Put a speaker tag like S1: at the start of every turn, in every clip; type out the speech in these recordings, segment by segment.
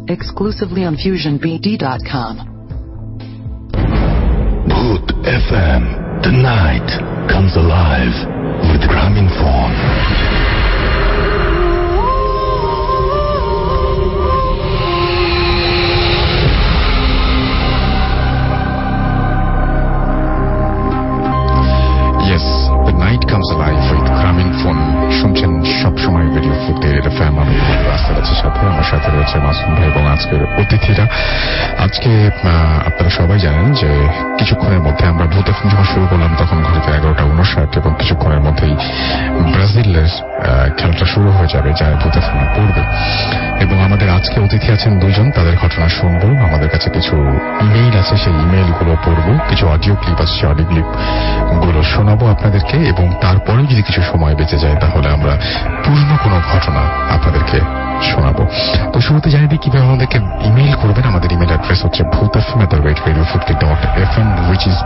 S1: exclusively on FusionBD.com.
S2: Bhoot FM. The night comes alive with Gramophone.
S3: Yes, the night comes alive with Gramophone. শুনছেন সবসময় radio food FM. আমি রাস্তার সাথে আমার সাথে রয়েছে মাসুম ভাই এবং আজকের অতিথিরা। আজকে আপনারা সবাই জানেন যে কিছুক্ষণের মধ্যে আমরা ভূত এফএম যখন শুরু করলাম তখন ঘড়িতে 11:59 এবং কিছুক্ষণের মধ্যেই ব্রাজিলের খেলাটা শুরু হয়ে যাবে যা ভূত এফএম পড়বে। এবং আমাদের আজকে অতিথি আছেন দুইজন, তাদের ঘটনা শুনবো। আমাদের কাছে কিছু ইমেইল আছে, সেই ইমেইলগুলো পড়বো, কিছু অডিও ক্লিপ আছে, সেই অডিও ক্লিপ গুলো শোনাবো আপনাদেরকে, এবং তারপরেও যদি কিছু সময় বেঁচে যায় তাহলে আমরা পূর্ণ কোনো ঘটনা আপনাদেরকে শোনাবো। তো শুরুতে জানিয়ে দিই কিভাবে আমাদেরকে ইমেইল করবেন। আমাদের ইমেইল অ্যাড্রেস হচ্ছে bhootfm@radiofooty.fm, which is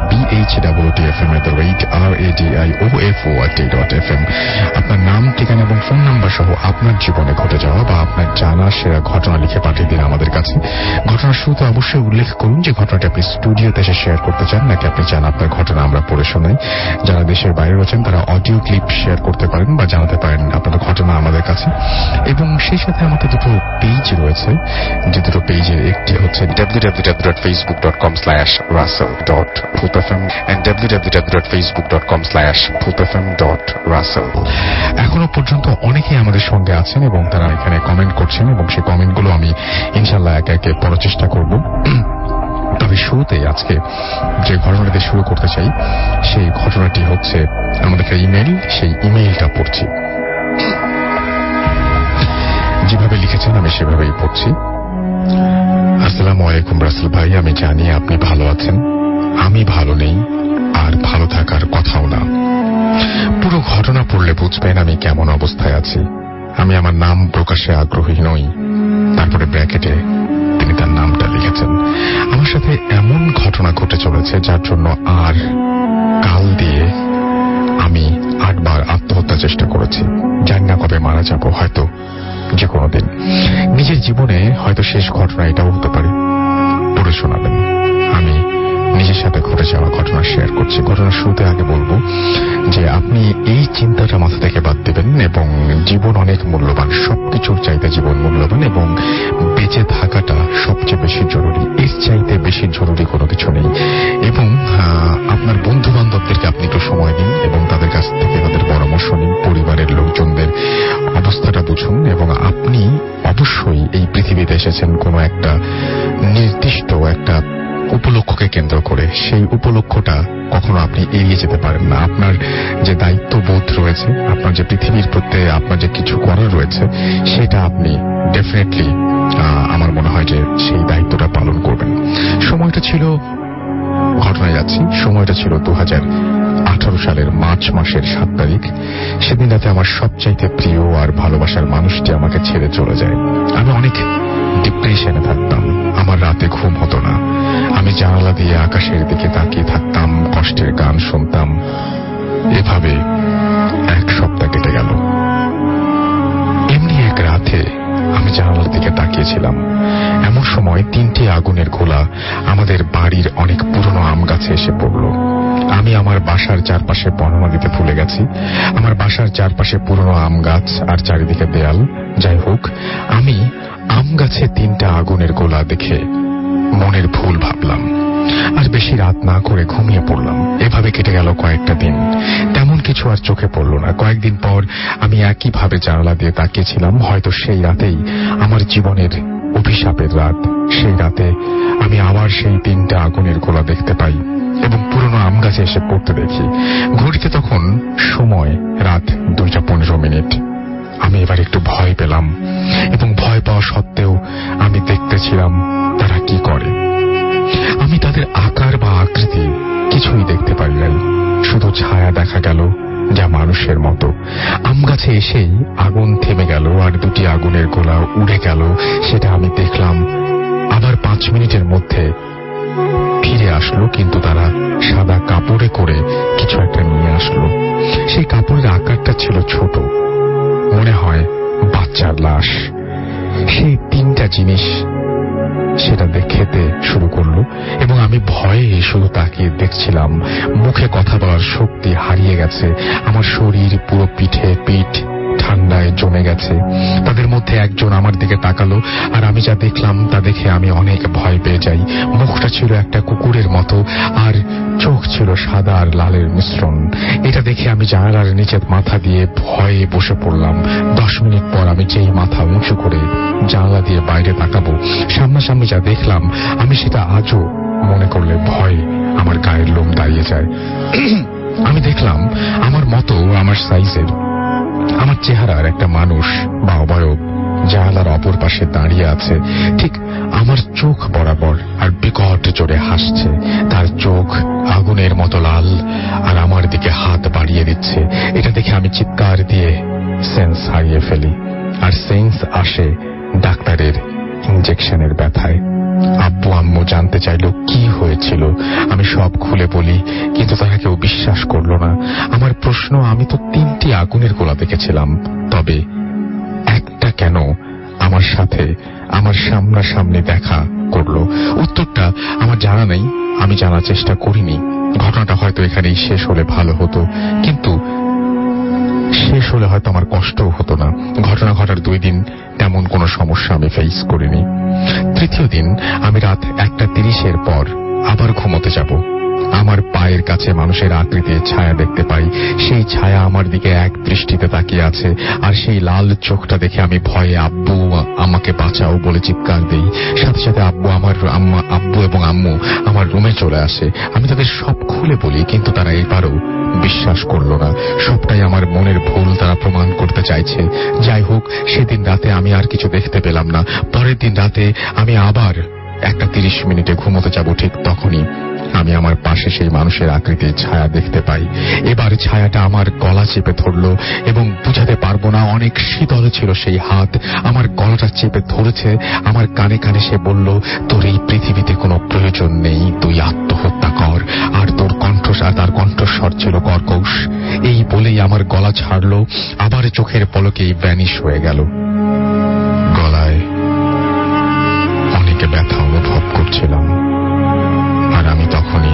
S3: bhootfm@radiofooty.fm। আপনার নাম, ঠিকানা এবং ফোন নাম্বার সহ আপনার জীবনে ঘটে যাওয়া বা আপনার জানা সেরা ঘটনা লিখে পাঠিয়ে দিন আমাদের কাছে। ঘটনার শুরুতে অবশ্যই উল্লেখ করুন যে ঘটনাটি আপনি স্টুডিওতে এসে শেয়ার করতে চান নাকি আপনি চান আপনার ঘটনা আমরা পড়ে শোনাই। যারা দেশের বাইরে রয়েছেন তারা অডিও ক্লিপ শেয়ার করতে পারেন বা জানাতে পারেন আপনাদের ঘটনা আমাদের কাছে। এবং সেই সাথে আমাদের দুটো পেজ রয়েছে, যে দুটো পেজের একটি হচ্ছে www.facebook.com/russell.bhootfm and www.facebook.com/bhootfm.russell। এখনো পর্যন্ত অনেকেই আমাদের সঙ্গে আছেন এবং তারা এখানে কমেন্ট করছেন এবং সেই কমেন্টগুলো আমি ইনশাআল্লাহ একে একে পড়ার চেষ্টা করব। তবে শুরুতে আজকে যে ঘটনাটি শুরু করতে চাই সেই ঘটনাটি হচ্ছে আমাদের ইমেইল, সেই ইমেইলটা পড়ছি। যেভাবে লিখেছেন আমি সেভাবেই পড়ছি। আসসালামু আলাইকুম রাসেল ভাই, আমি জানি আপনি ভালো আছেন। আমি ভালো নেই, আর ভালো থাকার কথাও না। পুরো ঘটনা পড়লে বুঝবেন আমি কেমন অবস্থায় আছি। আমি আমার নাম প্রকাশে আগ্রহী নই। তারপরে ব্র্যাকেটে তিনি তার নামটা লিখেছেন। আমার সাথে এমন ঘটনা ঘটে চলেছে যার জন্য আর কাল দিয়ে আমি 8 বার আত্মহত্যার চেষ্টা করেছি। জানি না কবে মারা যাব, হয়তো যে কোনো দিন। নিজের জীবনে হয়তো শেষ ঘটনা এটাও হতে পারে। পড়ে শোনাবেন। আমি নিজের সাথে ঘটে যাওয়া ঘটনা শেয়ার করছি। ঘটনার শুরুতে আগে বলবো যে আপনি এই চিন্তাটা মাথা থেকে বাদ দেবেন এবং জীবন অনেক মূল্যবান, সবকিছুর চাইতে জীবন মূল্যবান এবং বেঁচে থাকাটা সবচেয়ে বেশি জরুরি। এর চাইতে বেশি জরুরি কোনো কিছু নেই। এবং আপনার বন্ধু বান্ধবদেরকে আপনি একটু সময় দিন এবং তাদের কাছ থেকে তাদের পরামর্শ নিন, পরিবারের লোকজনদের অবস্থাটা বুঝুন। এবং আপনি অবশ্যই এই পৃথিবীতে এসেছেন কোনো একটা নির্দিষ্ট একটা উপলক্ষকে কেন্দ্র করে। সেই উপলক্ষটা কখনো আপনি এড়িয়ে যেতে পারেন না। আপনার যে দায়িত্ববোধ রয়েছে, আপনার যে পৃথিবীর প্রতি আপনার যে কিছু করার রয়েছে, সেটা আপনি ডেফিনেটলি আমার মনে হয় যে সেই দায়িত্বটা পালন করবেন। সময়টা ছিল, ঘটনায় যাচ্ছি, সময়টা ছিল 2018 সালের মার্চ মাসের 7 তারিখ। সেদিন রাতে আমার সবচাইতে প্রিয় আর ভালোবাসার মানুষটি আমাকে ছেড়ে চলে যায়। আমি অনেক ডিপ্রেশনে থাকতাম। আমার রাতে ঘুম হতো না। আমি জানালা দিয়ে আকাশের দিকে তাকিয়ে থাকতাম, কষ্টের গান শুনতাম। এভাবে 1 সপ্তাহ কেটে গেল। এমনি এক রাতে আমি জানালার দিকে তাকিয়েছিলাম। এমন সময় 3টে আগুনের গোলা আমাদের বাড়ির অনেক পুরনো আম গাছে এসে পড়ল। আমি আমার বাসার চারপাশে বর্ণনা দিতে ভুলে গেছি। আমার বাসার চারপাশে পুরনো আম গাছ আর চারিদিকে দেয়াল। যাই হোক, আমি আম গাছে 3টা আগুনের গোলা দেখে মনের ভুল ভাবলাম আর বেশি রাত না করে ঘুমিয়ে পড়লাম। এভাবে কেটে গেল কয়েকটা দিন। তেমন কিছু আর চোখে পড়ল না। কয়েকদিন পর আমি একইভাবে জানালা দিয়ে তাকিয়েছিলাম। হয়তো সেই রাতেই আমার জীবনের অভিশাপের রাত। সেই রাতে আমি আবার সেই 3টা আগুনের গোলা দেখতে পাই এবং পুরনো আম গাছে এসে পড়তে দেখি। ঘড়িতে তখন সময় রাত 2:15। আমি এবার একটু ভয় পেলাম এবং ভয় পাওয়া সত্ত্বেও আমি দেখতেছিলাম তারা কি করে। আমি তাদের আকার বা আকৃতি কিছুই দেখতে পারি নাই, শুধু ছায়া দেখা গেল যা মানুষের মতো। আম গাছে এসেই আগুন থেমে গেল আর 2টি আগুনের গোলা উড়ে গেল, সেটা আমি দেখলাম। আবার 5 মিনিটের মধ্যে ফিরে আসলো, কিন্তু তারা সাদা কাপড়ে করে কিছু একটা নিয়ে আসলো। সেই কাপড়ের আকারটা ছিল ছোট, মনে হয় বাচ্চার লাশ। সেই 3টা জিনিস সেটা খেতে শুরু করলো এবং আমি ভয়ে শুধু তাকিয়ে দেখছিলাম। মুখে কথা বলার শক্তি হারিয়ে গেছে, আমার শরীর পুরো পিঠ ঠান্ডায় জমে গেছে। তাদের মধ্যে একজন আমার দিকে তাকালো, আর আমি যা দেখলাম তা দেখে আমি অনেক ভয় পেয়ে যাই। মুখটা ছিল একটা কুকুরের মতো, আর চোখ ছিল সাদা আর লালের মিশ্রণ। এটা দেখে আমি জানালার নিচে মাথা দিয়ে ভয়ে বসে পড়লাম। 10 মিনিট পর আমি যেই মাথা উঁচু করে জানালা দিয়ে বাইরে তাকাবো, সামনাসামনি যা দেখলাম আমি সেটা আজও মনে করলে ভয়ে আমার গায়ের লোম দাঁড়িয়ে যায়। আমি দেখলাম আমার মতো, আমার সাইজের, আমার চেহারার একটা মানুষ বা অবয়ব জানালার অপর পাশে দাঁড়িয়ে আছে, ঠিক আমার চোখ বরাবর, আর বিকট জোরে হাসছে। তার চোখ আগুনের মতো লাল, আর আমার দিকে হাত বাড়িয়ে দিচ্ছে। এটা দেখে আমি চিৎকার দিয়ে সেন্স হারিয়ে ফেলি, আর সেন্স আসে ডাক্তারের ইঞ্জেকশনের ব্যথায়। আব্বু আম্মু জানতে চাইল কি হয়েছিল। আমি সব খুলে বলি, কিন্তু তারা কেউ বিশ্বাস করল না। আমার প্রশ্ন, আমি তো 3টি আগুনের গোলা দেখেছিলাম, তবে একটা কেন আমার সাথে আমার সামনাসামনি দেখা করলো? উত্তরটা আমার জানা নেই, আমি জানার চেষ্টা করিনি। ঘটনাটা হয়তো এখানেই শেষ হলে ভালো হতো, কিন্তু শেষ হলে হয়তো আমার কষ্টও হতো না। ঘটনা ঘটার 2 দিন তেমন কোনো সমস্যা আমি ফেস করিনি। 3য় দিন আমি রাত 1:30 পর আবার ঘুমোতে যাব। আমার পায়ের কাছে মানুষের আকৃতির ছায়া দেখতে পাই। সেই ছায়া আমার দিকে এক দৃষ্টিতে তাকিয়ে আছে, আর সেই লাল চোখটা দেখে আমি ভয়ে আব্বু আমাকে বাঁচাও বলে চিৎকার দেই। সাথে সাথে আব্বু এবং আম্মু আমার রুমে চলে আসে। আমি তাদের সব খুলে বলি, কিন্তু তারা এবারও বিশ্বাস করল না। সবটাই আমার মনের ভুল, তারা প্রমাণ করতে চাইছে। যাই হোক, সেদিন রাতে আমি আর কিছু দেখতে পেলাম না। পরের দিন রাতে আমি আবার 1:30 ঘুমোতে যাব। ঠিক তখনই আমি আমার পাশে সেই মানুষের আকৃতির ছায়া দেখতে পাই। এবার ছায়াটা আমার গলা চেপে ধরল, এবং বুঝাতে পারবো না, অনেক শীতল ছিল সেই হাত। আমার গলাটা চেপে ধরেছে। আমার কানে কানে সে বলল, তোর এই পৃথিবীতে কোনো প্রয়োজন নেই, তুই আত্মহত্যা কর। আর তার কণ্ঠস্বর ছিল কর্কশ। এই বলেই আমার গলা ছাড়লো, আবার চোখের পলকেই ভ্যানিশ হয়ে গেল। গলায় অনেক ব্যথা অনুভব করছিলাম, আর আমি তখনই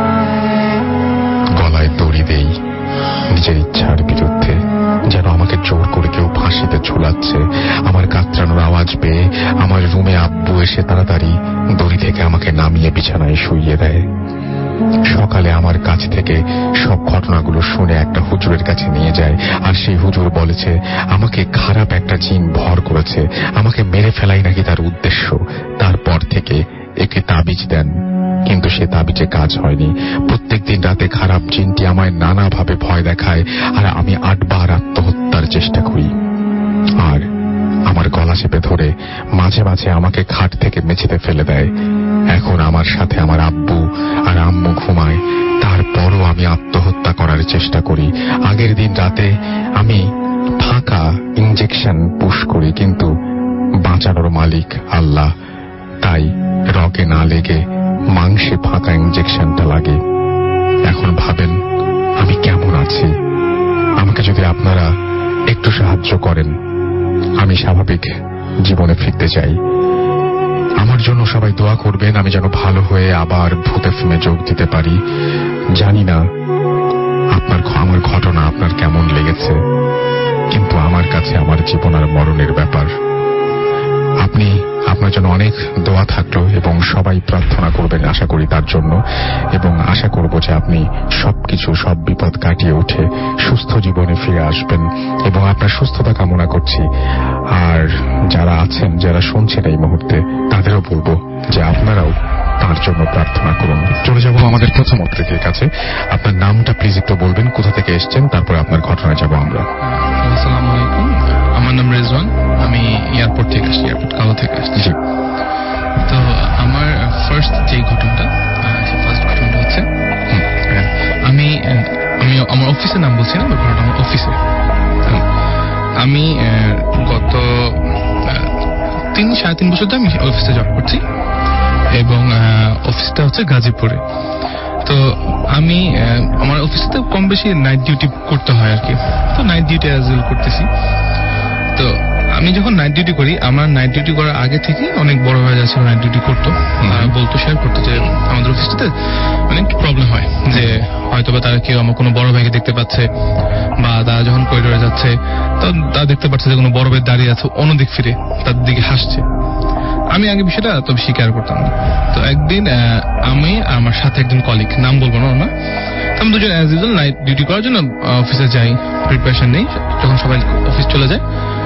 S3: গলায় দড়ি দেই নিজের ইচ্ছার বিরুদ্ধে, যেন আমাকে জোর করে কেউ ফাঁসিতে ঝুলাচ্ছে। আমার কাতরানোর আওয়াজ পেয়ে আমার রুমে আব্বু এসে তাড়াতাড়ি দড়ি থেকে আমাকে নামিয়ে বিছানায় শুইয়ে দেয়। সকালে আমার কাছ থেকে সব ঘটনাগুলো শুনে একটা হুজুরের কাছে নিয়ে যায়, আর সেই হুজুর বলেছে আমাকে খারাপ একটা জিন ভর করেছে, আমাকে মেরে ফেলাই নাকি তার উদ্দেশ্য। তারপর থেকে একটি তাবিজ দেন, কিন্তু সে তাবিজে কাজ হয়নি। প্রত্যেকদিন রাতে খারাপ জিনটি আমায় নানাভাবে ভয় দেখায়, আর আমি 8 বার আত্মহত্যার চেষ্টা করি। আর আমার গলা চেপে ধরে মাঝে মাঝে আমাকে খাট থেকে মেঝেতে ফেলে দেয়। এখন আমার সাথে আমার আব্বু আর আম্মু ঘুমায়, তারপরও আমি আত্মহত্যা করার চেষ্টা করি। আগের দিন রাতে আমি ফাঁকা ইঞ্জেকশন পুশ করি, কিন্তু বাঁচানোর মালিক আল্লাহ, তাই রগে না লেগে মাংসে ফাঁকা ইঞ্জেকশনটা লাগে। এখন ভাবেন আমি কেমন আছি। আমাকে যদি আপনারা একটু সাহায্য করেন, আমি স্বাভাবিক জীবনে ফিরতে চাই। আমার জন্য সবাই দোয়া করবেন, আমি যেন ভালো হয়ে আবার ভূতে ফিল্মে যোগ দিতে পারি। জানি না আমার ঘটনা আপনার কেমন লেগেছে, কিন্তু আমার কাছে আমার জীবন আর মরণের ব্যাপার। আপনার জন্য অনেক দোয়া থাকলো, এবং সবাই প্রার্থনা করবেন আশা করি তার জন্য, এবং আশা করব যে আপনি সব বিপদ কাটিয়ে উঠে সুস্থ জীবনে ফিরে আসবেন, এবং আপনার সুস্থতা কামনা করছি। আর যারা আছেন, যারা শুনছেন এই মুহূর্তে, তাদেরও বলবো যে আপনারাও তার জন্য প্রার্থনা করুন। চলে যাব আমাদের প্রথম অতিথির কাছে। আপনার নামটা প্লিজ একটু বলবেন, কোথা থেকে এসছেন, তারপরে আপনার ঘটনায় যাব আমরা।
S4: আসসালামু আলাইকুম, আমার নাম রেজওয়ান, আমি এয়ারপোর্ট থেকে আসছি, এয়ারপোর্ট কালো থেকে আসছি। তো আমার ফার্স্ট ঘটনাটা হচ্ছে, আমি আমার অফিসের নাম বলছি না, ঘটনাটা আমার অফিসে। আমি গত 3-3.5 বছর ধরে আমি অফিসে জব করছি, এবং অফিসটা হচ্ছে গাজীপুরে। তো আমি আমার অফিসে কম বেশি নাইট ডিউটি করতে হয় আর কি, তো নাইট ডিউটি অ্যাজ ওয়েল করতেছি। তো আমি যখন নাইট ডিউটি করি, আমার নাইট ডিউটি করার আগে থেকে অনেক বড় ভাই আছে নাইট ডিউটি করতো, বলতো, শেয়ার করতো যে আমাদের অফিসটাতে অনেক প্রবলেম হয়, যে হয়তোবা তারা কেউ আমার কোনো বড় ভাইকে দেখতে পাচ্ছে, বা তারা যখন করিডোরে যাচ্ছে তারা দেখতে পাচ্ছে যে কোনো বড় ভাই দাঁড়িয়ে আছে অন্যদিক ফিরে তাদের দিকে হাসছে। আমি আগে বিষয়টা তবে স্বীকার করতাম না। তো একদিন আমি আমার সাথে একজন কলিগ, নাম বলবো না, আমি দুজন অ্যাজ ইউজুয়াল নাইট ডিউটি করার জন্য অফিসে যাই, প্রিপারেশন নেই, যখন সবাই অফিস চলে যায়।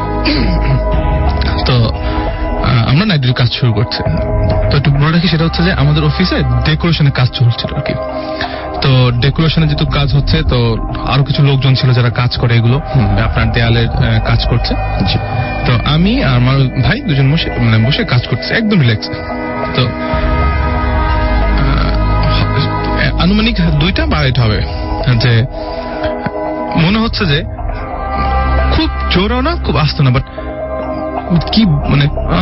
S4: তো আমরা নাইট ডিউটির কাজ শুরু করছি। তো একটু বলে রাখি, সেটা হচ্ছে যে আমাদের অফিসে ডেকোরেশনের কাজ চলছিল আর কি। তো ডেকোরেশনের যেহেতু কাজ হচ্ছে, তো আরো কিছু লোকজন ছিল যারা কাজ করে এগুলো, আপনার দেয়ালের কাজ করছে। তো আমি আর আমার ভাই দুজন বসে কাজ করছে একদম রিল্যাক্স। তো আনুমানিক 2টা বা 2:30 হবে, যে মনে হচ্ছে যে খুব জোরও না খুব আস্তে না, বাট কি মানে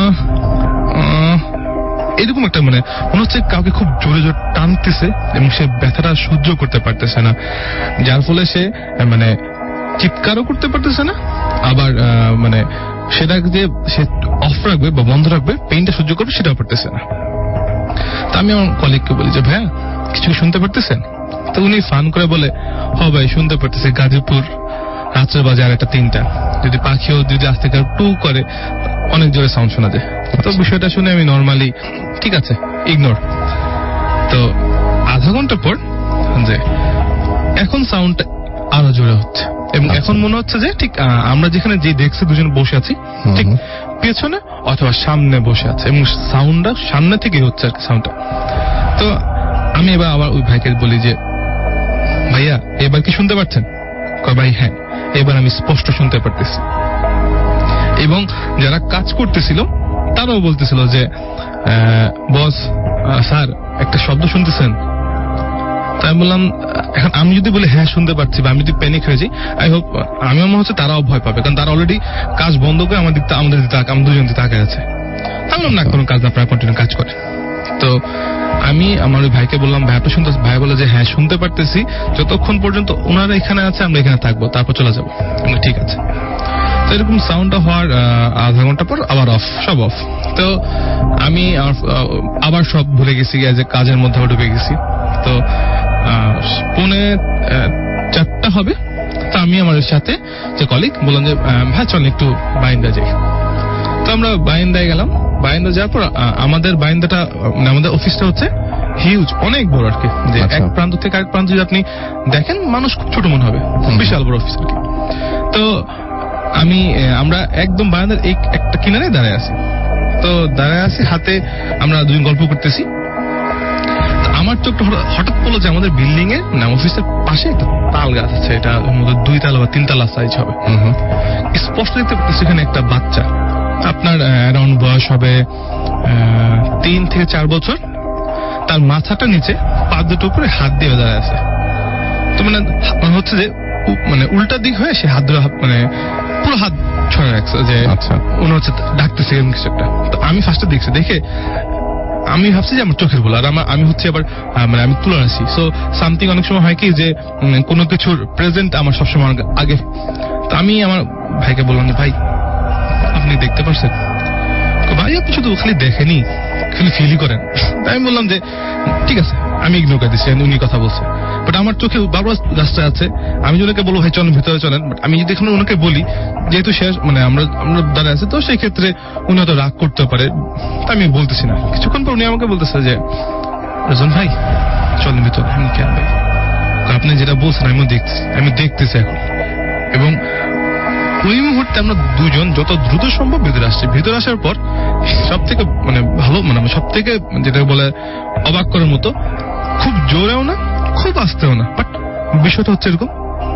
S4: এরকম একটা মনে হচ্ছে কাউকে খুব জোরে জোরে টানতেছে এবং সে ব্যথাটা সহ্য করতে পারতেছে না, যার ফলে সে মানে চিৎকারও করতে পারতেছে না, আবার মানে সেটাকে যে সে অফ রাখবে বা বন্ধ রাখবে, পেইনটা সহ্য করবে সেটাও পারতেছে না। তা আমি আমার কলিগকে বলি যে ভাইয়া কিছু শুনতে পারতেছেন? তো উনি ফান করে বলে, হ ভাই শুনতে পারতেছে, গাজীপুর রাত্রে বাজে 2:30, যদি পাখিও যদি আস্তে করে টু করে অনেক জোরে সাউন্ড শোনা যায়। তো বিষয়টা শুনে আমি নর্মালি ঠিক আছে ইগনোর। তো আধা ঘন্টা পর যে এখন সাউন্ডটা আরো জোরে হচ্ছে, এবং এখন মনে হচ্ছে যে ঠিক আমরা যেখানে যে ডেস্কে দুজন বসে আছি ঠিক পেছনে অথবা সামনে বসে আছে, এবং সাউন্ডটা সামনে থেকে হচ্ছে আর কি সাউন্ডটা। তো আমি এবার আবার ওই ভাইকে বলি যে ভাইয়া এবার কি শুনতে পাচ্ছেন? কয় ভাই হ্যাঁ, এবার আমি স্পষ্ট শুনতে পারতেছি। এবং যারা কাজ করতেছিল তারাও বলতেছিল যে বস স্যার একটা শব্দ শুনতেছেন? তাই আমি বললাম, এখন আমি যদি বলি হ্যাঁ শুনতে পাচ্ছি, বা আমি যদি প্যানিক হয়ে যাই, আই হোপ আমি মনে হচ্ছে তারাও ভয় পাবে, কারণ তারা অলরেডি কাজ বন্ধ করে আমাদের দুজন তাকায় আছে। আমি বললাম না, কোনো কাজ না, আপনারা কন্টিনিউ কাজ করে। তো আমি আমার ওই ভাইকে বললাম ভাই আপনি শুনতে? ভাই বলে যে হ্যাঁ শুনতে পারতেছি, যতক্ষণ পর্যন্ত ওনারা এখানে আছে আমরা এখানে থাকবো, তারপর চলে যাবো। ঠিক আছে। তো এরকম সাউন্ডটা হওয়ার আধা ঘন্টা পর আবার সব অফ। তো আমি আবার সব ভুলে গেছি, যে কাজের মধ্যে ঢুকে গেছি। তো 3:45 হবে। তো আমি আমার সাথে যে কলিগ বললাম যে ভাই চল একটু বাইন্দা যাই। তো আমরা বাইন্দায় গেলাম। বাইন্দা যাওয়ার পর আমাদের বাইন্দাটা মানে আমাদের অফিসটা হচ্ছে হিউজ, অনেক বড় আর কি, যে এক প্রান্ত থেকে আরেক প্রান্ত যদি আপনি দেখেন মানুষ খুব ছোট মনে হবে, বিশাল বড় অফিস আর কি। তো আমরা একদম বারান্দার একটা কিনারে দাঁড়ায় আছি। তো দাঁড়ায় আছি, হাতে আমরা দুজন গল্প করতেছি। আমার চোখটা হঠাৎ পড়লো যে আমাদের বিল্ডিং এর মানে অফিসের পাশে একটা তাল গাছ আছে, এটা 2 তলা বা 3 তলা সাইজ হবে। স্পষ্ট দেখতে পাচ্ছি এখানে একটা বাচ্চা, আপনার অ্যারাউন্ড বয়স হবে 3 থেকে 4 বছর। তার মাথাটা নিচে, পা দুটো উপরে হাত দিয়ে দাঁড়ায় আছে। তো মানে হচ্ছে যে মানে উল্টা দিক হয়ে সে হাত ধরে মানে পুরো হাত ছড়ে রাখছে, যে উনি হচ্ছে ডাকতেছে এরকম কিছু একটা। তো আমি ফার্স্টে দেখছি, দেখে আমি ভাবছি যে আমার চোখের ভুল, আর আমি হচ্ছে আবার মানে আমি তুলে আসি। সো সামথিং অনেক সময় হয় কি যে কোনো কিছুর প্রেজেন্ট আমার সবসময় আগে। তো আমি আমার ভাইকে বললাম যে ভাই আপনি দেখতে পারছেন? ভাই আপনি শুধু খালি দেখেনি, খালি ফিলই করেন। আমি বললাম যে ঠিক আছে, আমি ইগনোর করে দিচ্ছি, উনি কথা বলছে, বাট আমার চোখে বারবার রাস্তা আছে। আমি যদি বলবো ভাই চলেন ভিতরে চলেন, বাট আমি যদি এখন ওনাকে বলি যেহেতু শেষ মানে আমরা দাঁড়ায় আছে, তো সেই ক্ষেত্রে উনি হয়তো রাগ করতে পারে, আমি বলতেছি না। কিছুক্ষণ পর উনি আমাকে বলতেছে যে রেজন ভাই চলেন ভিতরে। আমি কেন ভাই? আপনি যেটা বলছেন আমি দেখতেছি এখন। এবং ওই মুহূর্তে আমরা দুজন যত দ্রুত সম্ভব ভিতরে আসছি। ভিতরে আসার পর সব থেকে মানে ভালো মানে সব থেকে যেটা বলে অবাক করার মতো, খুব জোরেও না খুব আস্তেও না, বাট বিষয়টা হচ্ছে এরকম,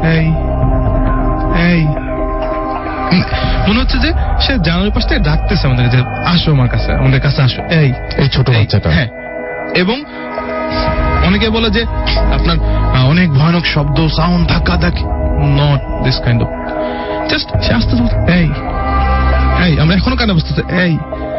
S4: এই মনে হচ্ছে যে সে জানালার পাশ থেকে ডাকতেছে আমাদেরকে যে আসো আমার কাছে, আমাদের কাছে আসো, এই ছোট বাচ্চাটা। হ্যাঁ, এবং অনেকে বলে যে আপনার অনেক ভয়ানক শব্দ, সাউন্ড, ধাক্কা ধাক্কি, not this kind of, just সে আসতে এই আমরা এখনো কানে বুঝতেছে এই।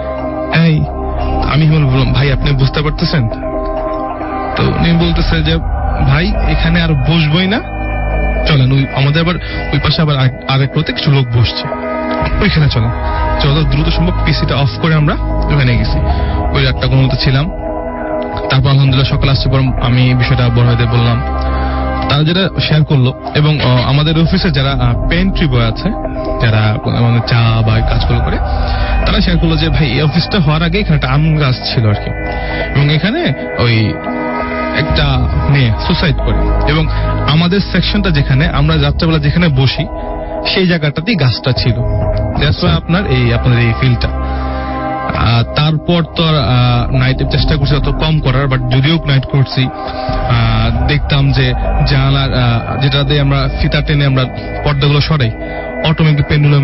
S4: আমি বললাম ভাই আপনি বুঝতে পারতেছেন? তো উনি বলতেছে যে ভাই এখানে আর বসবই না, চলেন আমাদের আবার ওই পাশে আবার আরেক রোতে কিছু লোক বসছে, ওইখানে চলেন। যত দ্রুত সম্ভব পিসিটা অফ করে আমরা ওখানে গেছি। ওই 8টা মতো ছিলাম। তারপর আলহামদুলিল্লাহ সকাল আসছে পর আমি বিষয়টা বড় হয়ে বললাম, তারা যেটা শেয়ার করলো। এবং আমাদের অফিসে যারা পেন্ট্রি বয় আছে, যারা আমাদের চা বা কাজগুলো করে, তারা শেয়ার করলো যে ভাই এই অফিসটা হওয়ার আগে এখানে একটা আম গাছ ছিল আর কি, এবং এখানে ওই একটা মেয়ে সুসাইড করে, এবং আমাদের সেকশনটা যেখানে আমরা রাত্রেবেলা যেখানে বসি সেই জায়গাটাতেই গাছটা ছিল। দ্যাটস ওয়াই আপনাদের এই ফিল্ডটা। তারপর তো নাইটে চেষ্টা করছি অত কম করার, বাট যদিও নাইট করছি দেখতাম যে জানালার যেটা দিয়ে আমরা ফিতা টেনে আমরা পর্দাগুলো সরাই, অটোমেটিক পেন্ডুলাম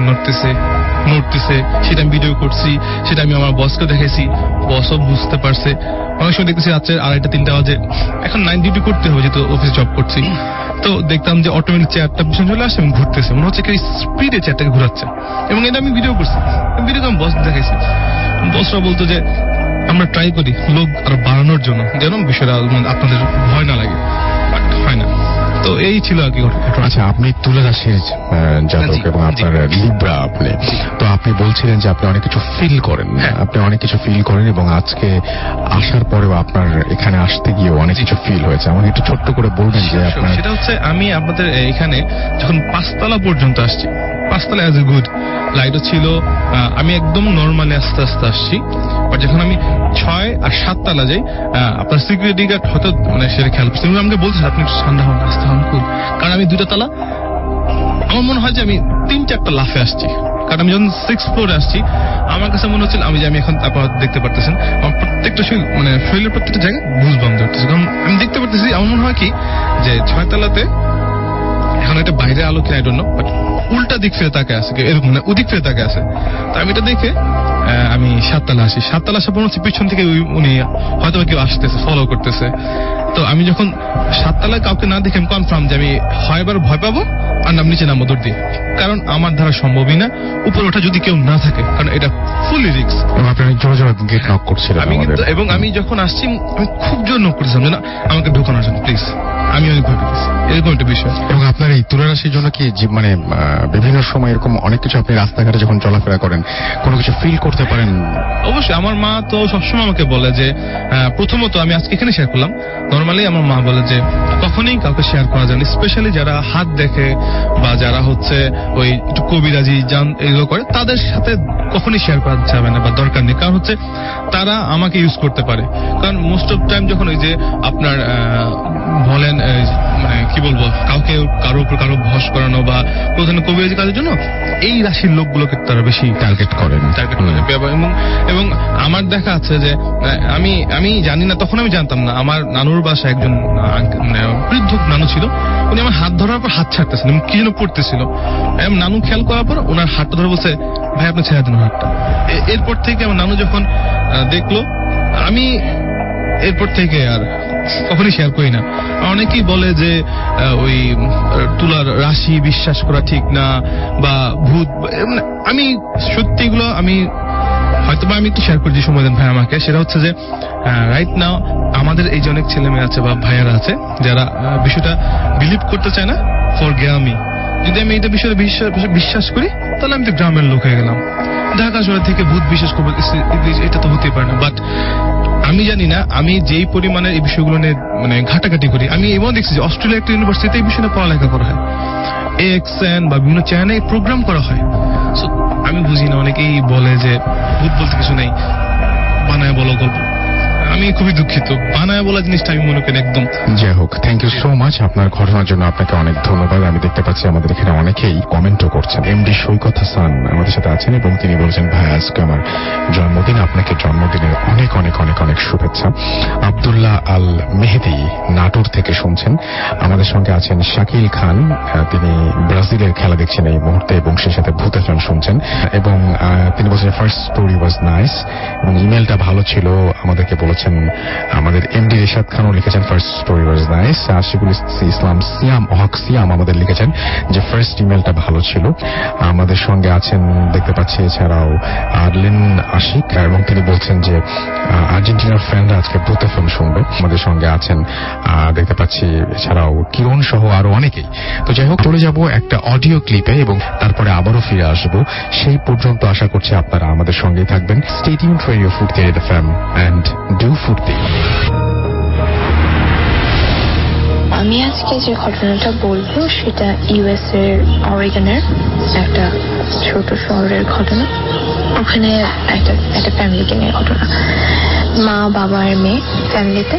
S4: নড়তেছে, সেটা আমি ভিডিও করছি, সেটা আমি আমার বসকে দেখাইছি, বসও বুঝতে পারছে। অনেক সময় দেখতেছি রাত্রে 2:30-3টা বাজে, এখন নাইট ডিউটি করতে হবে যেহেতু অফিস জব করছি, তো দেখতাম যে অটোমেটিক চেয়ারটা পিছনে চলে আসে এবং ঘুরতেছে, মনে হচ্ছে কি স্পিডে চেয়ারটাকে ঘুরাচ্ছে, এবং এটা আমি ভিডিও করছি। ভিডিও আমি বস দেখাইছি, বসরা বলতো যে আমরা ট্রাই করি লোক আরো বাড়ানোর জন্য, যেন বিষয়টা আপনাদের ভয় না লাগে, বাট হয় না। তো এই ছিল আর কি ঘটনা।
S3: আচ্ছা, আপনি তুলা রাশির জাতক এবং আপনার লিব্রা, তো আপনি বলছিলেন যে আপনি অনেক কিছু ফিল করেন, আপনি অনেক কিছু ফিল করেন, এবং আজকে আসার পরেও আপনার এখানে আসতে গিয়ে অনেক কিছু ফিল হয়েছে। আমাকে একটু ছোট্ট করে বলবেন যে আপনার।
S4: সেটা হচ্ছে আমি আপনাদের এখানে যখন 5তলা পর্যন্ত আসছি, 5তলা অ্যাজ এ গুড লাইটও ছিল, আমি একদম নর্মালি আস্তে আস্তে আসছি। বাট যখন আমি 6 আর 7 তলা যাই, আপনার সিকিউরিটি গার্ড হয়তো সেটা খেয়াল করছি, আমাকে বলছে আপনি ঠান্ডা হন, আসতে হন কুল, কারণ আমি 2টা তলা আমার মনে হয় যে আমি 3-4টা লাফে আসছি। কারণ আমি যখন 6th ফ্লোরে আসছি আমার কাছে মনে হচ্ছিল আমি এখন আপনারা দেখতে পারতেছেন আমার প্রত্যেকটা শরীরের প্রত্যেকটা জায়গায় গুজবাম্প ধরতেছে, কারণ আমি দেখতে পারতেছি। আমার মনে হয় কি যে 6 তলাতে এখন একটা বাইরে আলো কিনা আই ডোন্ট নো, বাট উল্টা দিক ফিরে তাকে আছে, এরকম না ওদিক ফিরে তাকে আছে। তো আমি এটা দেখে আমি 7 তলা আসি। 7 তলা আসার পর হচ্ছে পিছন থেকে উনি হয়তো কেউ আসতেছে, ফলো করতেছে। তো আমি যখন 7 তলায় কাউকে না দেখে আমি কনফার্ম যে আমি হয়বার ভয় পাবো আর নাম নিচে নামবো দৌড় দিয়ে, কারণ আমার দ্বারা সম্ভবই না উপরে ওঠা যদি কেউ না থাকে, কারণ এটা ফুলি রিস্ক। এবং আমি যখন আসছি আমি খুব জোর নক করছিলাম যে না আমাকে ঢোকানোর জন্য প্লিজ, আমি অনেক ভয় পেয়েছি, এরকম একটা বিষয়।
S3: এবং আপনার এই তুলা রাশির জন্য কি বিভিন্ন সময় এরকম অনেক কিছু আপনি রাস্তাঘাটে যখন চলাফেরা করেন কোনো কিছু ফিল করতে পারেন?
S4: অবশ্যই। আমার মা তো সবসময় আমাকে বলে যে প্রথমত আমি আজকে এখানে শেয়ার করলাম, নর্মালি আমার মা বলে যে কখনোই কাউকে শেয়ার করা যায় না, স্পেশালি যারা হাত দেখে বা যারা হচ্ছে ওই একটু কবিরাজি এগুলো করে, তাদের সাথে কখনোই শেয়ার করা যাবে না বা দরকার নেই, কারণ হচ্ছে তারা আমাকে ইউজ করতে পারে। কারণ মোস্ট অফ টাইম যখন ওই যে আপনার বলেন কি বলবো, কারো উপর কারো ভস করানো বা প্রধান কবিরাজি কাজের জন্য এই রাশির লোকগুলোকে তারা বেশি টার্গেট করে। এবং আমার দেখা আছে যে আমি জানি না, তখন আমি জানতাম না, আমার নানুর বাসায় একজন বৃদ্ধ নানু ছিল, উনি আমার হাত ধরার পর হাত ছাড়তেছেন, কি যেন পড়তেছিল। নানু খেয়াল করার পর ওনার হাতটা ধরে বলছে ভাই আপনি ছেড়ে দেন হাতটা। এরপর থেকে আমার নানু যখন দেখলো, আমি এরপর থেকে আর কখনই শেয়ার করি না। অনেকেই বলে যে ওই তুলার রাশি বিশ্বাস করা ঠিক না বা ভূত, আমি সত্যি এগুলো আমি হয়তোবা আমি একটু শেয়ার করি যে সময় দেন ভাই আমাকে। সেটা হচ্ছে যে রাইট নাও আমাদের এই যে অনেক ছেলে মেয়ে আছে বা ভাইয়ারা আছে যারা বিষয়টা বিলিভ করতে চায় না ফর জ্ঞামি। যদি আমি এটা বিষয়ে বিশ্বাস করি তাহলে আমি তো গ্রামের লোক হয়ে গেলাম। ঢাকা শহর থেকে ভূত বিশ্বাস করবো এটা তো হতেই পারে না। বাট আমি জানি না, আমি যেই পরিমাণে এই বিষয়গুলো নিয়ে ঘাটাঘাটি করি, আমি এমন দেখছি যে অস্ট্রেলিয়া একটা ইউনিভার্সিটিতে এই বিষয়ে পড়ালেখা করা হয়, AXN বা বিভিন্ন চ্যানেলে প্রোগ্রাম করা হয়। আমি বুঝি না, অনেকেই বলে যে ভূত বলতে কিছু নেই, বানায় বলো গল্প। আমি খুবই দুঃখিত, বানায় বলা জিনিসটা আমি মনে করি একদম।
S3: যাই হোক, থ্যাংক ইউ সো মাচ আপনার ঘটনার জন্য, আপনাকে অনেক ধন্যবাদ। আমি দেখতে পাচ্ছি আমাদের এখানে অনেকেই কমেন্টও করছেন। এমডি সৈকত হাসান আমাদের সাথে আছেন এবং তিনি বলছেন ভাই আজকে আমার জন্মদিন, আপনাকে জন্মদিনের অনেক অনেক অনেক অনেক শুভেচ্ছা। আব্দুল্লাহ আল মেহেদি নাটোর থেকে শুনছেন। আমাদের সঙ্গে আছেন শাকিল খান, তিনি ব্রাজিলের খেলা দেখছেন এই মুহূর্তে এবং সেই সাথে ভূত এফএম শুনছেন। এবং তিনি বলছেন ফার্স্ট স্টোরি ওয়াজ নাইস এবং ইমেলটা ভালো ছিল। আমাদেরকে বলেছেন লিখেছেন, আমাদের এমডি রেশাদ খানও লিখেছেন first story was nice. Ashikul Islam Siam আমাদের লিখেছেন যে ফার্স্ট ইমেলটা ভালো ছিল। আমাদের সঙ্গে আছেন দেখতে পাচ্ছি এছাড়াও আরলিন আশিক, এবং তিনি বলছেন যে আর্জেন্টিনার ফ্যানরা আজকে ভূত এফএম শুনবে। আমাদের সঙ্গে আছেন দেখতে পাচ্ছি এছাড়াও কিরণ সহ আরো অনেকেই। তো যাই হোক, চলে যাব একটা অডিও ক্লিপে এবং তারপরে আবারও ফিরে আসবো। সেই পর্যন্ত আশা করছি আপনারা আমাদের সঙ্গেই থাকবেন। Stay tuned for radio Foorti FM and do Foorti.
S5: আমি আজকে যে ঘটনাটা বলবো সেটা ইউএস এর অরেগনের একটা ছোট শহরের ঘটনা। ওখানে একটা ফ্যামিলিকে নিয়ে ঘটনা। মা, বাবা আর মেয়ে ফ্যামিলিতে।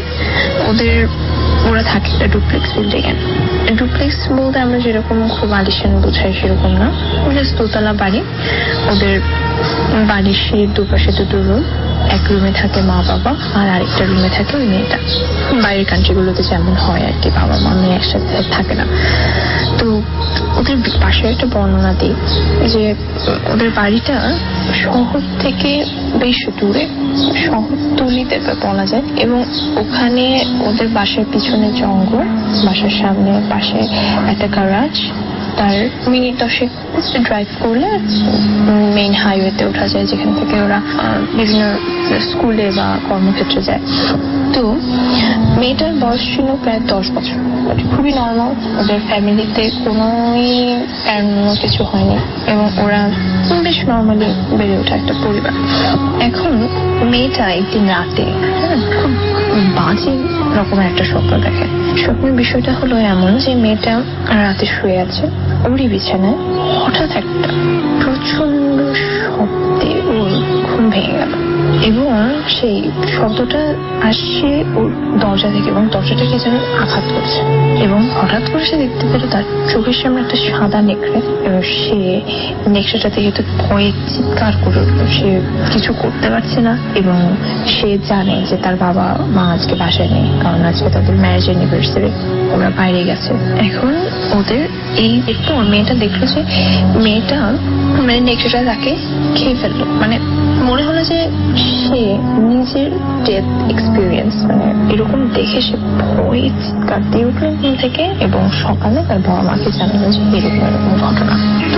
S5: ওরা থাকে একটা ডুপ্লেক্স বিল্ডিং এ। ডুপ্লেক্স বলতে আমরা যেরকম খুব আলিশান বোঝাই সেরকম না, জাস্ট দোতলা বাড়ি। ওদের বাড়ির সিঁড়ির দুপাশে দুটো রুম। এক রুমে থাকে মা বাবা আর আরেকটা রুমে থাকে ওই মেয়েটা। বাইরের কান্ট্রিগুলোতে যেমন হয় আর কি, বাবা মা মেয়ে একসাথে থাকে না। তো ওদের পাশে একটা বর্ণনা দিই যে ওদের বাড়িটা শহর থেকে বেশ দূরে, শহরতলিতে বলা যায়। এবং ওখানে ওদের বাসার পিছনে জঙ্গল, বাসার সামনে পাশে একটা গ্যারাজ। তার মিনিট 10 ড্রাইভ করলে মেইন হাইওয়েতে ওঠা যায়, যেখান থেকে ওরা বিভিন্ন স্কুলে বা কর্মক্ষেত্রে যায়। তো মেয়েটার বয়স ছিল প্রায় 10 বছর। খুবই নর্মাল, ওদের ফ্যামিলিতে কোনোই কিছু হয়নি এবং ওরা বেশ নর্মালি বেড়ে ওঠা একটা পরিবার। এখন মেয়েটা একদিন রাতে খুব বাজে রকমের একটা স্বপ্ন দেখে। স্বপ্নের বিষয়টা হলো এমন যে মেয়েটা রাতে শুয়ে আছে, ওরই বিছানায় হঠাৎ একটা প্রচন্ড শব্দে ওর ঘুম ভেঙে গেল এবং সেই শব্দটা আসছে ওর দরজা থেকে এবং দরজাটাকে যেন আঘাত করছে। এবং হঠাৎ করে সে দেখতে পেল তার চোখের সামনে একটা সাদা নেকড়ে এবং সে নেকড়েটা থেকে তো ভয়ে চিৎকার করে উঠল। সে কিছু করতে পারছে না এবং সে জানে যে তার বাবা মা আজকে বাসায় নেই, কারণ আজকে তাদের ম্যারেজ অ্যানিভার্সারি, ওরা বাইরে গেছে। এখন ওদের এই একটু মেয়েটা দেখলো যে মেয়েটা মানে নেকড়েটা তাকে খেয়ে ফেললো। মানে মনে হলো যে সে নিজের ডেথ এক্সপিরিয়েন্স মানে এরকম দেখে সে ভয়ে চিৎকার দিয়ে উঠলো ঘুম থেকে এবং সকালে তার বাবা মাকে জানালো যে এরকম এরকম ঘটনা। তো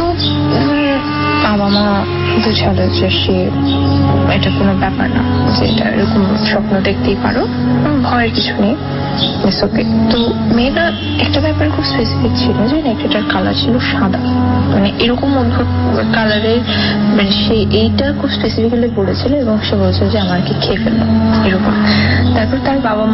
S5: বাবা মা বুঝালো যে সে এটা কোনো ব্যাপার না, যে এটা এরকম স্বপ্ন দেখতেই পারো, ভয়ের কিছু নেই। তো মেয়েটা একটা ব্যাপার খুব স্পেসিফিক ছিল যে নেকড়েটার কালার ছিল সাদা, মানে এরকম অদ্ভুত কালারের, মানে সে এইটা খুব স্পেসিফিক্যালি বলেছিল এবং সে বলছিল যে আমাকে খেয়ে ফেললো এরকম। তারপর তার বাবা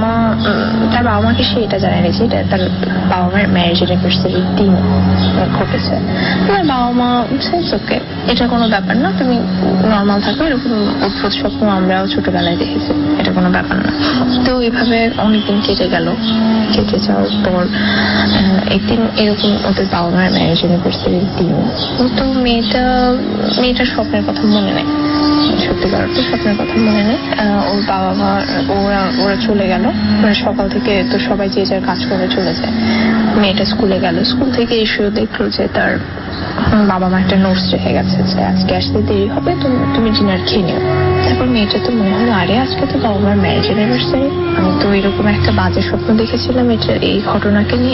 S5: মাকে সে এটা জানায় যে এটা তার বাবা মায়ের ম্যারেজ অ্যানিভার্সারির দিন ঘটেছে। তার বাবা মা ওকে এটা কোনো ব্যাপার না, তুমি নর্মাল থাকো, এরকম অদ্ভুত স্বপ্ন আমরাও ছোটবেলায় দেখেছি, এটা কোনো ব্যাপার না। তো এইভাবে অনেকদিন কেটে গেল। কেটে যাওয়ার পর একদিন এরকম ওদের বাবা মায়ের ম্যারেজ অ্যানিভার্সারির দিন। তো মেয়েটার স্বপ্নের কথা মনে নেই, সত্যিকার অর্থে স্বপ্নের কথা মনে নেই। ওর বাবা মা ওরা চলে গেল, মানে সকাল থেকে তো সবাই যে যার কাজ করে চলে যায়। মেয়েটা স্কুলে গেল, স্কুল থেকে এসেও দেখলো যে তার বাবা মা একটা নোটস রেখে গেছে যে আজকে আসতে দেরি হবে, তুমি ডিনার খেয়ে নিও। তারপর মেয়েটা তো মনে হলো আরে আজকে তো বাবা মার ম্যারেজ অ্যানিভার্সারি, আমি তো এরকম একটা বাজে স্বপ্ন দেখেছিলাম এই ঘটনাকে নিয়ে।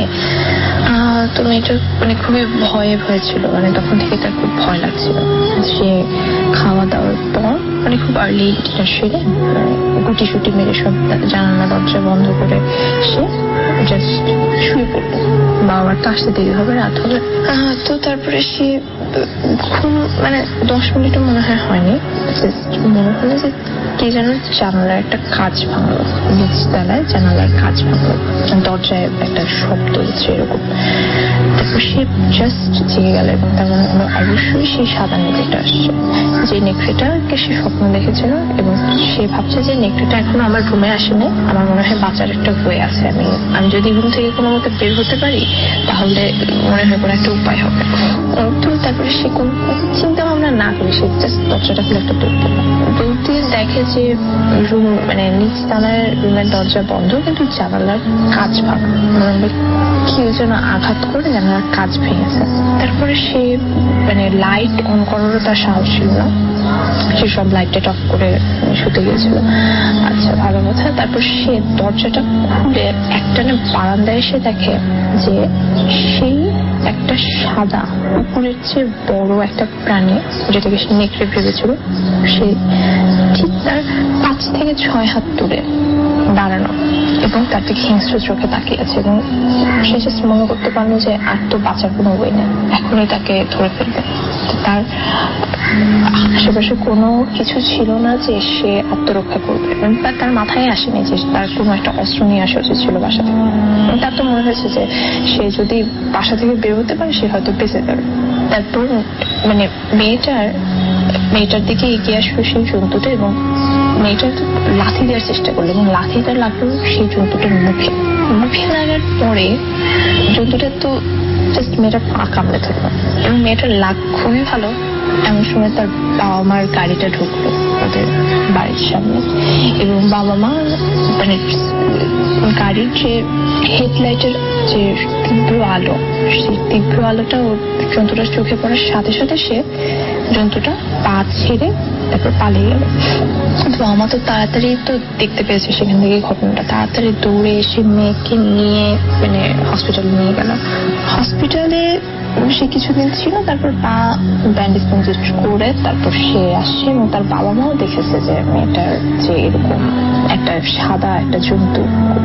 S5: তো মেয়েটা মানে খুবই ভয়ে ছিল, মানে তখন থেকে তার খুব ভয় লাগছিল। সে খাওয়া দাওয়ার পর মানে খুব আর্লি ডিনার সেরে গুটি সুটি মেরে সব জানালা দরজা বন্ধ করে সে জাস্ট শুয়ে পড়লো। বাবা মার তো আসতে দেরি হবে, রাত হবে। তো তারপরে সে খুব মানে 10 মিনিটও মনে হয়নি, মনে হলো যে কে যেন জানালার একটা কাঁচ ভাঙলো, নিচতলায় জানালার কাঁচ ভাঙলো, দরজায় একটা শব্দ হচ্ছে এরকম। তারপর সে জাস্ট জেগে গেল এবং তার মনে হলো অবশ্যই সেই সাদা নেকড়েটা আসছে, যে নেকড়েটাকে সে স্বপ্ন দেখেছিল। এবং সে ভাবছে যে নেকড়েটা এখনো আমার রুমে আসেনি, আমার মনে হয় বাঁচার একটা ওয়ে আছে, আমি যদি রুম থেকে কোনো মতো বের হতে পারি তাহলে মনে হয় কোনো একটা উপায় হবে। তো তারপরে সে কোন চিন্তা ভাবনা না করে সে জাস্ট দরজাটা খুলে একটা দৌড় দিয়ে দেখে যে রুম মানে নিচতলার রুমের দরজা বন্ধ, কিন্তু জানালার কাঁচ ভাঙা, মানে কেউ যেন আঘাত করে জানালার কাঁচ ভেঙেছে। তারপরে সে মানে লাইট অন করারও তার সাহস ছিল না, সে সব লাইটটা অফ করে শুতে গিয়েছিল। আচ্ছা, ভালো কথা। তারপর সে দরজাটা খুলে একটানে বারান্দায় এসে দেখে যে সেই একটা সাদা উপরের চেয়ে বড় একটা প্রাণী, যেটাকে সে নেকড়ে ভেবেছিল, সে ঠিক তার 5 থেকে 6 হাত দূরে দাঁড়ানো এবং তার দিকে হিংস্র চোখে তাকিয়ে আছে। এবং সে জাস্ট মনে করতে পারলো যে আর তো বাঁচার কোনো ওয়ে নেই, এখনই তাকে ধরে ফেলবে। তার আশেপাশে কোনো কিছু ছিল না যে সে আত্মরক্ষা করবে, তার মাথায় আসেনি যে তার কোনো একটা অস্ত্র নিয়ে আসা উচিত ছিল বাসা থেকে। তার তো মনে হয়েছে যে সে যদি বাসা থেকে বের হতে পারে সে হয়তো বেঁচে যাবে। তারপর মানে মেয়েটার দিকে এগিয়ে আসলো সেই জন্তুটা এবং মেয়েটা লাথি দেওয়ার চেষ্টা করলো এবং লাথিটা লাগলো সেই জন্তুটার মুখে লাগার পরে জন্তুটা তো জাস্ট মেয়েটার পা কামড়ে থাকলো এবং মেয়েটার লাগ খুবই ভালো। এমন সময় তার বাবা মার গাড়িটা ঢুকলো ওদের বাড়ির সামনে এবং বাবা মা মানে গাড়ির যে হেডলাইটের যে তীব্র আলো, সেই তীব্র আলোটা ওর জন্তুটার চোখে পড়ার সাথে সাথে সে জন্তুটা পা ছেড়ে তারপর পালিয়ে গেল। তো আমার তো তাড়াতাড়ি তো দেখতে পেয়েছে সেখান থেকে ঘটনাটা, তাড়াতাড়ি দৌড়ে এসে মেয়েকে নিয়ে মানে হসপিটালে নিয়ে গেল। হসপিটালে সে কিছুদিন ছিল, তারপর পা ব্যান্ডেজ করে তারপর সে আসছে এবং তার বাবা মাও দেখেছে যে মেয়েটার যে এরকম একটা সাদা একটা জন্তু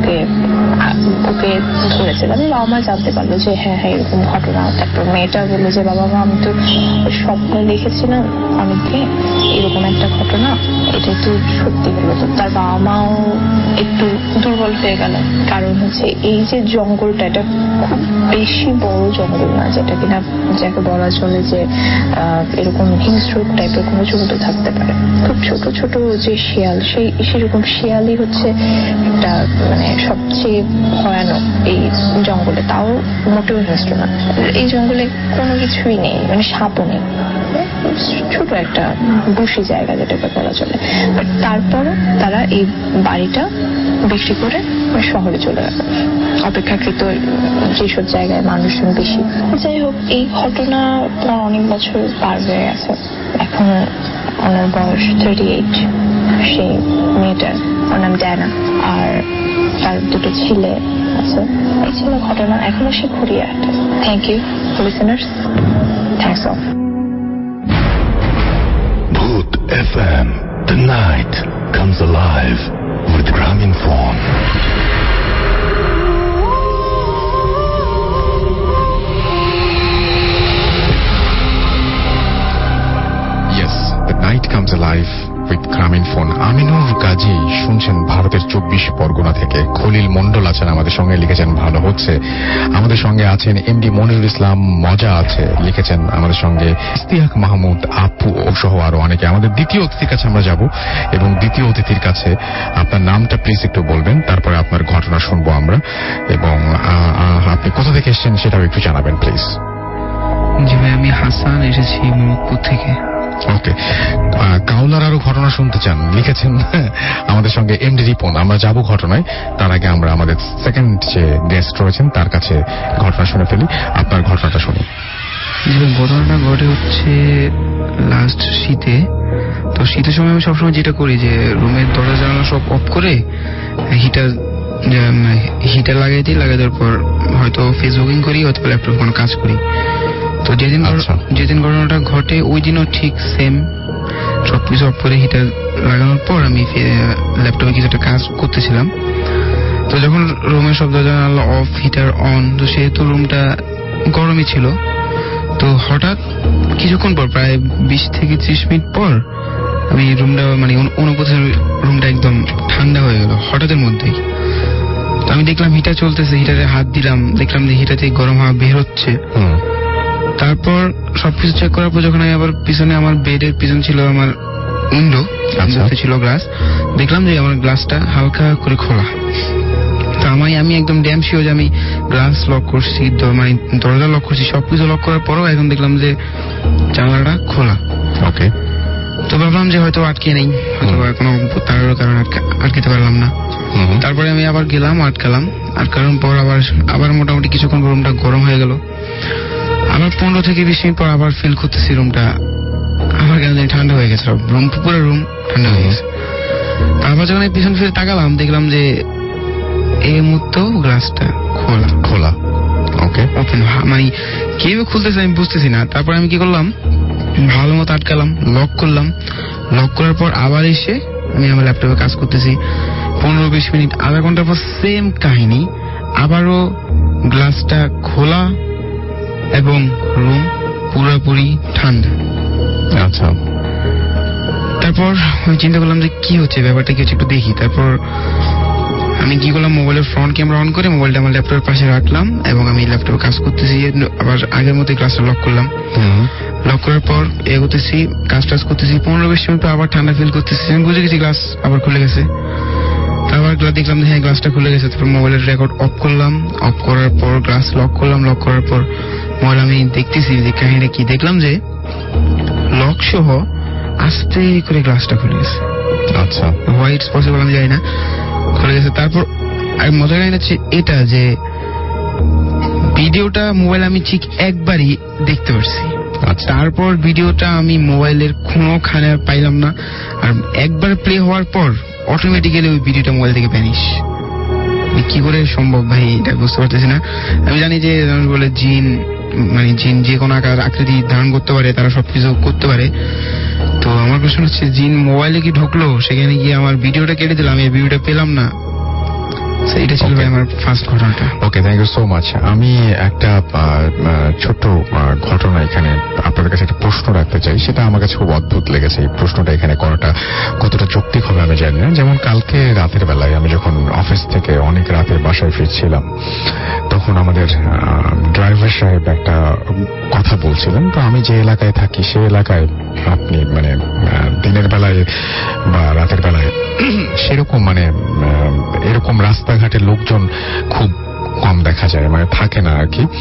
S5: ওকে ধরেছে। তাদের বাবা মা জানতে পারলো যে হ্যাঁ এরকম ঘটনা। তারপর মেয়েটা বললো যে বাবা মা আমি তো স্বপ্নে দেখেছিলাম অনেকদিন এরকম একটা ঘটনা, এটাই তো সত্যি হলো। তো তার বাবা মাও একটু দুর্বল হয়ে গেল, কারণ হচ্ছে এই যে জঙ্গলটা এটা খুব বেশি বড় জঙ্গল না, যেটা কিনা যাকে বলা চলে যে এরকম হিংস্র টাইপের কোনো জন্তু থাকতে পারে। খুব ছোট ছোট যে শিয়াল, সেরকম শিয়ালই হচ্ছে একটা মানে সবচেয়ে ভয়ানক এই জঙ্গলে, তাও মোটেও হিংস্র না। এই জঙ্গলে কোনো কিছুই নেই, মানে সাপও নেই, ছোট একটা বসি জায়গা যেটাকে বলা চলে। বাট তারপরও তারা এই বাড়িটা বিক্রি করে শহরে চলে গেল, অপেক্ষাকৃত যেসব জায়গায় মানুষজন বেশি। যাই হোক, এই ঘটনা অনেক বছর পার হয়ে গেছে, এখন ওনার বয়স 38। সেই মেয়েটার ওর নাম ডায়না, আর তার 2 ছেলে আছে। এই ছিল ঘটনা, এখনো সে ঘুরিয়ে আসে। Thank you listeners, thanks all.
S2: Bhoot FM, the night comes alive with Graminphone.
S3: Yes, the night comes alive with Graminphone. Aminur Gazi শুনছেন ভারতের 24 পরগনা থেকে। খলিল মন্ডল আছেন আমাদের সঙ্গে, লিখেছেন ভালো হচ্ছে। আমাদের সঙ্গে আছেন এমডি মনিরুল ইসলাম, মজা আছে, লিখেছেন আমাদের সঙ্গে ইস্তিয়াক মাহমুদ, আপু ও সহ আরো অনেকে। আমাদের দ্বিতীয় অতিথির কাছে আমরা যাব এবং দ্বিতীয় অতিথির কাছে আপনার নামটা প্লিজ একটু বলবেন, তারপরে আপনার ঘটনা শুনবো আমরা, এবং আপনি কোথা থেকে এসেছেন সেটাও একটু জানাবেন প্লিজ।
S4: জি ভাই, আমি হাসান, এসেছি মোহাম্মদপুর থেকে।
S3: ওকে, কাউলার আরো ঘটনা শুনতে চান, লিখেছেন আমাদের সঙ্গে এমডি রিপন। আমরা যাব ঘটনায়, তার আগে আমরা আমাদের সেকেন্ড যে গেস্ট রয়েছেন তার কাছে ঘটনা শুনে ফেলি। আপনার ঘটনাটা শুনি।
S4: ঘটনাটা ঘটে হচ্ছে লাস্ট শীতে। তো শীতের সময় আমি সবসময় যেটা করি যে রুমের দরজা জানালা সব অফ করে হিটার লাগাই দিই, লাগাই দেওয়ার পর হয়তো ফেসবুকিং করি অথবা ল্যাপটপ কোনো কাজ করি। তো যেদিন ঘটনাটা ঘটে ওই দিনও ঠিক সেম, সবকিছু অফ করে হিটার লাগানোর পর আমি ল্যাপটপে কিছু একটা কাজ করতেছিলাম। তো যখন রুমের সব দরজা জানালা অফ, হিটার অন, তো সেহেতু রুমটা গরমই ছিল। তো হঠাৎ কিছুক্ষণ পর, প্রায় 20 থেকে 30 মিনিট পর, আমি রুমটা মানে অনুভূতি রুমটা একদম ঠান্ডা হয়ে গেল হঠাৎের মধ্যেই। তো আমি দেখলাম হিটার চলতেছে, হিটারে হাত দিলাম, দেখলাম যে হিটার থেকে গরম হাওয়া বের হচ্ছে। তারপর সবকিছু চেক করার পর যখন আমি আবার পিছনে, আমার বেডের পিছন ছিল আমার উইন্ডো, ছিল গ্লাস, দেখলাম যে আমার গ্লাসটা হালকা করে খোলা। তো আমি একদম ড্যাম শিওর যে আমি গ্লাস লক করছি, মানে দরজা লক করছি, সবকিছু লক করার পরও এখন দেখলাম যে জানলাটা খোলা।
S3: ওকে,
S4: তো ভাবলাম যে হয়তো আটকে নেই, হয়তো কোনো তারের কারণে আটকাতে পারলাম না। তারপরে আমি আবার গেলাম, আটকানোর পর আবার মোটামুটি কিছুক্ষণ রুমটা গরম হয়ে গেল। আবার 15 থেকে 20 মিনিট পর আবার ফিল করতেছি রুমটা আমার কেন জানি ঠান্ডা হয়ে গেছে, পুরো রুম ঠান্ডা হয়ে গেছে। তারপর যখন পিছন ফিরে তাকালাম দেখলাম যে এই মুহূর্তেও গ্লাসটা খোলা।
S3: ওকে,
S4: ওপেন, মানে কিভাবে খুলতেছে আমি বুঝতেছি না। তারপর আমি কি করলাম, ভালো মতো আটকালাম, লক করলাম। লক করার পর আবার এসে আমি আমার ল্যাপটপে কাজ করতেছি। 15-20 মিনিট, আধা ঘন্টার পর সেম কাহিনী, আবারও গ্লাসটা খোলা এবং রুম পুরোপুরি ঠান্ডা।
S3: আচ্ছা,
S4: তারপর আমি চিন্তা করলাম যে কি হচ্ছে, ব্যাপারটা কি হচ্ছে একটু দেখি। তারপর আমি কি করলাম, মোবাইলের ফ্রন্ট ক্যামেরা অন করে মোবাইলটা আমার ল্যাপটপের পাশে রাখলাম এবং আমি ল্যাপটপে কাজ করতেছি। আবার আগের মতো গ্লাসটা লক করলাম। লক করার পর এগোতেছি, কাজ টাজ করতেছি। 15-20 মিনিট পর আবার ঠান্ডা ফিল করতেছি। আমি বুঝে গেছি গ্লাস আবার খুলে গেছে। তারপর দেখলাম হ্যাঁ গ্লাসটা খুলে গেছে। তারপর মোবাইলের রেকর্ড অফ করলাম। অফ করার পর গ্লাস লক করলাম। লক করার পর মোবাইল আমি দেখতেছি যে কাহিনীটা কি। দেখলাম যে লক সহ আস্তে করে গ্লাসটা খুলে গেছে।
S3: আচ্ছা,
S4: হোয়াই ইটস পসিবল আমি জানি না, খুলে গেছে। তারপর আর মজার কাহিনী হচ্ছে এটা যে ভিডিওটা মোবাইল আমি ঠিক একবারই দেখতে পারছি। তারপর ভিডিওটা আমি মোবাইলের কোনোখানে পাইলাম না। আর একবার প্লে হওয়ার পর অটোমেটিক্যালি ওই ভিডিওটা মোবাইল থেকে ভ্যানিশ। কি করে সম্ভব ভাই এটা বুঝতে পারতেছি না। আমি জানি যে বলে জিন, মানে জিন যে কোনো আকার আকৃতি ধারণ করতে পারে, তারা সবকিছু করতে পারে। তো আমার প্রশ্ন হচ্ছে জিন মোবাইলে কি ঢুকলো, সেখানে গিয়ে আমার ভিডিওটা কেটে দিলাম, এই ভিডিওটা পেলাম না। এটা ছিল আমার ফার্স্ট ঘটনাটা।
S3: Okay, thank you so much. আমি একটা ছোট্ট ঘটনা এখানে আপনাদের কাছে একটা প্রশ্ন রাখতে চাই। সেটা আমার কাছে খুব অদ্ভুত লেগেছে। এই প্রশ্নটা এখানে করাটা কতটা যৌক্তিক হবে আমি জানি না। যেমন কালকে রাতের বেলায় আমি যখন অফিস থেকে অনেক রাতে বাসায় ফিরছিলাম, তখন আমাদের ড্রাইভার সাহেব একটা কথা বলছিলেন। তো আমি যে এলাকায় থাকি সে এলাকায় আপনি মানে দিনের বেলায় বা রাতের বেলায় সেরকম মানে এরকম রাস্তাঘাটের লোকজন খুব কম দেখা যায়, মানে থাকে না আর কি।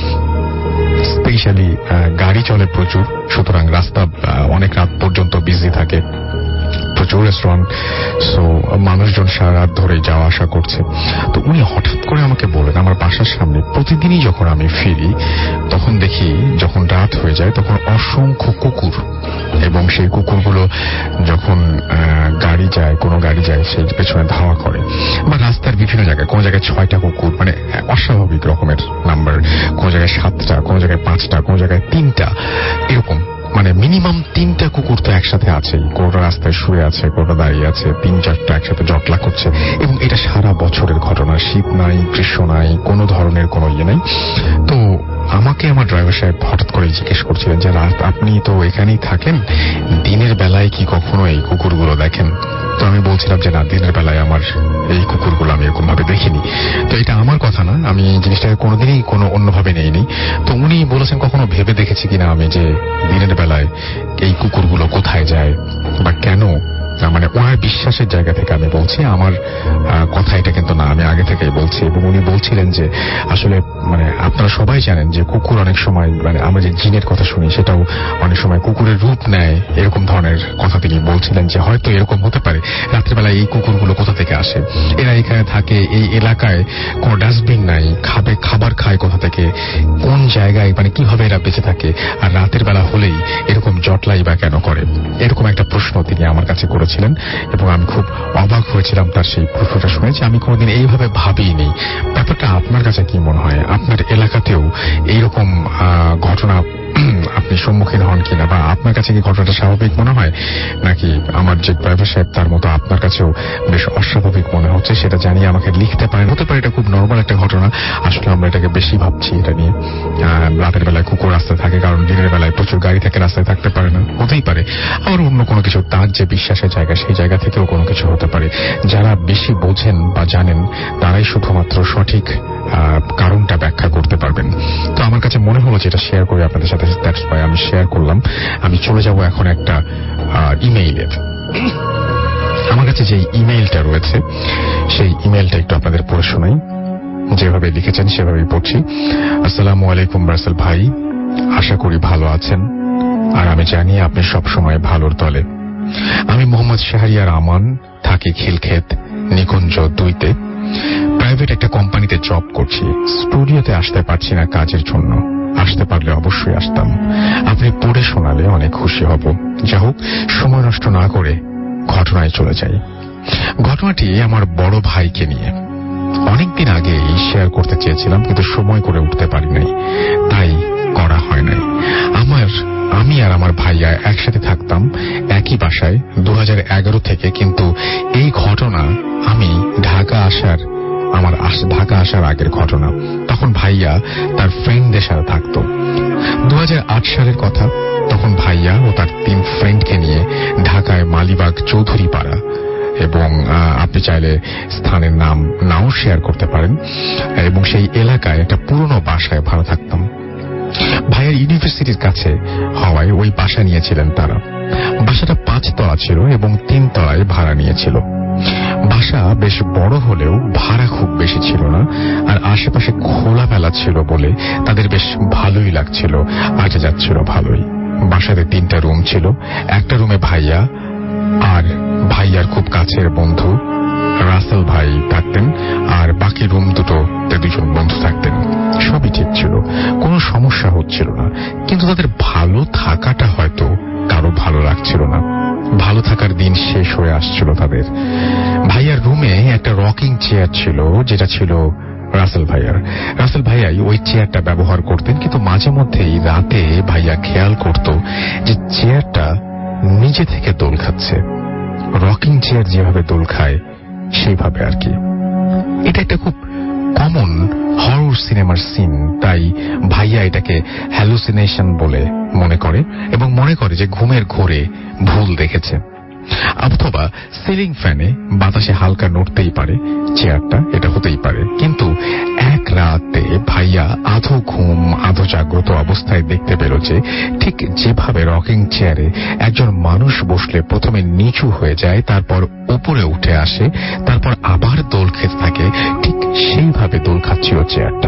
S3: স্পেশালি গাড়ি চলে প্রচুর, সুতরাং রাস্তা অনেক রাত পর্যন্ত বিজি থাকে, প্রচুর রেস্টুরেন্ট, সো মানুষজন সারা রাত ধরে যাওয়া আসা করছে। তো উনি হঠাৎ করে আমাকে বলেন, আমার বাসার সামনে প্রতিদিনই যখন আমি ফিরি তখন দেখি যখন রাত হয়ে যায় তখন অসংখ্য কুকুর, এবং সেই কুকুরগুলো যখন গাড়ি যায়, কোনো গাড়ি যায় সেই পেছনে ধাওয়া করে। বা রাস্তার বিভিন্ন জায়গায়, কোনো জায়গায় 6টা কুকুর, মানে অস্বাভাবিক রকমের নাম্বার, কোনো জায়গায় 7টা, কোনো জায়গায় 5টা, কোনো জায়গায় 3টা, এরকম মানে মিনিমাম 3টা কুকুর তো একসাথে আছেই। কোনোটা রাস্তায় শুয়ে আছে, কোনোটা দাঁড়িয়ে আছে, 3-4টা একসাথে জটলা করছে। এবং এটা সারা বছরের ঘটনা, শীত নাই, গ্রীষ্ম নাই, কোনো ধরনের কোনো ইয়ে নাই। তো আমাকে আমার ড্রাইভার সাহেব হঠাৎ করে জিজ্ঞেস করছিলেন যে রাত আপনি তো এখানেই থাকেন, দিনের বেলায় কি কখনো এই কুকুরগুলো দেখেন? তো আমি বলছিলাম যে না, দিনের বেলায় আমার এই কুকুরগুলো আমি এরকম ভাবে দেখিনি। তো এটা আমার কথা না, আমি জিনিসটাকে কোনোদিনই কোনো অন্যভাবে নেইনি। তো উনি বলেছেন কখনো ভেবে দেখেছি কিনা আমি যে দিনের বেলায় এই কুকুরগুলো কোথায় যায় বা কেন। মানে ওনার বিশ্বাসের জায়গা থেকে আমি বলছি, আমার কথা এটা কিন্তু না, আমি আগে থেকেই বলছি। এবং উনি বলছিলেন যে আসলে মানে আপনারা সবাই জানেন যে কুকুর অনেক সময়, মানে আমরা যে জিনের কথা শুনি সেটাও অনেক সময় কুকুরের রূপ নেয়, এরকম ধরনের কথা তিনি বলছিলেন যে হয়তো এরকম হতে পারে রাত্রিবেলায় এই কুকুরগুলো কোথা থেকে আসে, এরা এখানে থাকে, এই এলাকায় কোনো ডাস্টবিন নাই, খাবার খায় কোথা থেকে, কোন জায়গায়, মানে কিভাবে এরা বেঁচে থাকে, আর রাতের বেলা হলেই এরকম জটলাই বা কেন করে, এরকম একটা প্রশ্ন তিনি আমার কাছে করেছিলেন। এবং আমি খুব অবাক হয়েছিলাম তার সেই প্রশ্নটা শুনে, যে আমি কোনোদিন এইভাবে ভাবিনি। ব্যাপারটা আপনার কাছে কি মনে হয়? আপনার এলাকাতেও এইরকম ঘটনা আপনি সম্মুখীন হন কিনা, বা আপনার কাছে কি ঘটনাটা স্বাভাবিক মনে হয়, নাকি আমার যে ড্রাইভার সাহেব তার মতো আপনার কাছেও বেশ অস্বাভাবিক মনে হচ্ছে? সেটা জানিয়ে আমাকে লিখতে পারেন। হতে পারে এটা খুব নর্মাল একটা ঘটনা, আসলে আমরা এটাকে বেশি ভাবছি এটা নিয়ে। রাতের বেলায় কুকুর রাস্তায় থাকে কারণ দিনের বেলায় প্রচুর গাড়ি থাকে, রাস্তায় থাকতে পারে না, হতেই পারে। আবার অন্য কোনো কিছু, তার যে বিশ্বাসের জায়গা সেই জায়গা থেকেও কোনো কিছু হতে পারে। যারা বেশি বোঝেন বা জানেন তারাই শুধুমাত্র সঠিক কারণটা ব্যাখ্যা করতে পারবেন। তো আমার কাছে মনে হলো যে এটা শেয়ার করি আপনাদের সাথে, দ্যাটস ওয়াই আমি শেয়ার করলাম। আমি চলে যাব এখন একটা ইমেইলের। আমার কাছে যে ইমেইলটা রয়েছে সেই ইমেইলটা একটু আপনাদের পড়ে শোনাই। যেভাবে লিখেছেন সেভাবেই পড়ছি। আসসালামু আলাইকুম রাসেল ভাই, আশা করি ভালো আছেন, আর আমি জানি আপনি সবসময় ভালোর দলে। আমি মোহাম্মদ শাহরিয়ার আমান, থাকি খিলক্ষেত নিকুঞ্জ 2-তে। প্রাইভেট একটা কোম্পানিতে জব করছি। স্টুডিওতে আসতে পারছি না কাজের জন্য। আসতে পারলে অবশ্যই আসতাম। আপনি পড়ে শোনালে অনেক খুশি হব। যা হোক, সময় নষ্ট না করে ঘটনায় চলে যাই। ঘটনাটি আমার বড় ভাইকে নিয়ে। অনেকদিন আগে শেয়ার করতে চেয়েছিলাম, কিন্তু সময় করে উঠতে পারি নাই, তাই করা হয় নাই। আমি আর আমার ভাইয়া একসাথে থাকতাম একই বাসায় 2011 থেকে, কিন্তু এই ঘটনা আমি ঢাকা আসার আগের ঘটনা। তখন ভাইয়া তার ফ্রেন্ডদের সাথে থাকতো। 2008 সালের কথা। তখন ভাইয়া ও তার 3 ফ্রেন্ডকে নিয়ে ঢাকায় মালিবাগ চৌধুরী পাড়া, এবং আপনি চাইলে স্থানের নাম নাও শেয়ার করতে পারেন, এবং সেই এলাকায় একটা পুরনো বাসায় ভাড়া থাকতাম। ভাইয়ের ইউনিভার্সিটির কাছে হওয়ায় ওই বাসা নিয়েছিলেন তারা। বাসাটা 5 তলা ছিল এবং 3 তলায় ভাড়া নিয়েছিল। বাসা বেশ বড় হলেও ভাড়া খুব বেশি ছিল না, আর আশেপাশে খোলামেলা ছিল বলে তাদের বেশ ভালোই লাগছিল, আজা যাচ্ছিল ভালোই। বাসাতে 3টা রুম ছিল। একটা রুমে ভাইয়া আর ভাইয়ার খুব কাছের বন্ধু রাসেল ভাই থাকতেন, আর বাকি রুম দুটোতে 2জন বন্ধু থাকতেন। সবই ঠিক ছিল, কোনো সমস্যা হচ্ছিল না, কিন্তু তাদের ভালো থাকাটা হয়তো কারো ভালো লাগছিল না। ভালো থাকার দিন শেষ হয়ে আসছিল তাদের। ভাইয়ার রুমে একটা রকিং চেয়ার ছিল, যেটা ছিল রাসেল ভাইয়াই ওই চেয়ারটা ব্যবহার করতেন, কিন্তু মাঝে মধ্যেই রাতে ভাইয়া খেয়াল করত যে চেয়ারটা নিজে থেকে দোল খাচ্ছে। রকিং চেয়ার যেভাবে দোল খায় সেইভাবে আর কি। এটা একটা খুব কমন হরর সিনেমার সিন, তাই ভাইয়া এটাকে হ্যালুসিনেশন বলে মনে করে, এবং মনে করে যে ঘুমের ঘোরে ভুল দেখেছে। অথবা সিলিং ফ্যানে বাতাসে হালকা নড়তেই পারে চেয়ারটা, এটা হতেই পারে। কিন্তু এক রাতে ভাইয়া আধো ঘুম আধো জাগ্রত অবস্থায় দেখতে পেল যে ঠিক যেভাবে রকিং চেয়ারে একজন মানুষ বসলে প্রথমে নিচু হয়ে যায়, তারপর উপরে উঠে আসে, তারপর আবার দোল খেতে থাকে, ঠিক সেইভাবে দোল খাচ্ছিল চেয়ারটা।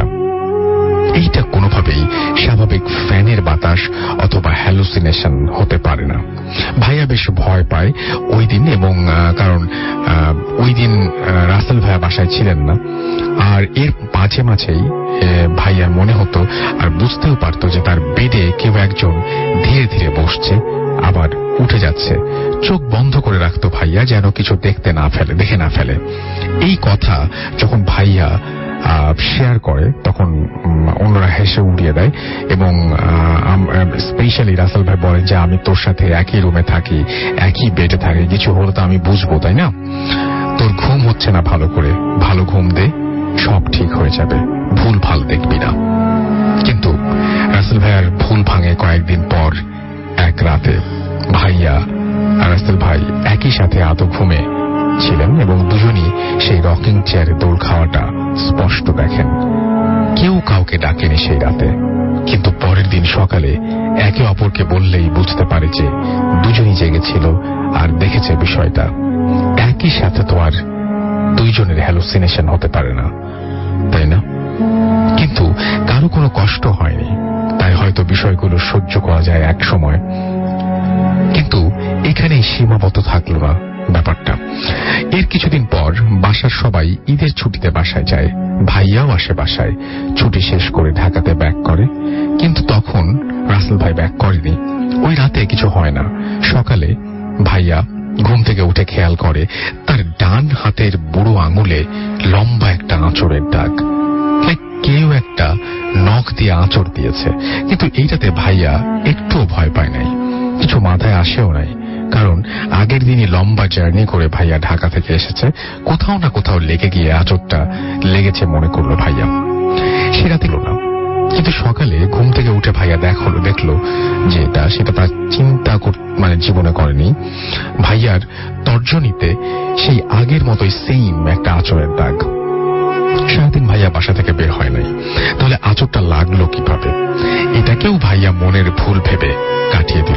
S3: এইটা কোনোভাবেই স্বাভাবিক ফ্যানের বাতাস অথবা হ্যালুসিনেশন হতে পারে না। ভাইয়া বেশ ভয় পায় ওই দিন, এবং কারণ ওই দিন রাসেল ভাইয়া বাসায় ছিলেন না, আর এর মাঝে মাঝেই ভাইয়ার মনে হতো আর বুঝতেও পারত যে তার বেডে কেউ একজন ধীরে ধীরে বসছে, আবার উঠে যাচ্ছে। চোখ বন্ধ করে রাখতো ভাইয়া, যেন কিছু দেখে না ফেলে। এই কথা যখন ভাইয়া শেয়ার করে তখন অন্যরা হেসে উড়িয়ে দেয়, এবং স্পেশালি রাসেল ভাই বলেন যে আমি তোর সাথে একই রুমে থাকি, একই বেডে থাকি, কিছু হলো তো আমি বুঝবো, তাই না? তোর ঘুম হচ্ছে না ভালো করে, ভালো ঘুম দে, সব ঠিক হয়ে যাবে, ভুল ভাল দেখবি না। কিন্তু রাসেল ভাইয়ার ভুল ভাঙে কয়েকদিন পর। এক রাতে ভাইয়া আর রাসেল ভাই একই সাথে আধো ঘুমে ছিলেন, এবং দুজনই সেই রকিং চেয়ারে দোল খাওয়াটা স্পষ্ট দেখেন। কেউ কাউকে ডাকেনি সেই রাতে, কিন্তু পরের দিন সকালে একে অপরকে বললেই বুঝতে পারে যে দুজনই জেগেছিল আর দেখেছে বিষয়টা। একই সাথে তো আর 2 জনের হ্যালুসিনেশন হতে পারে না, তাই না? কিন্তু কারো কোনো কষ্ট হয়নি, তাই হয়তো বিষয়গুলো সহ্য করা যায় এক সময়। কিন্তু এখানেই সীমাবদ্ধ থাকলো না ব্যাপারটা। এর কিছুদিন পর বাসার সবাই ঈদের ছুটিতে বাসায় যায়। ভাইয়াও আসে বাসায়, ছুটি শেষ করে ঢাকাতে ব্যাক করে। কিন্তু তখন রাসেল ভাই ব্যাক করেনি। ওই রাতে কিছু হয় না। সকালে ভাইয়া ঘুম থেকে উঠে খেয়াল করে তার ডান হাতের বুড়ো আঙুলে লম্বা একটা আঁচড়ের দাগ, কেউ একটা নখ দিয়ে আঁচড় দিয়েছে। কিন্তু এইটাতে ভাইয়া একটুও ভয় পায় নাই, কিছু মাথায় আসেও নাই, কারণ আগের দিনই লম্বা জার্নি করে ভাইয়া ঢাকা থেকে এসেছে, কোথাও না কোথাও লেগে গিয়ে আঁচড়টা লেগেছে মনে করলো ভাইয়া। সেটা দিল না। কিন্তু সকালে ঘুম থেকে উঠে ভাইয়া দেখলো যে সেটা তার চিন্তা জীবনে করেনি। ভাইয়ার তর্জনীতে সেই আগের মতোই সেম একটা আঁচড়ের দাগ। সারাদিন ভাইয়া বাসা থেকে বের হয় নাই, তাহলে আঁচড়টা লাগলো কিভাবে? এটাকেও ভাইয়া মনের ভুল ভেবে কাটিয়ে দিল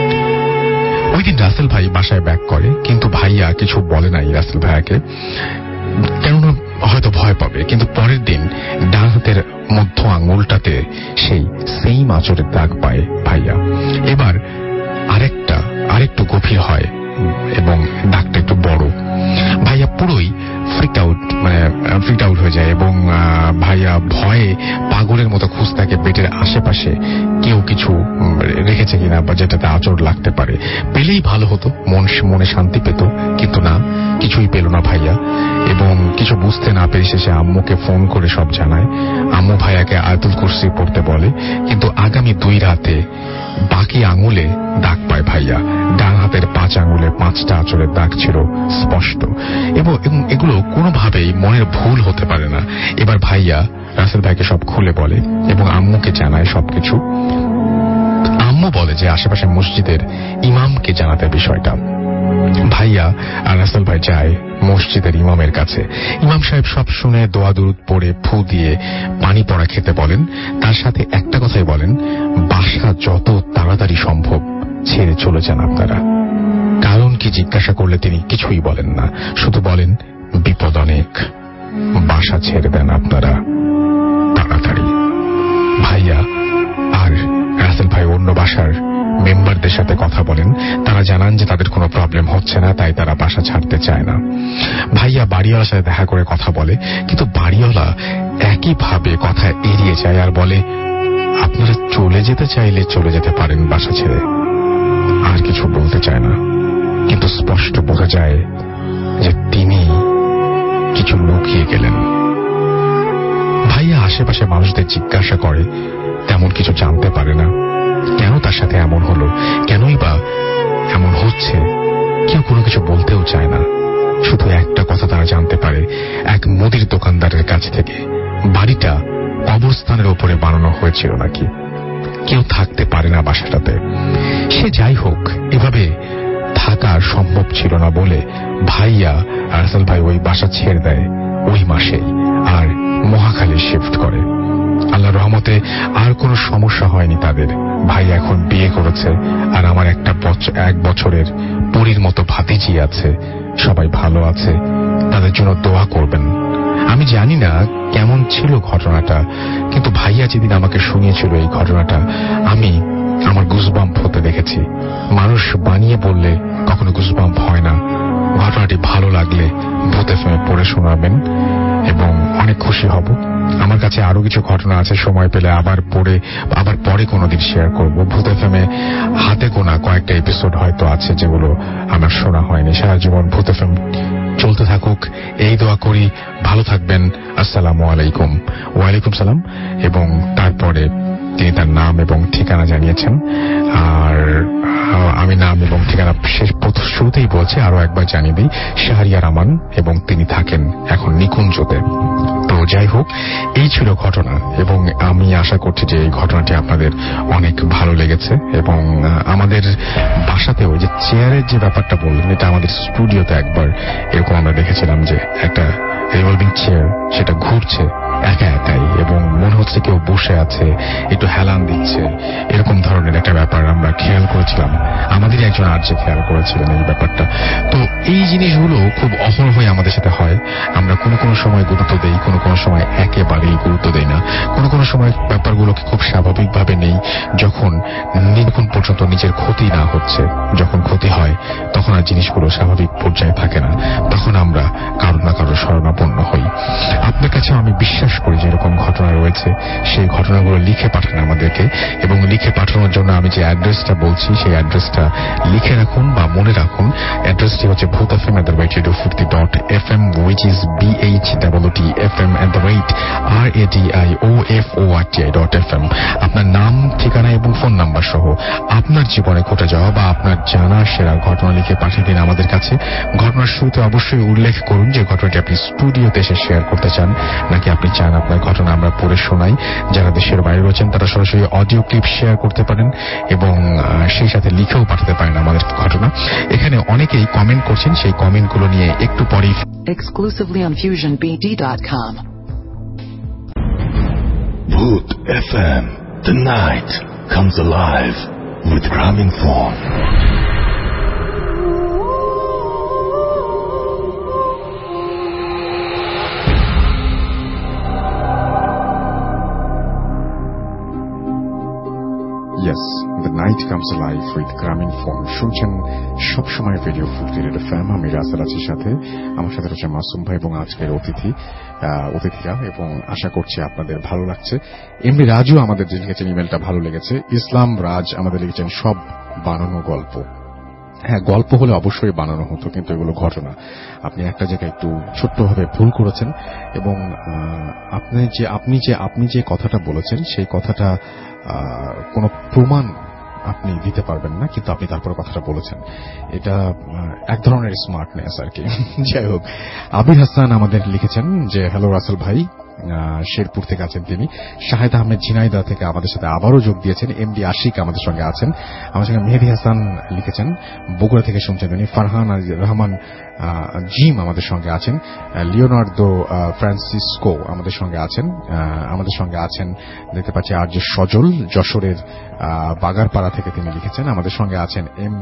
S3: ওই দিন রাসেল ভাই বাসায় ব্যাক করে, কিন্তু ভাইয়া কিছু বলে নাই রাসেল ভাইয়াকে, কেননা হয়তো ভয় পাবে। কিন্তু পরের দিন ডান হাতের মধ্য আঙুলটাতে সেই সেম আঁচড়ের দাগ পায় ভাইয়া। এবার আরেকটু গভীর হয় এবং দাগটা একটু বড়। ভাইয়া পুরোই ফ্রিকড আউট হয়ে যায় এবং ভাইয়া ভয়ে পাগলের মতো খুঁজতে থাকে বেডের আশেপাশে কেউ কিছু রেখেছে কিনা বা যেটাতে আঁচড় লাগতে পারে। পেলেই ভালো হতো, মনে শান্তি পেত, কিন্তু না, কিছুই পেল না ভাইয়া। এবং কিছু বুঝতে না পেরে শেষে আম্মুকে ফোন করে সব জানায়। আম্মু ভাইয়াকে আয়াতুল কুরসি পড়তে বলে, কিন্তু আগামী 2 রাতে বাকি আঙুলে দাগ পায় ভাইয়া। ডান হাতের 5 আঙুলে 5টা আঁচড়ের দাগ ছিল স্পষ্ট এবং এগুলো কোনোভাবেই মনের ভুল হতে পারে না। এবার ভাইয়া রাসেল ভাইকে সব খুলে বলে এবং আম্মুকে জানায় সবকিছু। আম্মু বলে যে আশেপাশে মসজিদের ইমামকে জানাতে বিষয়টা। ভাইয়া আর রাসেল ভাই যায় মসজিদের ইমামের কাছে। ইমাম সাহেব সব শুনে দোয়া দুরুদ পড়ে ফু দিয়ে পানি পড়া খেতে বলেন। তার সাথে একটা কথাই বলেন, বাসা যত তাড়াতাড়ি সম্ভব ছেড়ে চলে যান আপনারা। কারণ কি জিজ্ঞাসা করলে তিনি কিছুই বলেন না, শুধু বলেন বিপদ অনেক, বাসা ছেড়ে দেন আপনারা তাড়াতাড়ি। ভাইয়া আর রাসেল ভাই অন্য বাসার মেম্বারদের সাথে কথা বলেন। তারা জানান যে তাদের কোনো প্রবলেম হচ্ছে না, তাই তারা বাসা ছাড়তে চায় না। ভাইয়া বাড়িওয়ালার সাথে দেখা করে কথা বলে, কিন্তু বাড়িওয়ালা একইভাবে কথা এড়িয়ে যায় আর বলে, আপনারা চলে যেতে চাইলে চলে যেতে পারেন বাসা ছেড়ে। আর কিছু বলতে চায় না, কিন্তু স্পষ্ট বোঝা যায় যে তিনি কিছু লুকিয়ে গেলেন। ভাইয়া আশেপাশে মানুষদের জিজ্ঞাসা করে, তেমন কিছু জানতে পারে না। কেন তার সাথে এমন হলো, কেনই বা এমন হচ্ছে, কেউ কোনো কিছু বলতেও চায় না। শুধু একটা কথা তারা জানতে পারে, এক মুদির দোকানদারের কাছ থেকে বাড়িটা কবরস্থানের ওপরে বানানো হয়েছিল নাকি। কেউ থাকতে পারে না বাসাটাতে। সে যাই হোক, এভাবে থাকা সম্ভব ছিল না বলে ভাইয়া আর রাসেল ভাই ওই বাসা ছেড়ে দেয় ওই মাসেই আর মহাখালী শিফট করে। আল্লাহর রহমতে আর কোনো সমস্যা হয়নি তাদের। ভাই এখন বিয়ে করেছে আর আমার 1 বছরের পরীর মতো ভাতিজি আছে। সবাই ভালো আছে, তাদের জন্য দোয়া করবেন। আমি জানি না কেমন ছিল ঘটনাটা, কিন্তু ভাইয়া যেদিন আমাকে শুনিয়েছিল এই ঘটনাটা, আমি আমার গুজবাম্প হতে দেখেছি। মানুষ বানিয়ে বললে কখনো গুজবাম্প হয় না। ঘটনাটি ভালো লাগলে ভূত এফএমে পড়ে শোনাবেন এবং অনেক খুশি হব। আমার কাছে আরো কিছু ঘটনা আছে, সময় পেলে আবার পরে কোনোদিন শেয়ার করব। ভূত এফএমে হাতে গোনা কয়েকটা এপিসোড হয়তো আছে যেগুলো আমার শোনা হয়নি। সারা জীবন ভূত এফএম চলতে থাকুক, এই দোয়া করি। ভালো থাকবেন। আসসালামু আলাইকুম। ওয়ালাইকুম সালাম। এবং তারপরে তিনি তার নাম এবং ঠিকানা জানিয়েছেন। আর আমি নাম এবং ঠিকানা শুরুতেই বলছি, আরো একবার জানিয়ে দিই, শাহরিয়ার আমান, এবং তিনি থাকেন এখন নিকুঞ্জতে। তো যাই হোক, এই ছিল ঘটনা এবং আমি আশা করছি যে এই ঘটনাটি আপনাদের অনেক ভালো লেগেছে। এবং আমাদের বাসাতেও যে চেয়ারের যে ব্যাপারটা বললেন, এটা আমাদের স্টুডিওতে একবার এরকম আমরা দেখেছিলাম যে একটা রিভলভিং চেয়ার, সেটা ঘুরছে একা একাই এবং মনে হচ্ছে কেউ বসে আছে, একটু হেলান দিচ্ছে, এরকম ধরনের একটা ব্যাপার আমরা খেয়াল করেছিলাম। আমাদের একজন আর্যে খেয়াল করেছিলেন এই ব্যাপারটা। তো এই জিনিসগুলো খুব অহরহই আমাদের সাথে হয়। আমরা কোনো সময় গুরুত্ব দেই, কোনো সময় একেবারেই গুরুত্ব দেই না। কোনো সময় ব্যাপারগুলোকে খুব স্বাভাবিকভাবে নেই। যখন পর্যন্ত নিজের ক্ষতি না হচ্ছে, যখন ক্ষতি হয় তখন আর জিনিসগুলো স্বাভাবিক পর্যায়ে থাকে না, তখন আমরা কারো না কারো শরণাপন্ন হই। আপনার কাছে আমি বিশ্বাস করি যে এরকম ঘটনা রয়েছে, সেই ঘটনাগুলো লিখে পাঠান আমাদেরকে। এবং লিখে পাঠানোর জন্য আমি যে অ্যাড্রেসটা বলছি, সেই অ্যাড্রেসটা লিখে রাখুন বা মনে রাখুন। অ্যাড্রেসটি হচ্ছে bhutfm@radio50.fm, which is bhutfm@radioforti.fm। আপনার নাম, ঠিকানা এবং ফোন নাম্বার সহ আপনার জীবনে ঘটে যাওয়া বা আপনার জানা সেরা ঘটনা লিখে পাঠিয়ে দিন আমাদের কাছে। ঘটনার শুরুতে অবশ্যই উল্লেখ করুন যে ঘটনাটি আপনি স্টুডিওতে এসে শেয়ার করতে চান, নাকি আপনি চান আপনার ঘটনা আমরা পড়ে শোনাই। যারা দেশের বাইরে রয়েছেন তারা সরাসরি অডিও ক্লিপ শেয়ার করতে পারেন এবং সেই সাথে লিখেও পাঠাতে পারেন আমাদের ঘটনা। এখানে অনেকেই কমেন্ট করছেন, সেই কমেন্টগুলো নিয়ে একটু পরেই
S1: exclusively on FusionBD.com.
S2: Bhoot FM, the night comes alive with Gramophone.
S3: Yes, the night night comes live with Grameenphone শুনছেন সবসময় রেডিও ফুরফুরি এফএম। আমি রাসেল আছি সাথে, আমার সাথে রয়েছে মাসুম ভাই এবং আজকের অতিথিরা, এবং আশা করছি আপনাদের ভালো লাগছে। এমনি রাজু আমাদের যে লিখেছেন ইমেলটা ভালো লেগেছে। ইসলাম রাজ আমাদের লিখেছেন সব বানানো গল্প। হ্যাঁ, গল্প হলে অবশ্যই বানানো হতো, কিন্তু এগুলো ঘটনা। আপনি একটা জায়গায় একটু ছোট্টভাবে ভুল করেছেন, এবং আপনি যে কথাটা বলেছেন সেই কথাটা কোনো প্রমাণ আপনি দিতে পারবেন না, কিন্তু আপনি তারপরে কথাটা বলেছেন। এটা এক ধরনের স্মার্টনেস আর কি। যাই হোক, আবির হাসান আমাদের লিখেছেন যে হ্যালো রাসেল ভাই, শেরপুর থেকে আছেন তিনি। শাহেদ আহমেদ ঝিনাইদহ থেকে আমাদের সাথে আবারও যোগ দিয়েছেন। এমডি আশিক আমাদের সঙ্গে আছেন। আমাদের সঙ্গে মেহেদি হাসান লিখেছেন, বগুড়া থেকে শুনছেন তিনি। ফারহান রহমান জিম আমাদের সঙ্গে আছেন। লিওনার্দো ফ্রান্সিসকো আমাদের সঙ্গে আছেন। আমাদের সঙ্গে আছেন দেখতে পাচ্ছি আর যে সজল, যশোরের বাগারপাড়া থেকে তিনি লিখেছেন। আমাদের সঙ্গে আছেন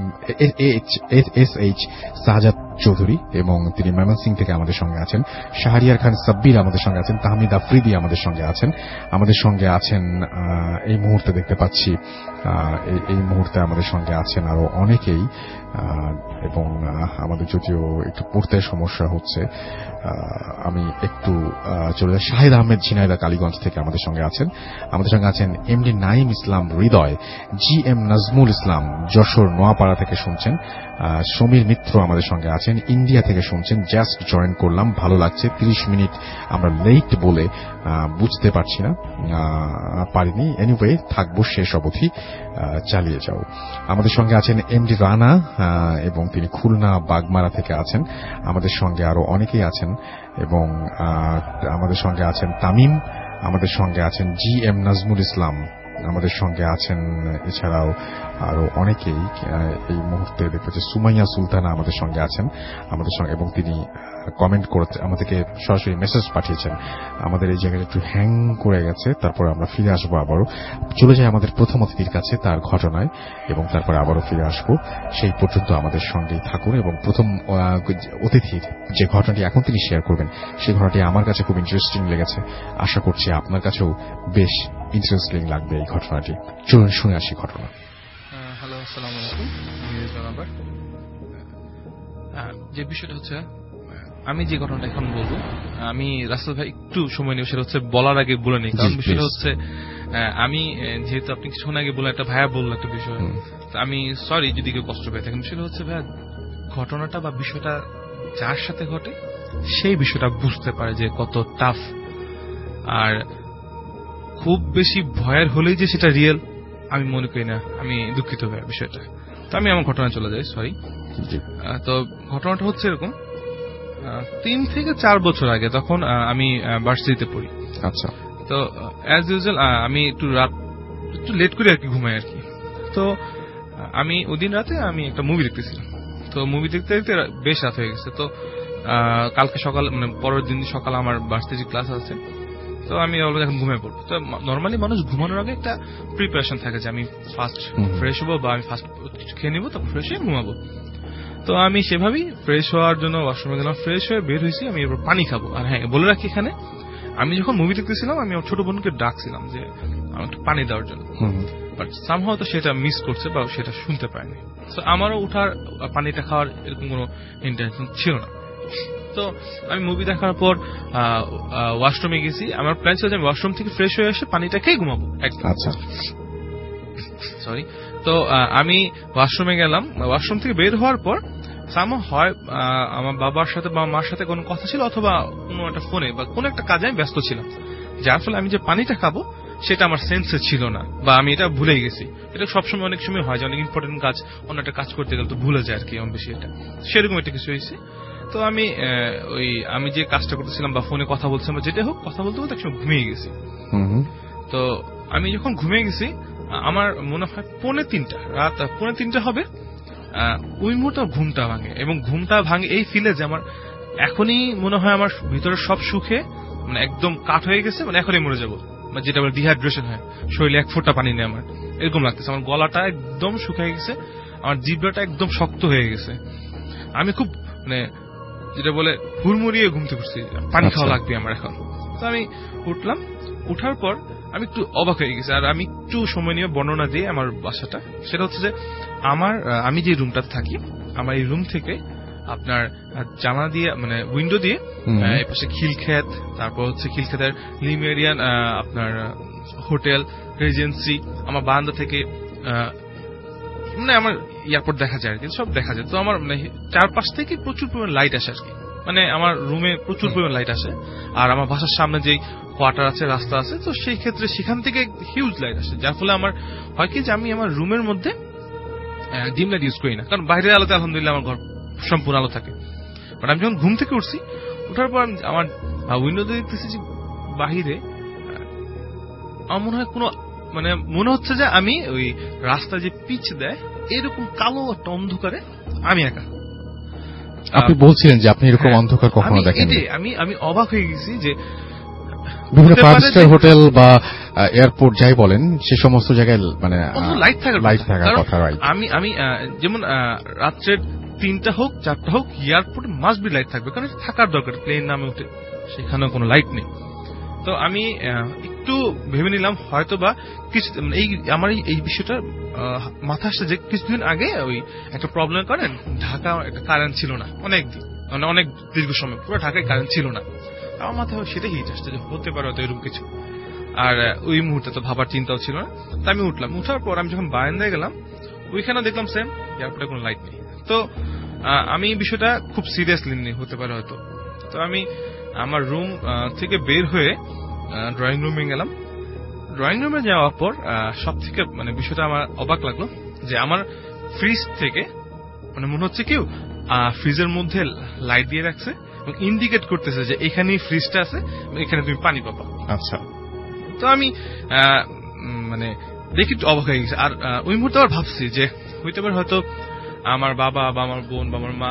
S3: SH শাহজাদ চৌধুরী, এবং তিনি ময়মনসিং থেকে আমাদের সঙ্গে আছেন। শাহরিয়ার খান সাব্বির আমাদের সঙ্গে আছেন। তাহমিদ আফ্রিদি আমাদের সঙ্গে আছেন। আমাদের সঙ্গে আছেন এই মুহূর্তে দেখতে পাচ্ছি এই মুহূর্তে আমাদের সঙ্গে আছেন আরো অনেকেই, এবং আমাদের যদিও একটু পড়তে সমস্যা হচ্ছে, আমি একটু চলে যাই। শাহেদ আহমেদ ঝিনাইদহ কালীগঞ্জ থেকে আমাদের সঙ্গে আছেন। আমাদের সঙ্গে আছেন এমডি নাইম ইসলাম হৃদয়, GM নাজমুল ইসলাম যশোর নোয়াপাড়া থেকে শুনছেন। সমীর মিত্র আমাদের সঙ্গে আছেন, ইন্ডিয়া থেকে শুনছেন। জাস্ট জয়েন করলাম, ভালো লাগছে। 30 মিনিট আমরা লেট বলে বুঝতে পারছি না, পারিনি। এনিওয়ে, থাকবো শেষ অবধি, চালিয়ে যাও। আমাদের সঙ্গে আছেন এমডি রানা, এবং তিনি খুলনা বাগমারা থেকে আছেন। আমাদের সঙ্গে আরো অনেকেই আছেন, এবং আমাদের সঙ্গে আছেন তামিম, আমাদের সঙ্গে আছেন GM নাজমুল ইসলাম, আমাদের সঙ্গে আছেন এছাড়াও আরো অনেকেই। এই মুহূর্তে দেখতে পাচ্ছি সুমাইয়া সুলতানা আমাদের সঙ্গে আছেন আমাদের সঙ্গে, এবং তিনি কমেন্ট করে আমাদেরকে সরাসরি মেসেজ পাঠিয়েছেন। আমাদের এই জায়গাটা একটু হ্যাং করে গেছে, তারপরে আমরা ফিরে আসবো, আবারও চলে যাই আমাদের প্রথম অতিথির কাছে তার ঘটনায়, এবং তারপরে আবারও ফিরে আসবো। সেই পর্যন্ত আমাদের সঙ্গেই থাকুন। এবং প্রথম অতিথির যে ঘটনাটি এখন তিনি শেয়ার করবেন, সেই ঘটনাটি আমার কাছে খুব ইন্টারেস্টিং লেগেছে। আশা করছি আপনার কাছেও বেশ ইন্টারেস্টিং লাগবে এই ঘটনাটি। চলুন শুনে আসি ঘটনা।
S4: হ্যালো, আসসালামু আলাইকুম। যে বিষয়টা হচ্ছে, আমি যে ঘটনাটা এখন বলবো, আমি রাসেল ভাই একটু সময় নিয়ে সেটা হচ্ছে বলার আগে বলে নিই। কারণ বিষয়টা হচ্ছে, আমি যেহেতু আপনি কিছুক্ষণ আগে বলে একটা ভাইয়া বললো একটা বিষয়, আমি সরি যদি কেউ কষ্ট পেয়ে থাকেন। বিষয়টা হচ্ছে ভাইয়া, ঘটনাটা বা বিষয়টা যার সাথে ঘটে সেই বিষয়টা বুঝতে পারে যে কত টাফ, আর খুব বেশি ভয়ের হলেই যে সেটা রিয়েল আমি মনে করি না। আমি দুঃখিত ভাইয়া বিষয়টা। তো আমি আমার ঘটনা চলে যাই, সরি। তো ঘটনাটা হচ্ছে এরকম, 3 থেকে 4 বছর আগে, তখন আমি ভার্সিটিতে পড়ি।
S3: আচ্ছা।
S4: তো অ্যাজ ইউজুয়াল আমি একটু লেট করে আর কি ঘুমাই আর কি। তো আমি ওদিন রাতে আমি একটা মুভি দেখতেছিলাম। তো মুভি দেখতে দেখতে বেশ রাত হয়ে গেছে। তো কালকে সকাল, মানে পরের দিন সকাল আমার ভার্সিটি ক্লাস আছে। তো আমি এখন ঘুমিয়ে পড়বো। তো নর্মালি মানুষ ঘুমানোর আগে একটা প্রিপারেশন থাকে যে আমি ফার্স্ট ফ্রেশ হবো, বা আমি ফার্স্ট খেয়ে নিবো, তারপর ফ্রেশ হয়ে ঘুমাবো। তো আমি সেভাবেই ফ্রেশ হওয়ার জন্য ওয়াশরুমে গেলাম, ফ্রেশ হয়ে বের হয়েছি। আমি এবার পানি খাবো। আর হ্যাঁ, বলে রাখি, এখানে আমি যখন মুভি দেখতেছিলাম আমি আমার ছোট বোনকে ডাকছিলাম যে আমার একটু পানি দেওয়ার জন্য, বাট সামহাও তো সেটা মিস করছে বা সেটা শুনতে পায়নি। তো আমারও উঠার পানিটা খাওয়ার এরকম কোনো ইন্টেনশন ছিল না। তো আমি মুভি দেখার পর ওয়াশরুমে গেছি। আমার প্ল্যান ছিল যে আমি ওয়াশরুম থেকে ফ্রেশ হয়ে এসে পানিটা খেয়ে ঘুমাবো।
S3: আচ্ছা,
S4: সরি। তো আমি ওয়াশরুমে গেলাম। ওয়াশরুম থেকে বের হওয়ার পর হয় আমার বাবার সাথে বা মার সাথে কোনো কথা ছিল, অথবা কোনো একটা ফোনে বা কোনো একটা কাজে আমি ব্যস্ত ছিলাম, যার ফলে আমি যে পানিটা খাবো সেটা আমার সেন্সে ছিল না, বা আমি এটা ভুলে গেছি। এটা সবসময় অনেক সময় হয় যে অনেক ইম্পর্টেন্ট কাজ, অন্য একটা কাজ করতে গেলে তো ভুলে যায় আর কি অনেক বেশি। এটা সেরকম একটা কিছু হয়েছে। তো আমি যে কাজটা করতেছিলাম বা ফোনে কথা বলছিলাম, যেটা হোক, কথা বলতে বলতে একসময় ঘুমিয়ে গেছি। তো আমি যখন ঘুমিয়ে গেছি, আমার মনে হয় রাত 2:45 হবে, ওই মুহূর্তে ঘুমটা ভাঙে। এবং ঘুমটা ভাঙে এই ফিলে যে আমার এখনই মনে হয় আমার ভিতরে সব সুখে মানে একদম কাঠ হয়ে গেছে, মানে এখনই মরে যাবো, যেটা বলে ডিহাইড্রেশন হয়, শরীরে 1 ফোঁটা পানি নেই আমার, এরকম লাগতেছে। আমার গলাটা একদম শুকিয়ে গেছে, আমার জিহ্বাটা একদম শক্ত হয়ে গেছে। আমি খুব মানে যেটা বলে হুড়মুড়িয়ে ঘুমতে পারছি, পানি খাওয়া লাগবে আমার এখন। তো আমি উঠলাম, উঠার পর আমি একটু অবাক হয়ে গেছি। আর আমি একটু সময় নিয়ে বর্ণনা দিই আমার বাসাটা। সেটা হচ্ছে যে আমি যে রুমটাতে থাকি, আমার এই রুম থেকে আপনার জানালা দিয়ে মানে উইন্ডো দিয়ে এপাশে খিলক্ষেত, তারপর হচ্ছে খিলক্ষেতের লিমেরিয়ান আপনার হোটেল রেজেন্সি, আমার বারান্দা থেকে মানে আমার এয়ারপোর্ট দেখা যায় আর কি, সব দেখা যায়। তো আমার মানে চারপাশ থেকে প্রচুর পরিমাণ লাইট আসে আর কি, মানে আমার রুমে প্রচুর পরিমাণ লাইট আসে। আর আমার বাসার সামনে যেই কোয়ার্টার আছে, রাস্তা আছে, তো সেই ক্ষেত্রে সেখান থেকে হিউজ লাইট আসে, যার ফলে আমার হয় কি যে আমি আমার রুমের মধ্যে ডিম লাইট ইউজ করি না, কারণ বাইরের আলোতে আলহামদুলিল্লাহ আমার ঘর সম্পূর্ণ আলো থাকে। বাট আমি যখন ঘুম থেকে উঠছি, উঠার পর আমার উইন্ডোতে দেখতেছি যে বাহিরে আমার মনে হয় কোনো মানে মনে হচ্ছে যে আমি ওই রাস্তা যে পিচ দেয় এরকম কালো একটা অন্ধকারে আমি একা।
S3: আপনি বলছিলেন যে আপনি এরকম অন্ধকার কখনো দেখেননি।
S4: আমি অবাক হয়ে গেছি যে
S3: বিভিন্ন 5 স্টার হোটেল বা এয়ারপোর্ট যাই বলেন, সে সমস্ত জায়গায় মানে
S4: লাইট থাকার
S3: কথা।
S4: আমি যেমন রাত্রের 3টা হোক 4টা হোক এয়ারপোর্টে মাস্ট বি লাইট থাকবে, কারণ থাকার দরকার। প্লেন নামে উঠে সেখানেও কোনো লাইট নেই। তো আমি একটু ভেবে নিলাম হয়তো বা কিছু আমার এই বিষয়টা মাথা আসছে যে কিছুদিন আগে ওই একটা প্রবলেমের কারণে ঢাকা একটা কারেন্ট ছিল না অনেকদিন, মানে অনেক দীর্ঘ সময় পুরো ঢাকায় কারেন্ট ছিল না। আমার মাথায় সেটাই হিট আসছে যে হতে পারে হয়তো এরকম কিছু। আর ওই মুহূর্তে তো ভাবার চিন্তাও ছিল না। তো আমি উঠলাম, উঠার পর আমি যখন বারান্দায় গেলাম, ওইখানে দেখলাম সেম এয়ারপোর্টে কোনো লাইট নেই। তো আমি বিষয়টা খুব সিরিয়াসলি নিই, হতে পারে হয়তো। তো আমি আমার রুম থেকে বের হয়ে ড্রয়িং রুমে গেলাম। ড্রয়িং রুমে যাওয়ার পর সব থেকে মানে বিষয়টা আমার অবাক লাগলো যে আমার ফ্রিজ থেকে মানে মনে হচ্ছে কেউ ফ্রিজের মধ্যে লাইট দিয়ে রাখছে এবং ইন্ডিকেট করতেছে যে এখানেই ফ্রিজটা আছে, এখানে তুমি পানি পাবা।
S3: আচ্ছা।
S4: তো আমি মানে দেখি একটু অবাক হয়ে গেছে। আর ওই মুহূর্তে আবার ভাবছি যে হইতে পারে হয়তো আমার বাবা বা আমার বোন বা আমার মা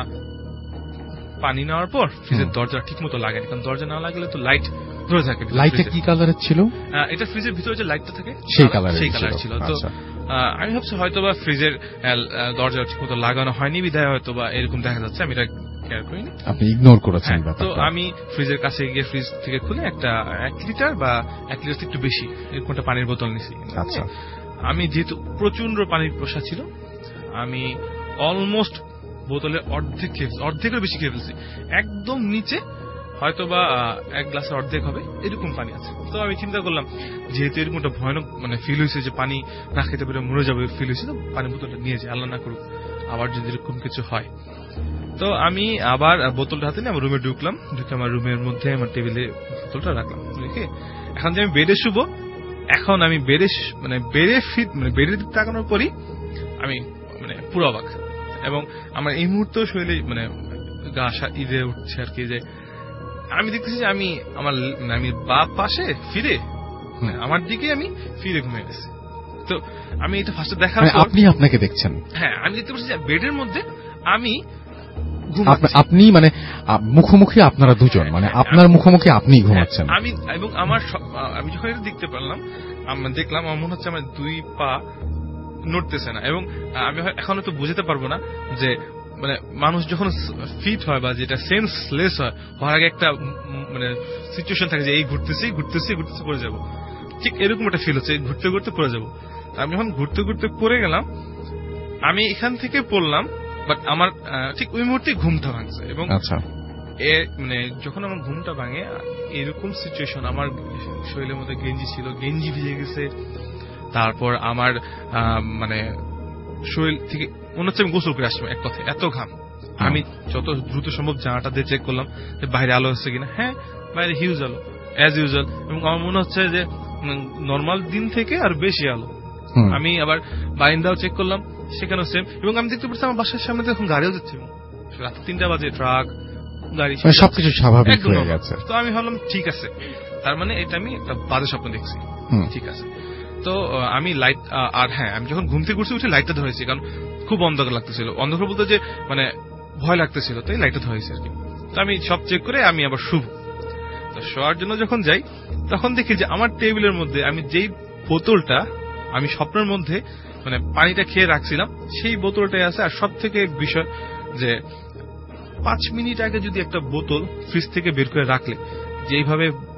S4: পানি নেওয়ার পর ফ্রিজের দরজা ঠিক মতো লাগেনি, কারণ দরজা না লাগলে তো লাইট ধরে থাকে।
S3: লাইটটা কি কালারের ছিল?
S4: এটা ফ্রিজের ভিতরে যে লাইটটা থাকে
S3: সেই কালার
S4: ছিল। তো আমি ভাবছি হয়তো বা ফ্রিজের দরজা ঠিক মতো লাগানো হয়নি বিধায় হয়তো বা এরকম দেখা যাচ্ছে, আমি এটা কেয়ার করিনি, আপনি
S3: ইগনোর করেছেন।
S4: তো আমি ফ্রিজের কাছে গিয়ে ফ্রিজ থেকে খুলে একটা 1 লিটার বা 1 লিটার একটু বেশি এরকম একটা পানির বোতল নিছি।
S3: আচ্ছা।
S4: আমি যেহেতু প্রচন্ড পানির প্রসাদ ছিল, আমি অলমোস্ট বোতলের অর্ধেকের বেশি খেয়ে ফেলছি। একদম নিচে হয়তো বা 1 গ্লাসের অর্ধেক হবে এরকম পানি আছে। তো আমি চিন্তা করলাম যেহেতু এরকম একটা ভয়ানক মানে ফিল হয়েছে যে পানি না খেতে পেরে মরে যাবে ফিল হয়েছে, তো পানির বোতলটা নিয়ে যাই, আল্লাহ না করুক আবার যদি এরকম কিছু হয়। তো আমি আবার বোতলটা হাতে নিয়ে আমার রুমে ঢুকলাম, ঢুকে আমার রুমের মধ্যে আমার টেবিলে বোতলটা রাখলাম রেখে এখন যে আমি বেডে শুবো, এখন আমি বেডের দিক তাকানোর পরই আমি মানে পুরো অবাক। এবং আমার এই মুহূর্তে শরীরে মানে গা ঈদে উঠছে আর কি, যে আমি দেখতেছি যে আমি বাপ পাশে ফিরে আমার দিকে আমি ফিরে ঘুমিয়ে গেছি। তো আমি এটা ফার্স্টে দেখার পর
S3: আপনি আপনাকে দেখছেন?
S4: হ্যাঁ, আমি দেখতে পাচ্ছি যে বেডের মধ্যে আমি
S3: আপনি মানে মুখোমুখি আপনারা দুজন, মানে আপনার মুখোমুখি আপনি ঘুমাচ্ছেন।
S4: আমি এবং আমি যখন এটা দেখতে পারলাম, দেখলাম আমার মনে হচ্ছে আমার 2 পা নড়তেছে না। এবং আমি এখনো তো বুঝতে পারবো না যে মানে মানুষ যখন ফিট হয় বা যেটা সেন্সলেস হয়, হওয়ার আগে একটা মানে সিচুয়েশন থাকে যে এই ঘুরতেছি পড়ে যাবো, ঠিক এরকম একটা ফিল হচ্ছে ঘুরতে ঘুরতে পড়ে যাবো। আমি যখন ঘুরতে ঘুরতে পড়ে গেলাম, আমি এখান থেকে পড়লাম, বাট আমার ঠিক ওই মুহূর্তে ঘুমটা ভাঙছে। এবং মানে যখন আমার ঘুমটা ভাঙে এরকম সিচুয়েশন, আমার শরীরের মধ্যে গেঞ্জি ছিল, গেঞ্জি ভিজে গেছে। তারপর আমার মানে শরীর থেকে মনে হচ্ছে আমি গোসল করে আসবো, এক কথায় এত ঘাম। আমি যত দ্রুত সম্ভব জানাটা দিয়ে চেক করলাম যে বাইরে আলো হচ্ছে কিনা। হ্যাঁ, বাইরে হিউজ আলো অ্যাজ ইউজুয়াল, এবং আমার মনে হচ্ছে যে নর্মাল দিন থেকে আর বেশি আলো। আমি আবার বারান্দাও চেক করলাম, সেখানেও সেম। এবং আমি দেখতে পাচ্ছি আমার বাসার সামনে এখন গাড়িও যাচ্ছে, রাত 3টা বাজে, ট্রাক গাড়ি
S3: সবকিছু স্বাভাবিক হয়ে গেছে।
S4: তো আমি ভাবলাম ঠিক আছে, তার মানে এটা আমি একটা বাজে স্বপ্ন দেখছি, ঠিক আছে। তো আমি লাইট, আর হ্যাঁ আমি যখন ঘুম থেকে উঠে লাইটটা ধরেছি, কারণ খুব অন্ধকার লাগতেছিল, অন্ধকার বলতে যে মানে ভয় লাগতেছিল, তাই লাইটটা ধরেছি আর কি। তো আমি সব চেক করে আমি আবার শুভ। তো শোয়ার জন্য যখন যাই, তখন দেখি যে আমার টেবিলের মধ্যে আমি যেই বোতলটা আমি স্বপ্নের মধ্যে মানে পানিটা খেয়ে রাখছিলাম, সেই বোতলটাই আছে। আর সব থেকে বিষয় যে 5 মিনিট আগে যদি একটা বোতল ফ্রিজ থেকে বের করে রাখলে যেইভাবে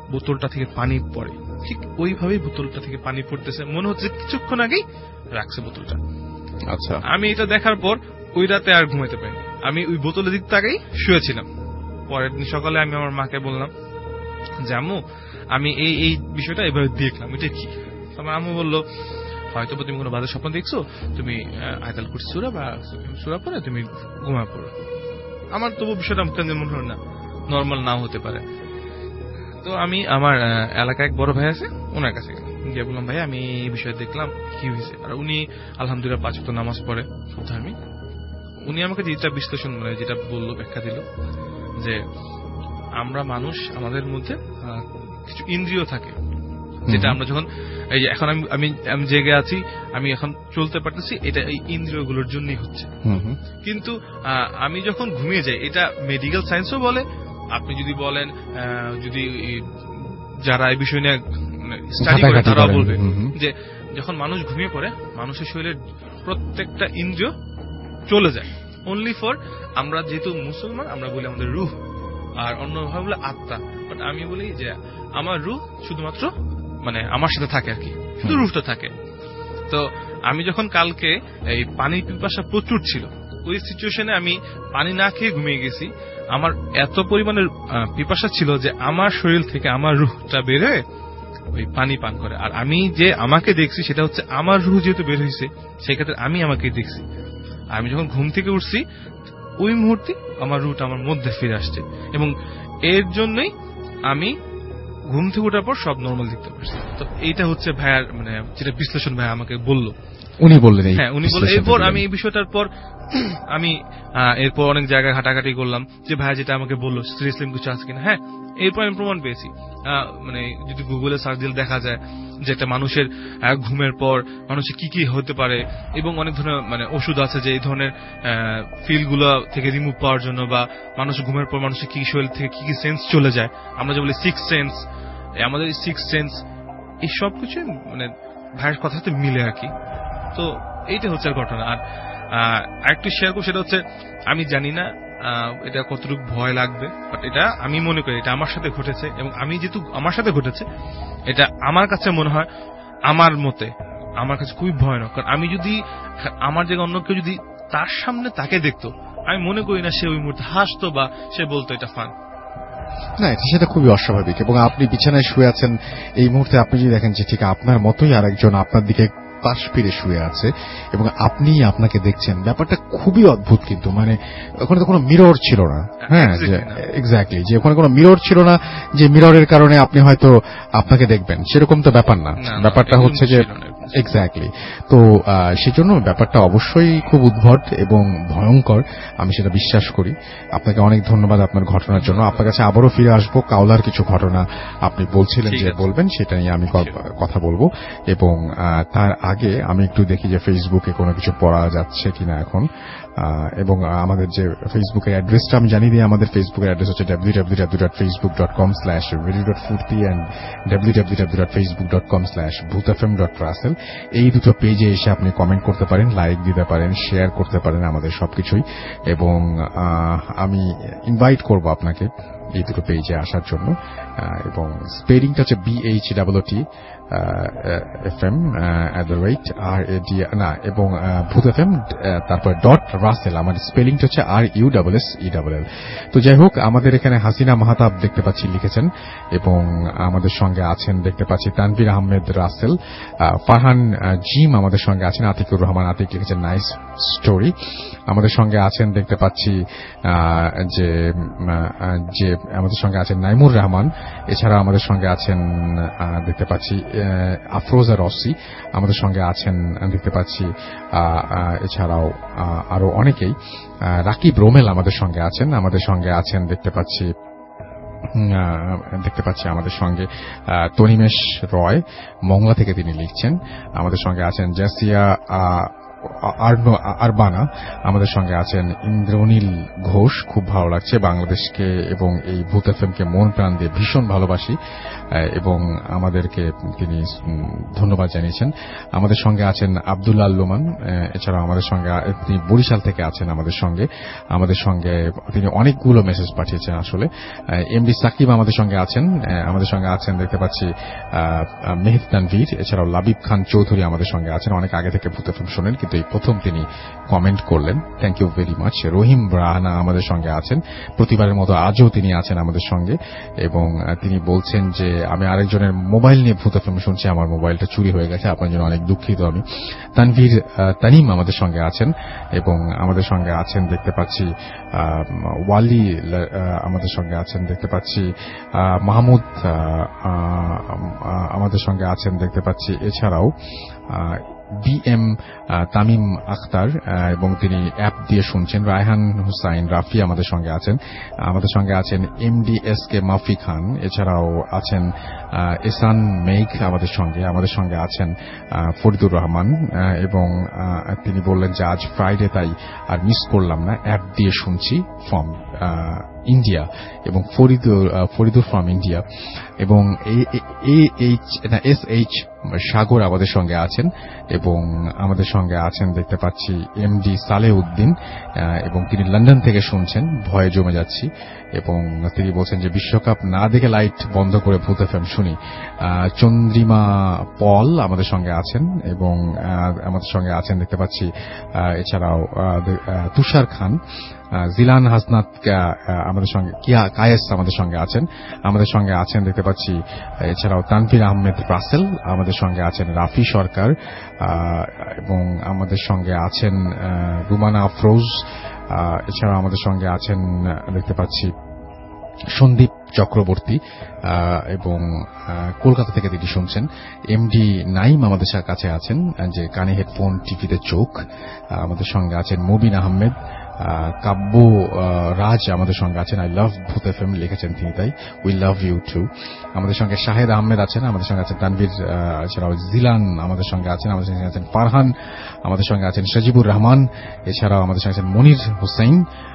S4: বোতলটা থেকে পানি পড়ে, ঠিক ওইভাবেই বোতলটা থেকে পানি পড়তেছে, মনে হচ্ছে কিছুক্ষণ আগেই রাখছে বোতলটা।
S3: আচ্ছা,
S4: আমি এটা দেখার পর ওই রাতে আর ঘুমাইতে পারিনি, আমি ওই বোতলের দিক তাকেই শুয়েছিলাম। পরের দিন সকালে আমি আমার মাকে বললাম যে আম্মু আমি এই বিষয়টা এভাবে দেখলাম, এটা কি? আমার আম্মু বললো হয়তো তুমি কোনো বাজে স্বপ্ন দেখছো, তুমি আয়াতুল কুরসি সূরা বা সূরা পড়ে তুমি ঘুমায় পড়ো। আমার তবু বিষয়টা কেন মনে হয় না নর্মাল নাও হতে পারে। তো আমি আমার এলাকায় এক বড় ভাই আছে, ওনার কাছে গিয়ে বললাম ভাই আমি এই বিষয়ে দেখলাম, কি হয়েছে? আর উনি আলহামদুলিল্লাহ 5 ওয়াক্ত নামাজ পড়ে, খুব ধার্মিক। উনি আমাকে যেটা বিশ্লেষণ যেটা বললো, ব্যাখ্যা দিল যে আমরা মানুষ, আমাদের মধ্যে কিছু ইন্দ্রিয় থাকে, যেটা আমরা যখন এই যে এখন আমি জেগে আছি, আমি এখন চলতে পারতেছি, এটা এই ইন্দ্রিয়গুলোর জন্যই হচ্ছে। কিন্তু আমি যখন ঘুমিয়ে যাই, এটা মেডিকেল সায়েন্সও বলে, আপনি যদি বলেন যদি যারা এই বিষয় নিয়ে স্টাডি করে তারাও বলবে যে যখন মানুষ ঘুমিয়ে পড়ে মানুষের শরীরের প্রত্যেকটা ইন্দ্রিয় চলে যায়, অনলি ফর আমরা যেহেতু মুসলমান আমরা বলি আমাদের রুহ, আর অন্যভাবে বলে আত্মা। বাট আমি বলি যে আমার রুহ শুধুমাত্র আমার সাথে থাকে আর কি, শুধু রুহটা থাকে। তো আমি যখন কালকে এই পানির পিপাসা প্রচুর ছিল, ওই সিচুয়েশনে আমি পানি না খেয়ে ঘুমিয়ে গেছি। আমার এত পরিমাণের পিপাসা ছিল যে আমার শরীর থেকে আমার রুহটা বের হয়ে ওই পানি পান করে। আর আমি যে আমাকে দেখছি সেটা হচ্ছে আমার রুহ যেহেতু বের হয়েছে, সেক্ষেত্রে আমি আমাকে দেখছি। আমি যখন ঘুম থেকে উঠছি ওই মুহূর্তে আমার রুহটা আমার মধ্যে ফিরে আসছে, এবং এর জন্যই আমি ঘুম থেকে ওঠার পর সব নর্মাল দেখতে পারছি। তো এইটা হচ্ছে ভাইয়ার যেটা বিশ্লেষণ ভাইয়া আমাকে বললো,
S3: উনি বললেন।
S4: হ্যাঁ উনি বললেন। এরপর আমি এই বিষয়টার পর আমি এরপর অনেক জায়গায় ঘাটাঘাটি করলাম যে ভাইয়া যেটা আমাকে বললো সিরিয়াসলি কিছু আছে কিনা। হ্যাঁ, এরপর আমি প্রমাণ পেয়েছি। যদি গুগলে সার্চ দিলে দেখা যায় যে একটা মানুষের ঘুমের পর মানুষের কি কি হতে পারে, এবং অনেক ধরনের ওষুধ আছে যে এই ধরনের ফিল গুলো থেকে রিমুভ পাওয়ার জন্য, বা মানুষ ঘুমের পর মানুষের কি শরীর থেকে কি কি সেন্স চলে যায়, আমরা যে বলি সিক্স সেন্স, আমাদের এই সিক্স সেন্স এই সব কিছু ভাইয়ের কথাতে মিলে আর কি। তো এইটা হচ্ছে ঘটনা। আর আরেকটু শেয়ার করবো, সেটা হচ্ছে আমি জানি না এটা কতটুকু ভয় লাগবে, বাট এটা আমি মনে করি এটা আমার সাথে ঘটেছে, এবং আমি যেহেতু আমার সাথে ঘটেছে এটা আমার কাছে মনে হয় আমার মতে আমার কাছে খুবই ভয়ানক। কারণ আমি যদি আমার জায়গায় অন্য কেউ যদি তার সামনে তাকে দেখতো, আমি মনে করি না সে ওই মুহূর্তে হাসতো বা সে বলতো এটা ফান।
S3: না, সেটা খুবই অস্বাভাবিক। এবং আপনি বিছানায় শুয়ে আছেন, এই মুহূর্তে আপনি যদি দেখেন যে ঠিক আপনার মতোই আরেকজন আপনার দিকে পাশ ফিরে শুয়ে আছে এবং আপনি আপনাকে দেখছেন, ব্যাপারটা খুবই অদ্ভুত। কিন্তু ওখানে তো কোনো মিরর ছিল না। হ্যাঁ, এক্স্যাক্টলি, যে ওখানে কোনো মিরর ছিল না যে মিররের কারণে আপনি হয়তো আপনাকে দেখবেন, সেরকম তো ব্যাপার না। ব্যাপারটা হচ্ছে যে এক্স্যাক্টলি, তো সেজন্য ব্যাপারটা অবশ্যই খুব উদ্ভট এবং ভয়ঙ্কর, আমি সেটা বিশ্বাস করি। আপনাকে অনেক ধন্যবাদ আপনার ঘটনার জন্য। আপনার কাছে আবারও ফিরে আসবো, কাওলার কিছু ঘটনা আপনি বলছিলেন যে বলবেন, সেটা নিয়ে আমি কথা বলবো। এবং তার আগে আমি একটু দেখি যে ফেসবুকে কোনো কিছু পড়া যাচ্ছে কিনা এখন। এবং আমাদের যে ফেসবুকের অ্যাড্রেসটা আমি জানিয়ে দিই, আমাদের ফেসবুকের অ্যাড্রেস হচ্ছে www.facebook.com/radio.furti and www.facebook.com/bhutfm.russell। এই দুটো পেজে এসে আপনি কমেন্ট করতে পারেন, লাইক দিতে পারেন, শেয়ার করতে পারেন আমাদের সবকিছুই। এবং আমি ইনভাইট করব আপনাকে এই দুটো পেজে আসার জন্য। এবং স্পেলিংটা হচ্ছে BHWTFM@RAD না, এবং ভূত FM তারপর .russell, আমার স্পেলিংটা হচ্ছে RUSSELL। তো যাই হোক, আমাদের এখানে হাসিনা মাহতাব দেখতে পাচ্ছি লিখেছেন, এবং আমাদের সঙ্গে আছেন দেখতে পাচ্ছি তানভীর আহমেদ রাসেল, ফারহান জিম আমাদের সঙ্গে আছেন, আতিকুর রহমান আতিক লিখেছেন নাইস স্টোরি। আমাদের সঙ্গে আছেন দেখতে পাচ্ছি যে আমাদের সঙ্গে আছেন নাইমুর রহমান। এছাড়া আমাদের সঙ্গে আছেন দেখতে পাচ্ছি আফরোজা রসি, আমাদের সঙ্গে আছেন দেখতে পাচ্ছি এছাড়াও আরো অনেকেই। রাকিব রোমেল আমাদের সঙ্গে আছেন, আমাদের সঙ্গে আছেন দেখতে পাচ্ছি আমাদের সঙ্গে তনিমেশ রয় মংলা থেকে তিনি লিখছেন। আমাদের সঙ্গে আছেন জাসিয়া আরবানা আমাদের সঙ্গে আছেন, ইন্দ্রনীল ঘোষ, খুব ভালো লাগছে, বাংলাদেশকে এবং এই ভূত এফএমকে মন প্রাণ দিয়ে ভীষণ ভালোবাসি, এবং আমাদেরকে তিনি ধন্যবাদ জানিয়েছেন। আমাদের সঙ্গে আছেন আব্দুল্লাহ লোমান, এছাড়াও আমাদের সঙ্গে তিনি বরিশাল থেকে আছেন আমাদের সঙ্গে তিনি অনেকগুলো মেসেজ পাঠিয়েছেন। আসলে এমডি সাকিব আমাদের সঙ্গে আছেন দেখতে পাচ্ছি, মেহেদ তানভীর, এছাড়াও লাবিব খান চৌধুরী আমাদের সঙ্গে আছেন। অনেক আগে থেকে ভূত এফএম শোনেন, কিন্তু এই প্রথম তিনি কমেন্ট করলেন, thank you very much. Rahim Rahana আমাদের সঙ্গে আছেন, প্রতিবারের মতো আজও তিনি আছেন আমাদের সঙ্গে, এবং তিনি বলছেন যে আমি আরেকজনের মোবাইল নিয়ে ভূত এফএম শুনছি, আমার মোবাইলটা চুরি হয়ে গেছে, আপনার জন্য অনেক দুঃখিত আমি। তানিম আমাদের সঙ্গে আছেন, এবং আমাদের সঙ্গে আছেন দেখতে পাচ্ছি ওয়ালি আমাদের সঙ্গে আছেন দেখতে পাচ্ছি, মাহমুদ আমাদের সঙ্গে আছেন দেখতে পাচ্ছি, এছাড়াও বিএম তামিম আখতার, এবং তিনি অ্যাপ দিয়ে শুনছেন। রায়হান হুসাইন রাফি আমাদের সঙ্গে আছেন এমডিএসকে মাফি খান, এছাড়াও আছেন এসান মেঘ আমাদের সঙ্গে আছেন ফরিদুর রহমান, এবং তিনি বললেন যে আজ ফ্রাইডে তাই আর মিস করলাম না, অ্যাপ দিয়ে শুনছি ফ্রম ইন্ডিয়া, এবং ফরিদুর ফ্রম ইন্ডিয়া, এবং SH সাগর আমাদের সঙ্গে আছেন, এবং আমাদের সঙ্গে আছেন দেখতে পাচ্ছি এমডি সালেহ উদ্দিন, এবং তিনি লন্ডন থেকে শুনছেন, ভয়ে জমে যাচ্ছি, এবং তিনি বলছেন যে বিশ্বকাপ না দেখে লাইট বন্ধ করে ভূত এফএম শুনি। চন্দ্রিমা পল আমাদের সঙ্গে আছেন, এবং আমাদের সঙ্গে আছেন দেখতে পাচ্ছি, এছাড়াও তুষার খান, জিলান হাসনাত আমাদের সঙ্গে, কায়েস আমাদের সঙ্গে আছেন দেখতে পাচ্ছি, এছাড়াও তানভীর আহমেদ রাসেল আমাদের সঙ্গে আছেন, রাফি সরকার, এবং আমাদের সঙ্গে আছেন রুমানা আফরোজ, এছাড়াও আমাদের সঙ্গে আছেন দেখতে পাচ্ছি সন্দীপ চক্রবর্তী, এবং কলকাতা থেকে তিনি শুনছেন। এমডি নাইম আমাদের কাছে আছেন, যে কানে হেডফোন টিভিতে চোখ, আমাদের সঙ্গে আছেন মুবিন আহমেদ, কাব্য রাজ আমাদের সঙ্গে আছেন, আই লাভ ভূত এফএম লিখেছেন তিনি, তাই উই লাভ ইউ টু। আমাদের সঙ্গে শাহেদ আহমেদ আছেন, আমাদের সঙ্গে আছেন তানভীর, এছাড়াও জিলান আমাদের সঙ্গে আছেন ফারহান, আমাদের সঙ্গে আছেন সজিবুর রহমান, এছাড়াও আমাদের সঙ্গে আছেন মনির হোসেন,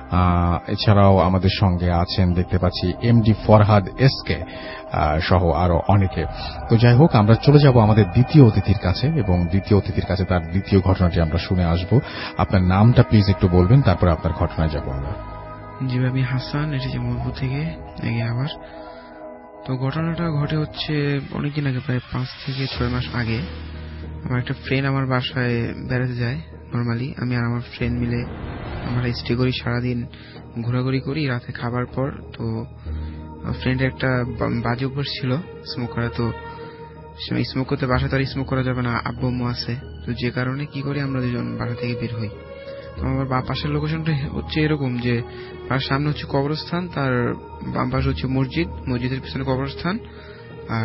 S3: এছাড়াও আমাদের সঙ্গে আছেন দেখতে পাচ্ছি এমডি ফরহাদ এসকে সহ আরো অনেকে। তো যাই হোক, আমরা চলে যাব আমাদের দ্বিতীয় অতিথির কাছে, এবং দ্বিতীয় অতিথির কাছে তার দ্বিতীয় ঘটনাটি আমরা শুনে আসব। আপনার নামটা প্লিজ একটু বলবেন, তারপর আপনার ঘটনায় যাব আমরা।
S6: জি, আমি হাসান, এসেছি মোহাম্মদপুর থেকে আবার। তো ঘটনাটা ঘটে হচ্ছে অনেকদিন আগে, প্রায় 5 থেকে 6 মাস আগে। আমার একটা ফ্রেন্ড আমার বাসায় বেড়াতে যায়। নর্মালি আমি আর আমার ফ্রেন্ড মিলে আমরা স্টে করি, সারাদিন ঘোরাঘুরি করি, রাতে খাবার পর। তো ফ্রেন্ডের একটা বাজে অভ্যাস ছিল স্মোক করা, তো স্মোক করতে বাসা তো আর স্মোক করা যাবে না, আব্বু আম্মু আছে, তো যে কারণে কি করি আমরা দুজন বাসা থেকে বের হই। তো আমার পাশের লোকেশনটা হচ্ছে এরকম যে তার সামনে হচ্ছে কবরস্থান, তার বাম পাশে হচ্ছে মসজিদের পিছনে কবরস্থান, আর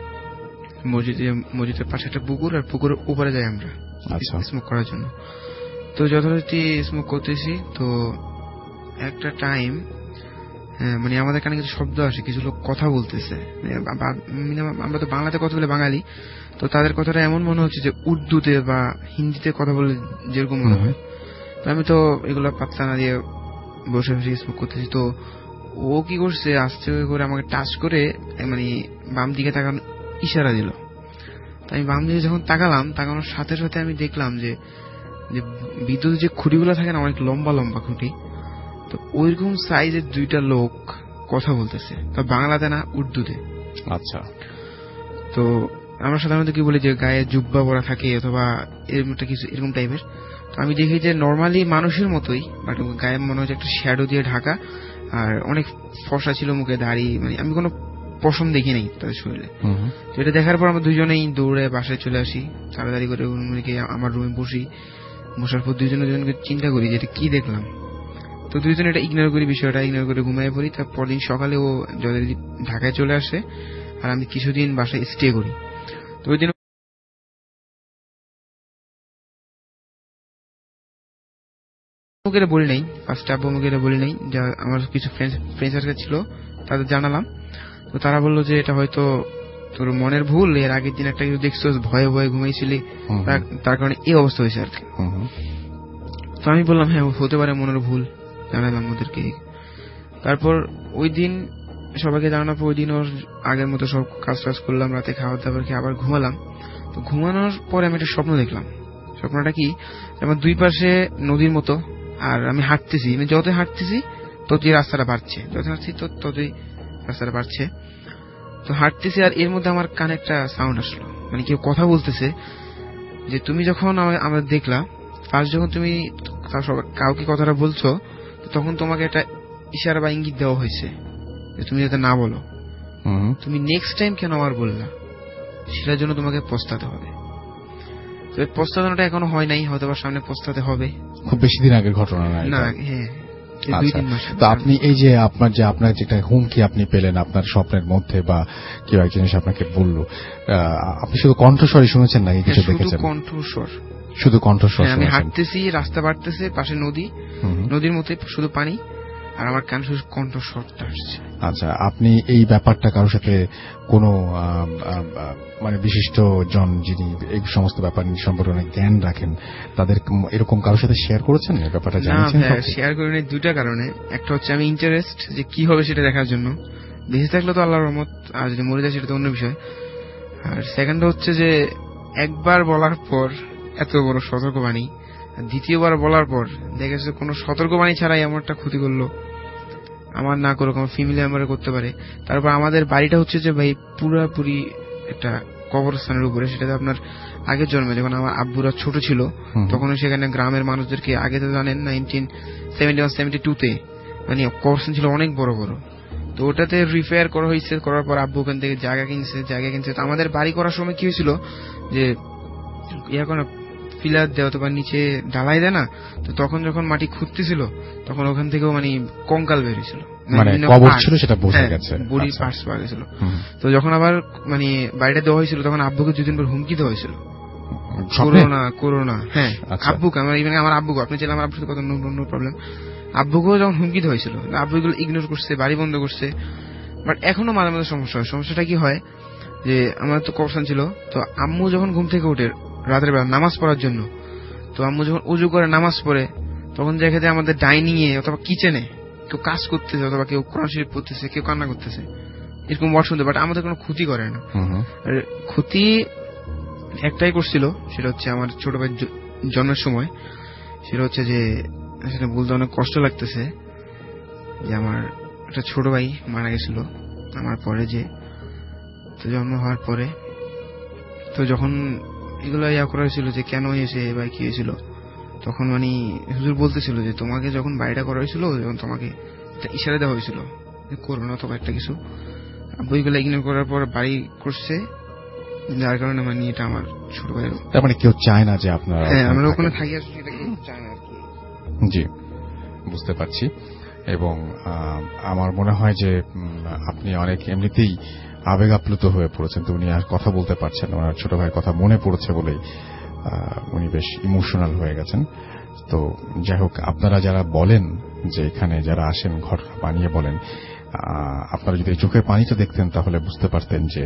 S6: মসজিদের পাশে একটা পুকুর, আর পুকুরের উপরে যাই আমরা স্মোক করার জন্য। তো যথারীতি স্মোক করতেছি, তো একটা টাইম মানে আমাদের কানে কিছু শব্দ আসে, কিছু লোক কথা বলতেছে। আমরা তো বাংলাতে কথা বলে বাঙালি, তো তাদের কথাটা এমন মনে হচ্ছে যে উর্দুতে বা হিন্দিতে কথা বলে যেরকম মনে হয়। তো আমি তো এগুলো পাত্তা না দিয়ে বসে বসে স্মোক করতেছি। তো ও কি করছে, আস্তে করে আমাকে টাচ করে মানে বাম দিকে তাকানো ইশারা দিল। তো আমি বাম দিকে যখন তাকানোর সাথে সাথে আমি দেখলাম যে বিদ্যুৎ যে খুঁটিগুলো থাকে না, অনেক লম্বা লম্বা খুঁটি, তো ওইরকম সাইজের 2টা লোক কথা বলতেছে, তো বাংলাতে না, উর্দুতে।
S3: আচ্ছা।
S6: তো আমরা সাধারণত কি বলি যে গায়ে জুব্বা পরা থাকে অথবা এরকমটা কিছু এরকম টাইপের। তো আমি দেখি যে নর্মালি মানুষের মতোই, বাট গায়ে মনে হচ্ছে একটা শ্যাডো দিয়ে ঢাকা, আর অনেক ফর্সা ছিল, মুখে দাড়ি, মানে আমি কোনো পশম দেখি নাই তাদের শরীরে। তো এটা দেখার পর আমরা দুজনেই দৌড়ে বাসায় চলে আসি, তাড়াতাড়ি করে আমার রুমে বসার পর দুজনকে চিন্তা করি যে এটা কি দেখলাম। তো দুইজন এটা বিষয়টা ইগনোর করে ঘুমিয়ে পড়ি। তার পরদিন সকালে ও যথারীতি ঢাকায় চলে আসে, আর আমি কিছুদিন বাসায় স্টে করি। তো ওই দিন বলি নাই, ফার্স্ট আব্বু মুখে বলি নাই, যা আমার কিছু ফ্রেন্ড সার্কেল ছিল তাদের জানালাম। তো তারা বললো যে এটা হয়তো তোর মনের ভুল, এর আগের দিন একটা কিছু দেখছো, ভয়ে ভয়ে ঘুমাইছিলি, তার কারণে এই অবস্থা হয়েছে আর কি। তো আমি বললাম হ্যাঁ হতে পারে মনের ভুল, জানালাম ওদেরকে। তারপর ওই দিন সবাইকে জানানোর পর ওই দিন ওর আগের মতো সব কাজ টাজ করলাম, রাতে খাওয়া দাওয়ার খেয়ে আবার ঘুমালাম। তো ঘুমানোর পরে আমি একটা স্বপ্ন দেখলাম। স্বপ্নটা কি, আমার দুই পাশে নদীর মতো, আর আমি হাঁটতেছি, যতই হাঁটতেছি ততই রাস্তাটা বাড়ছে, যত হাঁটছি ততই রাস্তাটা বাড়ছে। তো হাঁটতেছি আর এর মধ্যে আমার কানে একটা সাউন্ড আসলো, মানে কেউ কথা বলতেছে যে তুমি যখন আমরা দেখলাম ফার্স্ট যখন তুমি কাউকে কথাটা বলছো তখন তোমাকে একটা ইশারা বা ইঙ্গিত দেওয়া হয়েছে যে তুমি যাতে না বলো, তুমি নেক্সট টাইম কেন আবার বললা, সেটার জন্য তোমাকে পস্তাতে হবে। তো পস্তানোটা এখনো হয় নাই, হয়তো বা সামনে পস্তাতে হবে।
S3: খুব বেশি দিন আগের ঘটনা না? হ্যাঁ। তো আপনি এই যে আপনার যেটা হুমকি আপনি পেলেন আপনার স্বপ্নের মধ্যে, বা কেউ একজন এসে আপনাকে বললো, আপনি শুধু কণ্ঠস্বরই শুনেছেন নাকি কিছু দেখেছেন?
S6: কণ্ঠস্বর,
S3: শুধু কণ্ঠস্বর।
S6: আমি হাঁটতেছি, রাস্তা বাড়তেছে, পাশে নদীর মধ্যে শুধু পানি, আর আমার কান শুধু কণ্ঠস্বরটা আসছে।
S3: আচ্ছা, আপনি এই ব্যাপারটা কারোর সাথে কোনো মানে বিশিষ্ট জন যিনি এই সমস্ত ব্যাপার সম্পর্কে অনেক জ্ঞান রাখেন, তাদের এরকম কারোর সাথে শেয়ার করেছেন এই ব্যাপারটা? জানেন?
S6: শেয়ার করিনি দুইটা কারণে। একটা হচ্ছে আমি ইন্টারেস্ট যে কি হবে সেটা দেখার জন্য, বেঁচে থাকলে তো আল্লাহর রহমত, আর যদি মরে যায় সেটা তো অন্য বিষয়। আর সেকেন্ড হচ্ছে যে একবার বলার পর এত বড় সতর্কবাণী, দ্বিতীয়বার বলার পর দেখা যাচ্ছে কোনো সতর্কবাণী ছাড়াই এমন একটা ক্ষতি করলো, আমার না করুক আমার ফ্যামিলি মেম্বারে করতে পারে। তারপর আমাদের বাড়িটা হচ্ছে যে ভাই পুরাপুরি একটা কবরস্থানের উপরে, সেটাতে আপনার আগের জন্মে যখন আমার আব্বুরা ছোট ছিল তখন সেখানে গ্রামের মানুষদেরকে, আগে তো জানেন 1971-72-তে মানে কবরস্থান ছিল অনেক বড় বড়, তো ওটাতে রিপেয়ার করা হয়েছে। করার পর আব্বু ওখান থেকে জায়গা কিনছে। তো আমাদের বাড়ি করার সময় কি হয়েছিল যে কোনো পিলার দেওয়া তো নিচে ঢালাই দেয় না, তো তখন যখন মাটি খুঁড়তেছিল তখন ওখান থেকেও মানে কঙ্কাল বেরিয়েছিল, বডির পার্টস পাওয়া গেছিল। তো যখন আবার মানে বাড়িটা দেওয়া হয়েছিল তখন আব্বুকে দুদিন পর হুমকি দেওয়া হয়েছিল, করোনা। হ্যাঁ, আব্বুকে, আমার আব্বুকে, আপনি ছিলেন আমার আব্বুর সাথে কত নো প্রবলেম, আব্বুকেও যখন হুমকি দেওয়া হয়েছিল, আব্বু এগুলো ইগনোর করছে, বাড়ি বন্ধ করছে। বাট এখনো মাঝে মাঝে সমস্যা হয়। সমস্যাটা কি হয় যে আমার তো কবরস্থান ছিল, তো আম্মু যখন ঘুম থেকে উঠে রাতের বেলা নামাজ পড়ার জন্য, তো আম্মু যখন উজু করে নামাজ পড়ে তখন দেখা যায় আমাদের ডাইনিং এ অথবা কিচেনে কেউ কাজ করতেছে, অথবা কেউ কোরআন শরীফ পড়তেছে, কেউ কান্না করতেছে, এরকম ওয়ার্ড শুনতে। বাট আমাদের কোনো ক্ষতি করে না। আর ক্ষতি একটাই করছিল, সেটা হচ্ছে আমার ছোট ভাই জন্মের সময়। সেটা হচ্ছে যে সেটা বলতে অনেক কষ্ট লাগতেছে যে আমার একটা ছোট ভাই মারা গেছিল আমার পরে, যে তো জন্ম হওয়ার পরে। তো যখন এগুলো করা হয়েছিল যে কেন হয়েছে বা কি হয়েছিল, তখন মানে হুজুর বলতেছিল যে তোমাকে যখন বাড়িটা করা হয়েছিল যখন তোমাকে একটা ইশারা দেওয়া হয়েছিল যে করো না অথবা একটা কিছু, বইগুলো ইগনোর করার পর বাড়ি করছে, যার কারণে মানে এটা আমার ছোট ভাই।
S3: তার মানে কেউ চায় না যে আপনারা,
S6: হ্যাঁ আমরা ওখানে থাকি আসলে এটা কেউ চায় না আর কি।
S3: জি, বুঝতে পারছি। এবং আমার মনে হয় যে আপনি অনেক এমনিতেই আবেগ আপ্লুত হয়ে পড়েছেন, তো উনি আর কথা বলতে পারছেন না, ওনার ছোট ভাইয়ের কথা মনে পড়েছে বলেই উনি বেশ ইমোশনাল হয়ে গেছেন। তো যাই হোক, আপনারা যারা বলেন যে এখানে যারা আসেন ঘটনা বানিয়ে বলেন, আপনারা যদি চোখের পানিটা দেখতেন তাহলে বুঝতে পারতেন যে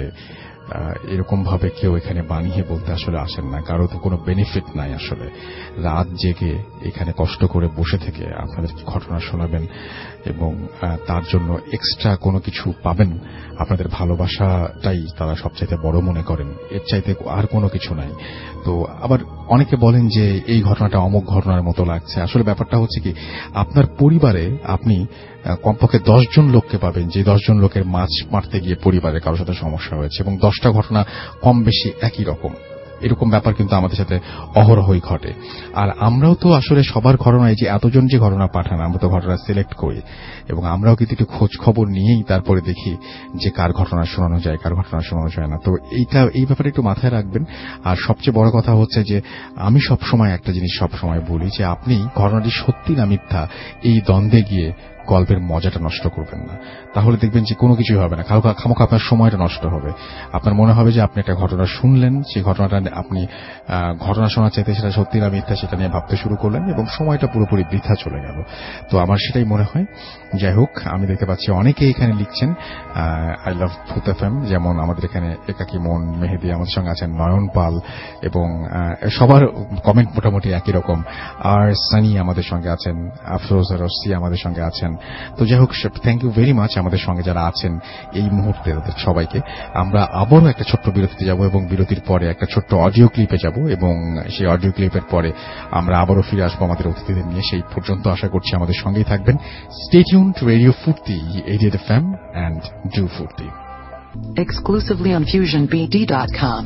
S3: এরকম ভাবে কেউ এখানে বানিয়ে বলতে আসলে আসেন না, কারো তো কোনো বেনিফিট নাই। আসলে রাত জেগে এখানে কষ্ট করে বসে থেকে আপনাদের ঘটনা শোনাবেন এবং তার জন্য এক্সট্রা কোনো কিছু পাবেন, আপনাদের ভালোবাসাটাই তারা সবচাইতে বড় মনে করেন, এর চাইতে আর কোনো কিছু নাই। তো আবার অনেকে বলেন যে এই ঘটনাটা অমুক ঘটনার মতো লাগছে। আসলে ব্যাপারটা হচ্ছে কি, আপনার পরিবারে আপনি কমপক্ষে 10 জন লোককে পাবেন যে 10 জন লোকের মাছ মারতে গিয়ে পরিবারে কারোর সাথে সমস্যা হয়েছে, এবং 10টা ঘটনা কম বেশি একই রকম। এরকম ব্যাপার কিন্তু আমাদের সাথে অহরহই ঘটে। আর আমরাও তো আসলে সবার ঘটনায় যে এতজন যে ঘটনা পাঠান, আমরা তো ঘটনা সিলেক্ট করি এবং আমরাও কিন্তু একটু খোঁজ খবর নিয়েই তারপরে দেখি যে কার ঘটনা শোনানো যায়, কার ঘটনা শোনানো যায় না। তো এই ব্যাপারে একটু মাথায় রাখবেন। আর সবচেয়ে বড় কথা হচ্ছে যে আমি সবসময় একটা জিনিস সবসময় বলি যে আপনি ঘটনাটি সত্যি না মিথ্যা এই দ্বন্দ্বে গিয়ে গল্পের মজাটা নষ্ট করবেন না, তাহলে দেখবেন যে কোনো কিছুই হবে না, খামোখা আপনার সময়টা নষ্ট হবে। আপনার মনে হবে যে আপনি একটা ঘটনা শুনলেন, সেই ঘটনাটা আপনি ঘটনা শোনার চাইতে সেটা সত্যি না মিথ্যা সেটা নিয়ে ভাবতে শুরু করলেন এবং সময়টা পুরোপুরি বৃথা চলে গেল। তো আমার সেটাই মনে হয়। যাই হোক, আমি দেখতে পাচ্ছি অনেকেই এখানে লিখছেন আই লাভ ভূত এফএম, যেমন আমাদের এখানে একাকী মন, মেহেদি, আমাদের সঙ্গে আছেন নয়ন পাল, এবং সবার কমেন্ট মোটামুটি একই রকম। আর সানি আমাদের সঙ্গে আছেন, আফরোজা রশি আমাদের সঙ্গে আছেন। তো যাই হোক, থ্যাংক ইউ ভেরি মাচ আমাদের সঙ্গে যারা আছেন এই মুহূর্তে সবাইকে। আমরা আবারও একটা ছোট্ট বিরতিতে যাব এবং বিরতির পরে একটা ছোট্ট অডিও ক্লিপে যাব এবং সেই অডিও ক্লিপের পরে আমরা আবারও ফিরে আসবো আমাদের অতিথিদের নিয়ে। সেই পর্যন্ত আশা করছি আমাদের সঙ্গেই থাকবেন। স্টে টিউন টু রেডিও ফুর্তি 88 FM and do ফুর্তি।
S1: Exclusively on FusionBD.com.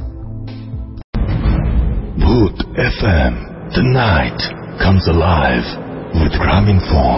S2: Bhoot FM. The night comes alive with Graminphone.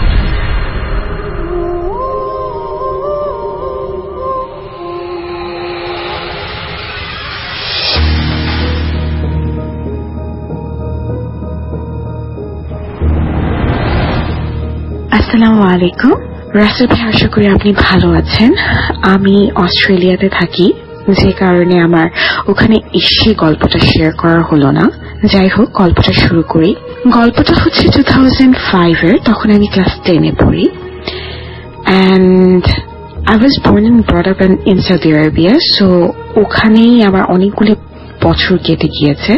S7: আসসালামু আলাইকুম। রাসেল ভাই, আশা করি আপনি ভালো আছেন। আমি অস্ট্রেলিয়াতে থাকি, যে কারণে আমার ওখানে এসে গল্পটা শেয়ার করা হলো না। যাই হোক, গল্পটা শুরু করি। গল্পটা হচ্ছে 2005-এর, তখন আমি ক্লাস 10-এ পড়ি। And I was born and brought up in Saudi Arabia, so ওখানেই আমার অনেকগুলি বছর কেটে গিয়েছে।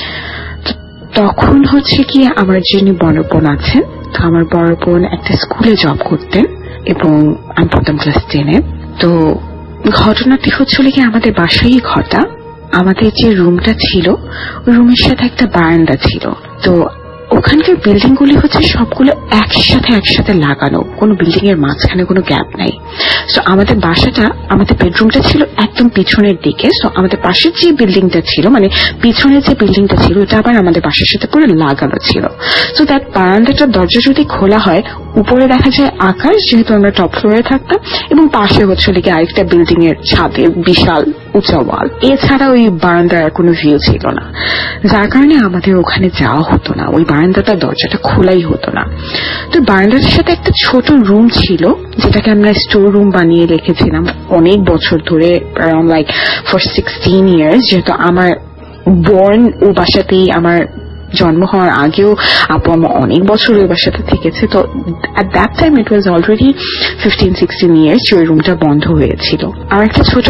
S7: তখন হচ্ছে কি, আমার যিনি বড় বোন আছেন, তো আমার বড় বোন একটা স্কুলে জব করতেন এবং আমি পড়তাম ক্লাস 10-এ। তো ঘটনাটি হচ্ছিল কি, আমাদের বাসায়ই ঘটা। আমাদের যে রুমটা ছিল, ওই রুমের সাথে একটা বারান্দা ছিল। তো ওখানকার বিল্ডিং গুলি হচ্ছে সবগুলো একসাথে লাগানো, কোনো বিল্ডিং এর মাঝখানে কোনো গ্যাপ নাই। সো আমাদের বাসাটা, আমাদের বেডরুমটা ছিল একদম পিছনের দিকে। সো আমাদের পাশের যে বিল্ডিংটা ছিল, মানে পিছনের যে বিল্ডিংটা ছিল, ওটা আবার আমাদের বাসার সাথে পুরো লাগানো ছিল। সো তার বারান্দাটার দরজা যদি খোলা হয়, উপরে দেখা যায় আকাশ, যেহেতু আমরা টপ ফ্লোরে থাকতাম, এবং পাশে হচ্ছে লিখে আরেকটা বিল্ডিং এর ছাদে বিশাল উঁচা ওয়াল। এছাড়া ওই বারান্দার কোনো ভিউ ছিল না, যার কারণে আমাদের ওখানে যাওয়া হতো না। ওই বারান্দাটার দরজাটা খোলাই হতো না। তো বারান্দাটার সাথে একটা ছোট রুম ছিল, যেটাকে আমরা স্টোর রুম বানিয়ে রেখেছিলাম অনেক বছর ধরে, অ্যারাউন্ড লাইক ফর 16 ইয়ার্স। যেহেতু আমার বর্ন ও বাসাতেই, আমার জন্ম হওয়ার আগেও আপু আমার অনেক বছর ওই বাসাতে থেকেছে। তো at that time it was already 15-16 years ওই রুমটা বন্ধ হয়েছিল। আর একটা ছোট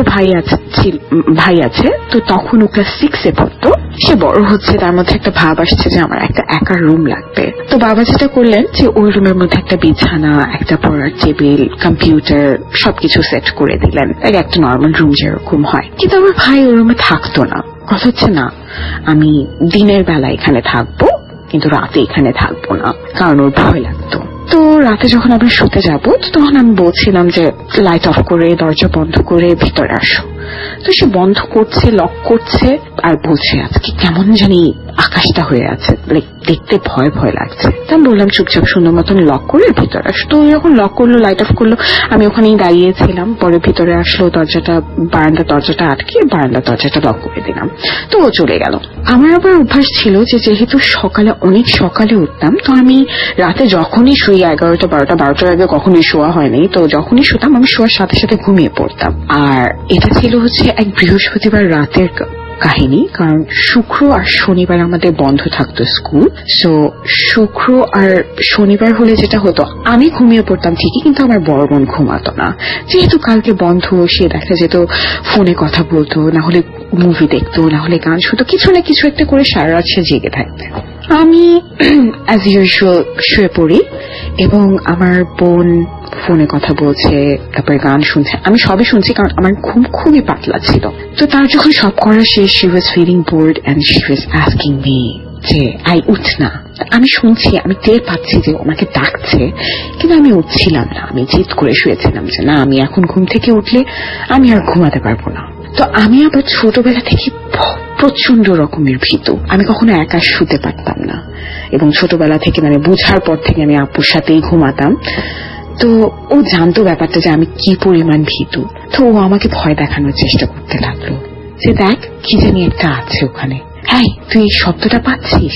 S7: ভাই আছে, তো তখন ও ক্লাস 6-এ পড়তো। সে বড় হচ্ছে, তার মধ্যে একটা ভাব আসছে যে আমার একটা একা রুম লাগবে। তো বাবা যেটা করলেন যে ওই রুমের মধ্যে একটা বিছানা, একটা পড়ার টেবিল, কম্পিউটার সবকিছু সেট করে দিলেন, একটা নর্মাল রুম যেরকম হয়। কিন্তু আমার ভাই ওই রুমে থাকতো না। কথা হচ্ছে না, আমি দিনের বেলা এখানে থাকবো কিন্তু রাতে এখানে থাকবো না, কারণ ওর ভয় লাগতো। তো রাতে যখন আমরা শুতে যাবো, তখন আমি বলছিলাম যে লাইট অফ করে, দরজা বন্ধ করে ভিতরে আসো। তো সে বন্ধ করছে, লক করছে, আর বলছে আজকে কেমন জানি আকাশটা হয়ে আছে, দেখতে ভয় ভয় লাগছে। তো আমি বললাম চুপচাপ সুন্দর মতন লক করে ভিতরে আসো। তো যখন লক করলো, লাইট অফ করলো, আমি ওখানেই দাঁড়িয়েছিলাম। পরে ভিতরে আসলো, বারান্দার দরজাটা আটকে বারান্দার দরজাটা লক করে দিলাম। তো ও চলে গেল। আমার আবার অভ্যাস ছিল যে যেহেতু অনেক সকালে উঠতাম, তো আমি রাতে যখনই শুই, 11টা 12টার আগে কখনোই শোয়া হয়নি, তো যখনই শুতাম আমি শোয়ার সাথে সাথে ঘুমিয়ে পড়তাম। আর এটা ছিল হচ্ছে এক বৃহস্পতিবার রাতের কাহিনী, কারণ শুক্র আর শনিবার আমাদের বন্ধ থাকতো স্কুল। সো শুক্র আর শনিবার হলে যেটা হতো, আমি ঘুমিয়ে পড়তাম ঠিকই, কিন্তু আমার বড় বোন ঘুমাতো না। যেহেতু কালকে বন্ধ, সে দেখা যেত ফোনে কথা বলতো, না হলে মুভি দেখতো, না হলে গান শুনতো, কিছু না কিছু একটা করে সারা রাত সে জেগে থাকতো। আমি অ্যাজ ইউজুয়াল শুয়ে পড়ি এবং আমার বোন ফোনে কথা বলছে, তারপরে গান শুনছে। আমি সবই শুনছি, কারণ আমার ঘুম খুবই পাতলা ছিল। তো তার যখন সব করা শেষ, she was feeling bored and she was asking me যে আই উঠ না। আমি শুনছি, আমি টের পাচ্ছি যে আমাকে ডাকছে, কিন্তু আমি উঠছিলাম না। আমি জিদ করে শুয়েছিলাম যে না, আমি এখন ঘুম থেকে উঠলে আমি আর ঘুমাতে পারবো না। তো আমি আবার ছোটবেলা থেকে প্রচন্ড রকমের ভীতু। আমি কখনো একা শুতে পারতাম না, এবং ছোটবেলা থেকে মানে বোঝার পর থেকে আমি আপুর সাথেই ঘুমাতাম। তো ও জানতো ব্যাপারটা যে আমি কি পরিমাণ ভীতু। তো ও আমাকে ভয় দেখানোর চেষ্টা করতে লাগলো যে দেখ কি জানি একটা আছে ওখানে, হ্যাঁ তুই এই শব্দটা পাচ্ছিস।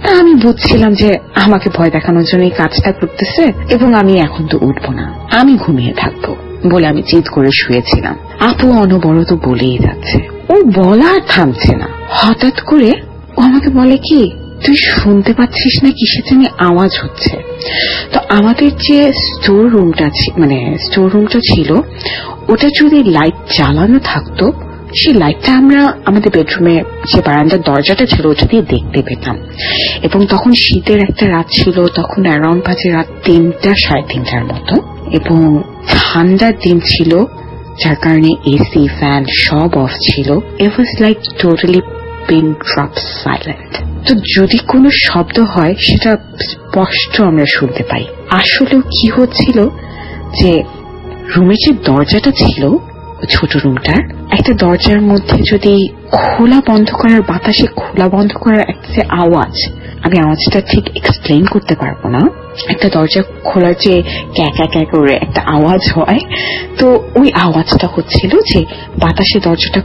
S7: তা আমি বুঝছিলাম যে আমাকে ভয় দেখানোর জন্য এই কাজটা করতেছে, এবং আমি এখন তো উঠবো না, আমি ঘুমিয়ে থাকবো বলে আমি জিদ করে শুয়েছিলাম। আপু অনবরত বলেই যাচ্ছে, ও বলা আর থামছে না। হঠাৎ করে ও আমাকে বলে কি, তুই শুনতে পাচ্ছিস না কিসের জানি আওয়াজ হচ্ছে? তো আমাদের যে স্টোর রুমটা ছিল ওটা যদি লাইট জ্বালানো থাকতো, সেই লাইটটা আমরা আমাদের বেডরুমে যে বারান্দার দরজাটা ছিল ওটা দিয়ে দেখতে পেতাম। এবং তখন শীতের একটা রাত ছিল, তখন অ্যারাউন্ড বাজে রাত 3টা 3:30 মতো, এবং ঠান্ডার দিন ছিল, যার কারণে এসি ফ্যান সব অফ ছিল। It was like totally pin drop silent. তো যদি কোনো শব্দ হয় সেটা স্পষ্ট আমরা শুনতে পাই। আসলেও কি হচ্ছিল যে রুমের যে দরজাটা ছিল ছোট রুমটার, একটা দরজার মধ্যে যদি খোলা বন্ধ করার, বাতাসে খোলা বন্ধ করার একটা যে আওয়াজ, আমি আওয়াজটা ঠিক এক্সপ্লেন করতে পারবো না, একটা দরজা খোলার যে ক্যাকা ক্যাকা করে একটা আওয়াজ হয়, তো ওই আওয়াজটা হচ্ছিল যে বাতাসে দরজাটা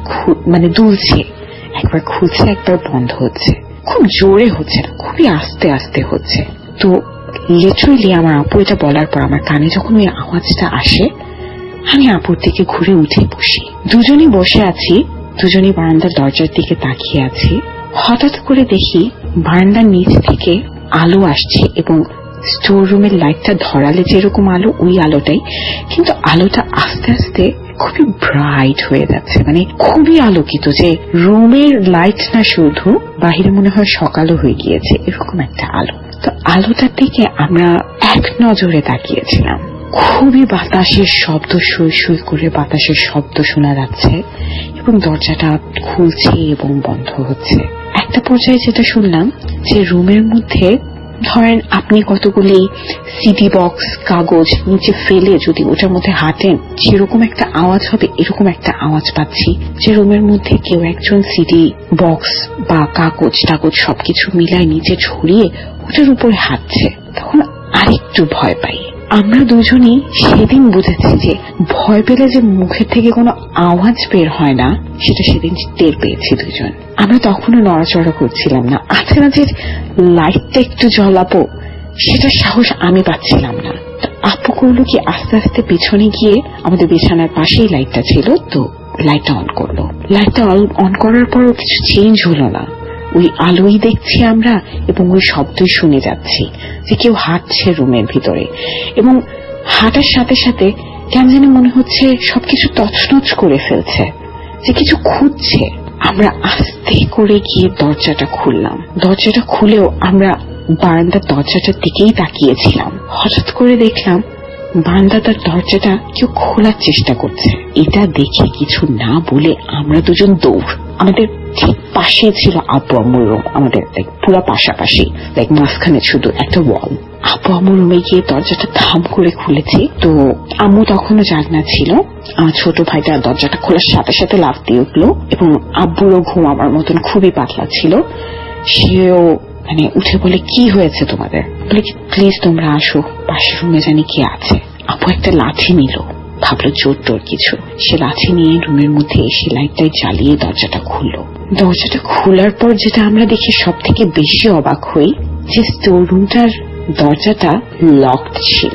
S7: দুলছে, একবার খুলছে একবার বন্ধ হচ্ছে, খুব জোরে হচ্ছে না, খুবই আস্তে আস্তে হচ্ছে। তো লিটারালি আমার আপু এটা বলার পর আমার কানে যখন ওই আওয়াজটা আসে, আমি আপুর দিকে ঘুরে উঠে বসি। দুজনই বসে আছি, দুজনই বারান্দার দরজার দিকে তাকিয়ে আছি। হঠাৎ করে দেখি বারান্দার নিচ থেকে আলো আসছে, এবং স্টোর রুমের লাইটটা ধরালে যেরকম আলো, ওই আলোটাই, কিন্তু আলোটা আস্তে আস্তে খুবই ব্রাইট হয়ে যাচ্ছে, খুবই আলোকিত, যে রুমের লাইট না, শুধু বাহিরে মনে হয় সকালও হয়ে গিয়েছে, এরকম একটা আলো। তো আলোটার দিকে আমরা এক নজরে তাকিয়েছিলাম। খুবই বাতাসের শব্দ, সুই সুই করে বাতাসের শব্দ শোনা যাচ্ছে, এবং দরজাটা খুলছে এবং বন্ধ হচ্ছে। একটা পর্যায়ে যেটা শুনলাম যে রুমের মধ্যে ধরেন আপনি কতগুলি সিডি বক্স, কাগজ নিচে ফেলে যদি ওটার মধ্যে হাঁটেন, যেরকম একটা আওয়াজ হবে, এরকম একটা আওয়াজ পাচ্ছি যে রুমের মধ্যে কেউ একজন সিডি বক্স বা কাগজ টাগজ সবকিছু মিলায় নিচে ছড়িয়ে ওটার উপরে হাঁটছে। তখন আরেকটু ভয় পাই। আমরা দুজনই সেদিন বুঝেছি যে ভয় পেলে যে মুখের থেকে কোনো আওয়াজ বের হয় না, সেটা সেদিন টের পেয়েছি দুজন। আমরা তখনও নড়াচড়া করছিলাম না, আছে না যে লাইটটা একটু জ্বলাবো, সেটা সাহস আমি পাচ্ছিলাম না। তো আপু করলো কি, আস্তে আস্তে পেছনে গিয়ে, আমাদের বিছানার পাশেই লাইটটা ছিল, তো লাইটটা অন করলো। লাইটটা অন করার পরও কিছু চেঞ্জ হলো না, ওই আলোই দেখছি আমরা, এবং ওই শব্দই শুনে যাচ্ছি যে কেউ হাঁটছে রুমের ভিতরে, এবং হাঁটার সাথে সাথে কেন জানি মনে হচ্ছে সবকিছু তছনছ করে ফেলছে, যে কিছু খুঁজছে। আমরা আস্তে করে গিয়ে দরজাটা খুললাম। দরজাটা খুলেও আমরা বারান্দার দরজাটার দিকেই তাকিয়েছিলাম। হঠাৎ করে দেখলাম বারান্দার দরজাটা কেউ খোলার চেষ্টা করছে। এটা দেখে কিছু না বলে আমরা দুজন দৌড়। আমাদের ঠিক পাশে ছিল আব্বু আম্মুর রুম, আমাদের পুরো পাশাপাশি, মাঝখানে শুধু একটা ওয়াল। আব্বু আম্মুর রুমে গিয়ে দরজাটা ধাম করে খুলেছি। তো আম্মু তখনও জাগনা ছিল। আমার ছোট ভাইটা দরজাটা খোলার সাথে সাথে লাফ দিয়ে উঠলো, এবং আব্বুরও ঘুম আমার মতন খুবই পাতলা ছিল। সেও উঠে বলে, কি হয়েছে তোমাদের? বলে কি, প্লিজ তোমরা আসো, পাশের রুমে জানি কে আছে। আপু একটা লাঠি নিল, ভাবলো জোর টোর কিছু। সে লাঠি নিয়ে রুমের মধ্যে এসে লাইটটাই জ্বালিয়ে দরজাটা খুললো। দরজাটা খোলার পর যেটা আমরা দেখে সব থেকে বেশি অবাক হই, যে স্টোর রুমটার দরজাটা লকড ছিল।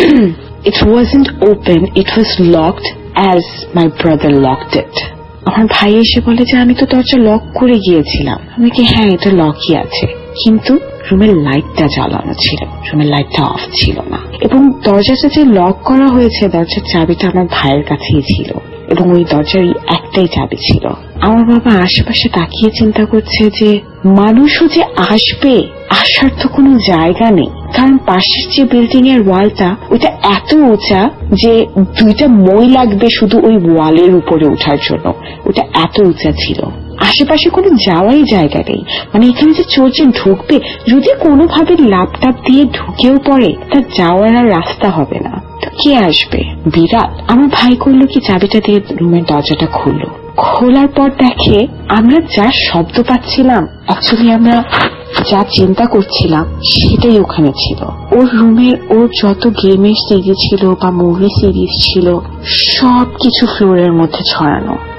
S7: It wasn't open, it was locked as my brother locked it. আমার ভাই এসে বলে যে আমি তো দরজা লক করে গিয়েছিলাম। আমি কি, হ্যাঁ এটা লকই আছে, কিন্তু রুমের লাইটটা জ্বালানো ছিল, রুমের লাইটটা অফ ছিল না। এবং দরজাটা যে লক করা হয়েছে, দরজার চাবিটা আমার ভাইয়ের কাছেই ছিল, এবং ওই দরজার একটাই চাবি ছিল। আমার বাবা আশেপাশে তাকিয়ে চিন্তা করছে যে মানুষও যে আসবে, আসার তো কোনো জায়গা নেই, কারণ পাশের যে বিল্ডিং এর ওয়ালটা, ওইটা এত উঁচা যে 2টা মই লাগবে শুধু ওই ওয়ালের উপরে ওঠার জন্য, ওটা এত উঁচা ছিল। আশেপাশে কোনো যাওয়াই জায়গা নেই, এখানে যে চোর যে ঢুকবে, যদি কোনোভাবে ল্যাপটপ দিয়ে ঢুকেও পড়ে, তার যাওয়ার আর রাস্তা হবে না, তো কে আসবে? বিড়াল। আমার ভাই করলো কি, চাবিটা দিয়ে রুমের দরজাটা খুললো। খোলার পর দেখে আমরা যা শব্দ পাচ্ছিলাম, অ্যাকচুয়ালি আমরা যা চিন্তা করছিলাম সেটাই ওখানে ছিল। ওর রুমের ওর যত গেমের সিরিজ ছিল বা মুভি সিরিজ ছিল, সবকিছু ফ্লোরের মধ্যে ছড়ানো। ওর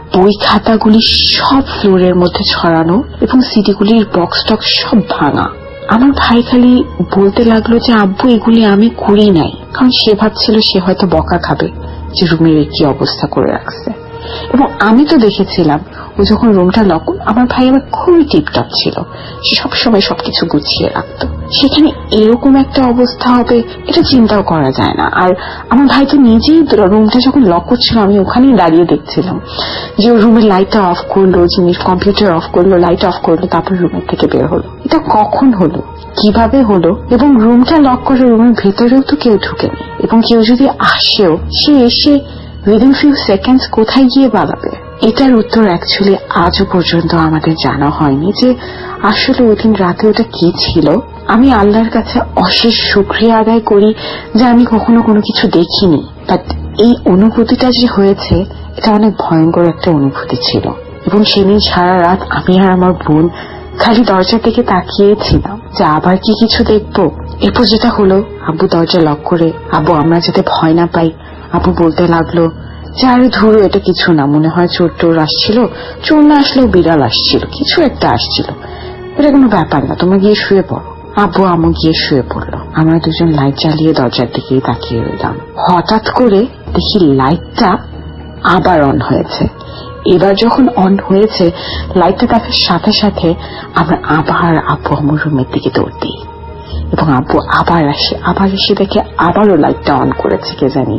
S7: বই খাতাগুলি সব ফ্লোরের মধ্যে ছড়ানো এবং সিডিগুলির বক্স টক্স সব ভাঙা। আমার ভাই খালি বলতে লাগলো যে আব্বু এগুলি আমি করি নাই, কারণ সে ভাবছিল সে হয়তো বকা খাবে যে রুমের কি অবস্থা করে রাখছে। এবং আমি তো দেখেছিলাম ও যখন রুমটা লক, আমার ভাই আবার খুবই টিপটপ ছিল, সে সবসময় সবকিছু গুছিয়ে রাখতো। সেখানে এরকম একটা অবস্থা হবে এটা চিন্তাও করা যায় না। আর আমার ভাই তো নিজেই রুমটা যখন লক করছিল আমি ওখানেই দাঁড়িয়ে দেখছিলাম যে ও রুমের লাইটটা অফ করলো, জিনিস কম্পিউটার অফ করলো, লাইট অফ করলো, তারপর রুমের থেকে বের হলো। এটা কখন হলো, কিভাবে হলো? এবং রুমটা লক করে রুমের ভেতরেও তো কেউ ঢুকেনি, এবং কেউ যদি আসেও সে এসে উইদিন ফিউ সেকেন্ডস কোথায় গিয়ে পালাবে? এটার উত্তর অ্যাকচুয়ালি আজও পর্যন্ত আমাদের জানা হয়নি যে আসলে ওই দিন রাতে ওটা কি ছিল। আমি আল্লাহর কাছে অশেষ শুকরিয়া আদায় করি যে আমি কখনো কোনো কিছু দেখিনি, বাট এই অনুভূতিটা যে হয়েছে এটা অনেক ভয়ঙ্কর একটা অনুভূতি ছিল। এবং সেদিন সারা রাত আমি আর আমার বোন খালি দরজা থেকে তাকিয়েছিলাম যে আবার কি কিছু দেখবো। এরপর যেটা হলো, আব্বু দরজা লক করে, আব্বু আমরা যাতে ভয় না পাই, আব্বু বলতে লাগলো যে আরে ধরো এটা কিছু না, মনে হয় চোর টোর আসছিল, চোর না আসলেও বিড়াল আসছিল, কিছু একটা আসছিল, এটা কোনো ব্যাপার না, তোমরা গিয়ে শুয়ে পড়ো। আব্বু আম্মু গিয়ে শুয়ে পড়লো। আমরা দুজন লাইট জ্বালিয়ে দরজার দিকেই তাকিয়ে রইলাম। হঠাৎ করে দেখি লাইটটা আবার অন হয়েছে। এবার যখন অন হয়েছে লাইটটা দেখার সাথে সাথে আমরা আবার আব্বু আম্মুর রুমের দিকে দৌড় দিই, এবং আব্বু আবার এসে দেখে আবারও লাইটটা অন করেছে কে জানি।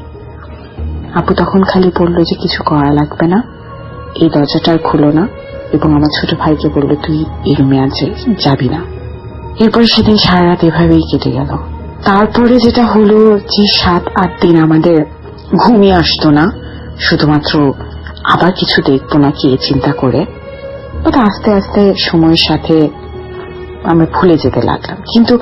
S7: আব্বু তখন খালি বললো যে কিছু করা লাগবে না, এই দরজাটা আর খুলো না, এবং আমার ছোট ভাইকে বললো তুই এই রুমে আজ যাবি না। এরপর সেদিন সারা রাত এভাবেই কেটে গেল। তারপরে যেটা হলো যে 7-8 দিন আমাদের ঘুমিয়ে আসতো না, শুধুমাত্র আবার কিছু দেখবো নাকি এই চিন্তা করে। আস্তে আস্তে সময়ের সাথে আমরা ভুলে যেতে লাগলাম। কিন্তু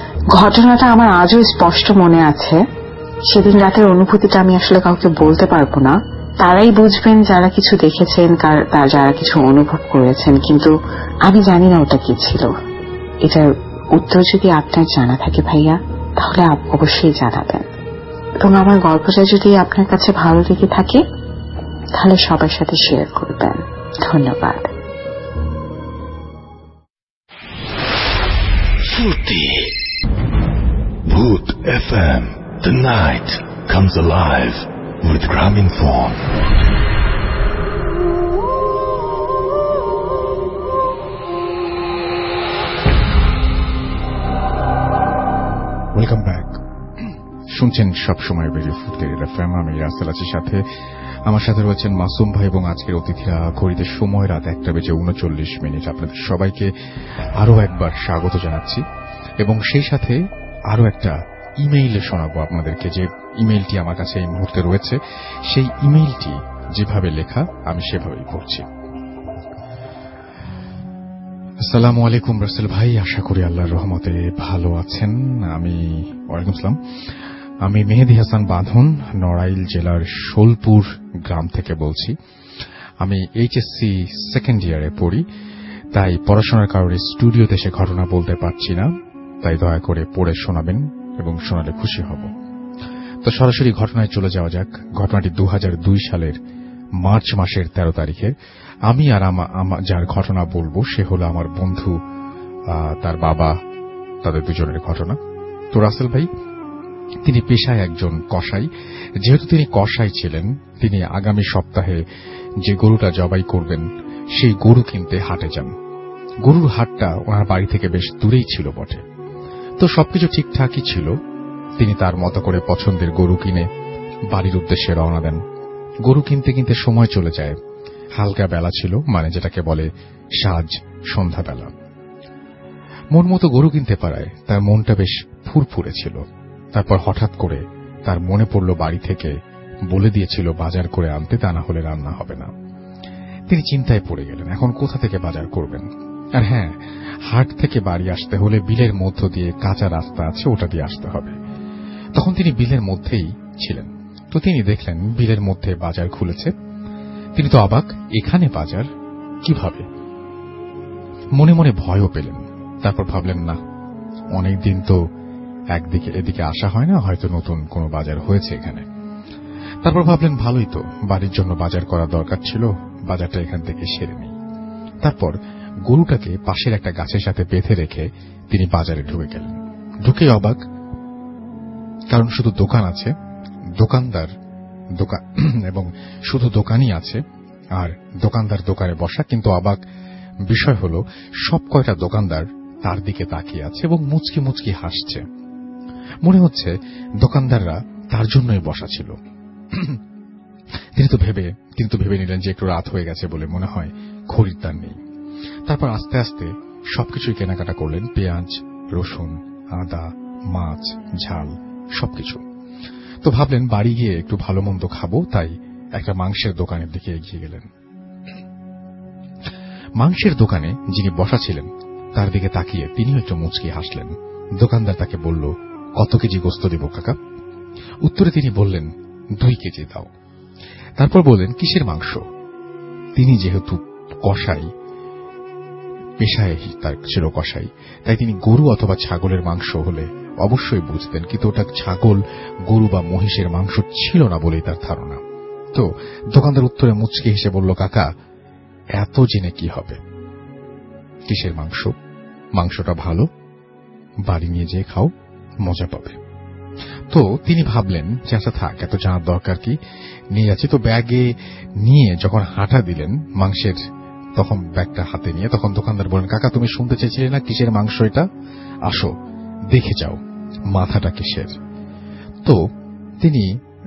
S7: ঘটনাটা আমার আজও স্পষ্ট মনে আছে। সেদিন রাতের অনুভূতিটা আমি আসলে কাউকে বলতে পারবো না, তারাই বুঝবেন যারা কিছু দেখেছেন, যারা কিছু অনুভব করেছেন। কিন্তু আমি জানি না ওটা কি ছিল। এটার উত্তর যদি আপনার জানা থাকে ভাইয়া, তাহলে অবশ্যই জানাবেন। এবং আমার গল্পটা যদি আপনার কাছে ভালো লেগে থাকে তাহলে সবার সাথে শেয়ার করবেন। ধন্যবাদ।
S2: Bhoot FM. The night comes alive with Graminphone.
S3: Welcome back. শুনছেন সবসময় বেজে ফুটের এফএম। আমি রাসেল আছি সাথে, আমার সাথে রয়েছেন মাসুম ভাই এবং আজকের অতিথিরা। ঘড়িতে সময় রাত 1:39। আপনাদের সবাইকে আরো একবার স্বাগত জানাচ্ছি, এবং সেই সাথে আরো একটা ইমেইলে শোনাবো আপনাদেরকে, যে ইমেইলটি আমার কাছে এই মুহূর্তে রয়েছে। সেই ইমেইলটি যেভাবে লেখা আমি সেভাবেই পড়ছি। আসসালামু আলাইকুম রাসেল ভাই, আশা করি আল্লাহর রহমতে ভালো আছেন। ওয়ালাইকুম আসসালাম। আমি মেহেদি হাসান বাঁধন, নড়াইল জেলার শোলপুর গ্রাম থেকে বলছি। আমি এইচএসসি সেকেন্ড ইয়ারে পড়ি, তাই পড়াশোনার কারণে স্টুডিওতে এসে ঘটনা বলতে পারছি না, তাই দয়া করে পড়ে শোনাবেন এবং শোনালে খুশি হব। তো সরাসরি ঘটনায় চলে যাওয়া যাক। ঘটনাটি 2002 সালের মার্চ মাসের 13 তারিখের। আমি আর যার ঘটনা বলবো সে হলো আমার বন্ধু, তার বাবা, তাদের দুজনের ঘটনা। তো রাসেল ভাই তিনি পেশায় একজন কসাই। যেহেতু তিনি কসাই ছিলেন, তিনি আগামী সপ্তাহে যে গরুটা জবাই করবেন সেই গরু কিনতে হাটে যান। গরুর হাটটা ওনার বাড়ি থেকে বেশ দূরেই ছিল বটে। তো সবকিছু ঠিকঠাকই ছিল। তিনি তার মতো করে পছন্দের গরু কিনে বাড়ির উদ্দেশ্যে রওনা দেন। গরু কিনতে কিনতে সময় চলে যায়। হালকা বেলা ছিল, মানে যেটাকে বলে সাঁঝ সন্ধ্যাবেলা। মন মতো গরু কিনতে পারায় তার মনটা বেশ ফুরফুরে ছিল। তারপর হঠাৎ করে তার মনে পড়ল বাড়ি থেকে বলে দিয়েছিল বাজার করে আনতে, তা না হলে রান্না হবে না। তিনি চিন্তায় পড়ে গেলেন, এখন কোথা থেকে বাজার করবেন। আর হ্যাঁ, হাট থেকে বাড়ি আসতে হলে বিলের মধ্য দিয়ে কাঁচা রাস্তা আছে, ওটা দিয়ে আসতে হবে। তখন তিনি বিলের মধ্যেই ছিলেন। তো তিনি দেখলেন বিলের মধ্যে বাজার খুলেছে। তিনি তো অবাক, এখানে বাজার কিভাবে? মনে মনে ভয়ও পেলেন। তারপর ভাবলেন, না, অনেকদিন তো এদিকে আসা হয় না, হয়তো নতুন কোনো বাজার হয়েছে এখানে। তারপর ভাবলেন, ভালোই তো, বাড়ির জন্য বাজার করা দরকার ছিল, বাজারটা এখান থেকে সেরে নেই। তারপর গরুটাকে পাশের একটা গাছের সাথে বেঁধে রেখে তিনি বাজারে ঢুকে গেলেন। ঢুকে অবাক, কারণ শুধু দোকান আছে, দোকানদার দোকান এবং শুধু দোকানই আছে, আর দোকানদার দোকানে বসা। কিন্তু অবাক বিষয় হল সব কয়টা দোকানদার তার দিকে তাকিয়ে আছে এবং মুচকি মুচকি হাসছে। মনে হচ্ছে দোকানদাররা তার জন্যই বসা ছিল। তিনি তো ভেবে নিলেন যে একটু রাত হয়ে গেছে বলে মনে হয় খরিদ্দার নেই। তারপর আস্তে আস্তে সবকিছুই কেনাকাটা করলেন, পেঁয়াজ, রসুন, আদা, মাছ, ঝাল, সবকিছু। তো ভাবলেন বাড়ি গিয়ে একটু ভালো মন্দ খাবো, তাই একটা মাংসের দোকানের দিকে এগিয়ে গেলেন। মাংসের দোকানে যিনি বসা ছিলেন তার দিকে তাকিয়ে তিনিও একটু মুচকি হাসলেন। দোকানদার তাকে বলল, কত কেজি গোস্ত দেব কাকা? উত্তরে তিনি বললেন, 2 কেজি দাও। তারপর বললেন, কিসের মাংস? তিনি যেহেতু কসাই, পেশায় তার ছিল কসাই, তাই তিনি গরু অথবা ছাগলের মাংস হলে অবশ্যই বুঝতেন, কিন্তু ওটা ছাগল, গরু বা মহিষের মাংস ছিল না বলেই তার ধারণা। তো দোকানদার উত্তরে মুচকি হেসে বলল, কাকা এত জেনে কি হবে? কিসের মাংস? মাংসটা ভালো, বাড়ি নিয়ে যেয়ে খাও, মজা পাবে। তো তিনি ভাবলেন যে আচ্ছা থাক, এত জানার দরকার কি, নিয়ে যাচ্ছি। তো ব্যাগে নিয়ে যখন হাঁটা দিলেন মাংসের, তখন ব্যাগটা হাতে নিয়ে তখন দোকানদার বলেন, কাকা তুমি শুনতে চেয়েছিলে না কিসের মাংস এটা? আসো দেখে যাও মাথাটা কিসের। তো তিনি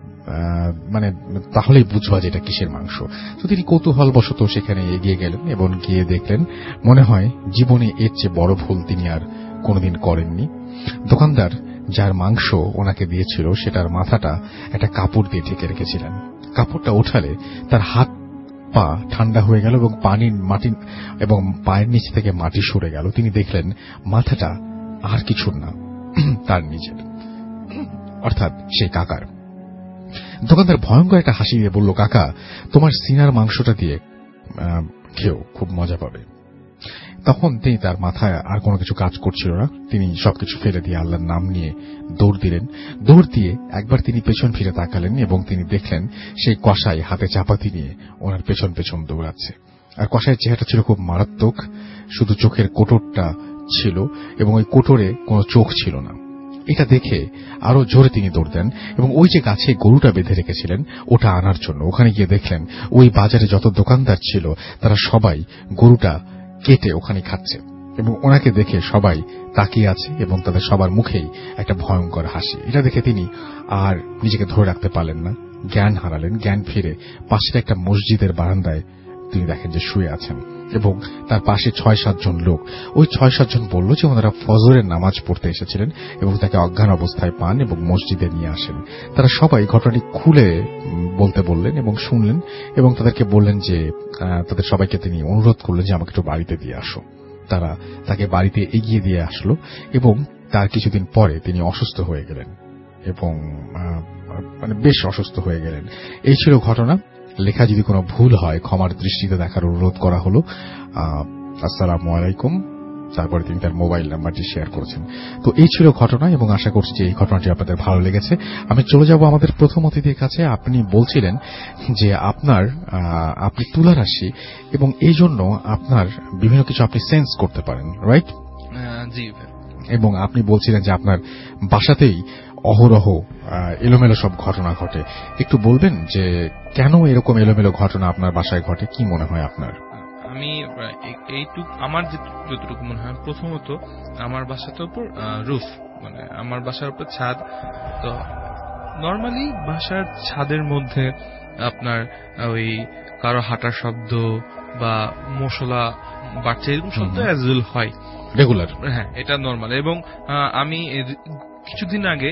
S3: তাহলেই বুঝবা যে এটা কিসের মাংস। তো তিনি কৌতূহলবশত সেখানে এগিয়ে গেলেন এবং গিয়ে দেখলেন মনে হয় জীবনে এর চেয়ে বড় ভুল তিনি আর কোনোদিন করেননি। দোকানদার যার মাংস ওনাকে দিয়েছিল সেটার মাথাটা একটা কাপড় দিয়ে ঢেকে রেখেছিলেন। কাপড়টা ওঠালে তার হাত পা ঠান্ডা হয়ে গেল এবং মাটি এবং পায়ের নিচ থেকে মাটি সরে গেল। তিনি দেখলেন মাথাটা আর কিছুর না, তার নিজের, অর্থাৎ সেই কাকার। দোকানদার ভয়ঙ্কর একটা হাসি দিয়ে বলল, কাকা তোমার সিনার মাংসটা দিয়ে খেও, খুব মজা পাবে। তখন তিনি, তার মাথায় আর কোনো কিছু কাজ করছিল না, তিনি সবকিছু ফেলে দিয়ে আল্লাহর নাম নিয়ে দৌড় দিলেন। দৌড় দিয়ে একবার তিনি পেছন ফিরে তাকালেন এবং তিনি দেখলেন সেই কসাই হাতে চাপাতি নিয়ে ওনার পেছন পেছন দৌড়াচ্ছে। আর কসাইয়ের চেহারাটা ছিল খুব মারাত্মক, শুধু চোখের কোটরটা ছিল এবং ওই কোটরে কোনো চোখ ছিল না। এটা দেখে আরো জোরে তিনি দৌড় দেন এবং ওই যে গাছে গরুটা বেঁধে রেখেছিলেন ওটা আনার জন্য ওখানে গিয়ে দেখলেন ওই বাজারে যত দোকানদার ছিল তারা সবাই গরুটা কেটে ওখানে খাচ্ছে এবং ওনাকে দেখে সবাই তাকিয়ে আছে এবং তাদের সবার মুখেই একটা ভয়ঙ্কর হাসি। এটা দেখে তিনি আর নিজেকে ধরে রাখতে পারলেন না, জ্ঞান হারালেন। জ্ঞান ফিরে পাশের একটা মসজিদের বারান্দায় তিনি দেখেন যে শুয়ে আছেন এবং তার পাশে 6-7 জন লোক। ওই 6-7 জন বলল যে ওনারা ফজরের নামাজ পড়তে এসেছিলেন এবং তাকে অজ্ঞান অবস্থায় পান এবং মসজিদে নিয়ে আসেন। তারা সবাই ঘটনাটি খুলে বলতে বললেন এবং শুনলেন এবং তাদেরকে বললেন যে তাদের সবাইকে তিনি অনুরোধ করলেন যে আমাকে একটু বাড়িতে দিয়ে আসো। তারা তাকে বাড়িতে এগিয়ে দিয়ে আসলো এবং তার কিছুদিন পরে তিনি অসুস্থ হয়ে গেলেন এবং বেশ অসুস্থ হয়ে গেলেন। এই ছিল ঘটনা। লেখা যদি কোনো ভুল হয় ক্ষমার দৃষ্টিতে দেখার অনুরোধ করা হলো। আসসালামু আলাইকুম। তারপরে তিনি তার মোবাইল নাম্বারটি শেয়ার করেছেন। তো এই ছিল ঘটনা এবং আশা করছি যে এই ঘটনাটি আপনাদের ভালো লেগেছে। আমি চলে যাব আমাদের প্রথম অতিথির কাছে। আপনি বলছিলেন যে আপনি তুলা রাশি এবং এই জন্য আপনার বিভিন্ন কিছু আপনি সেন্স করতে পারেন, রাইট?
S4: জি।
S3: এবং আপনি বলছিলেন যে আপনার বাসাতেই অহরহ এলোমেলো সব ঘটনা ঘটে। একটু বলবেন যে কেন এরকম এলোমেলো ঘটনা আপনার বাসায় ঘটে, কি মনে হয় আপনার?
S4: আমি আমার যতটুকু মনে হয়, প্রথমত আমার বাসাটার উপর রুফ, মানে আমার বাসার উপর ছাদ। তো নর্মালি বাসার ছাদের মধ্যে আপনার ওই কারো হাঁটার শব্দ বা মশলা বাড়ছে এরকম শব্দ অ্যাজ ওয়েল হয়
S3: রেগুলার।
S4: হ্যাঁ, এটা নর্মাল। এবং আমি কিছুদিন আগে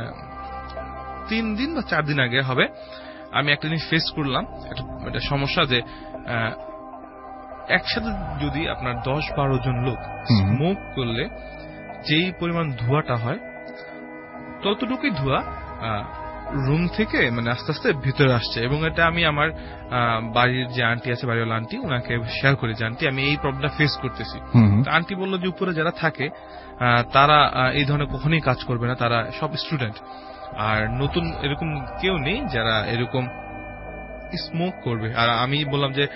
S4: 3 দিন বা 4 দিন আগে হবে আমি একটা জিনিস ফেস করলাম, একটা সমস্যা যে একসাথে যদি আপনার 10-12 জন লোক স্মোক করলে যেই পরিমাণ ধোঁয়াটা হয় ততটুকুই ধোঁয়া রুম থেকে মানে আস্তে আস্তে ভিতরে আসছে। এবং এটা আমি আমার বাড়ির যে আন্টি আছে, বাড়িওয়ালা আন্টি, ওনাকে শেয়ার করে যে আন্টি আমি এই প্রবলেমটা ফেস করতেছি। আন্টি বললো যে উপরে যারা থাকে তারা এই ধরনের কখনোই কাজ করবে না, তারা সব স্টুডেন্ট আর নতুন এরকম কেউ নেই যারা এরকম স্মোক করবে। আর আমি বললাম যে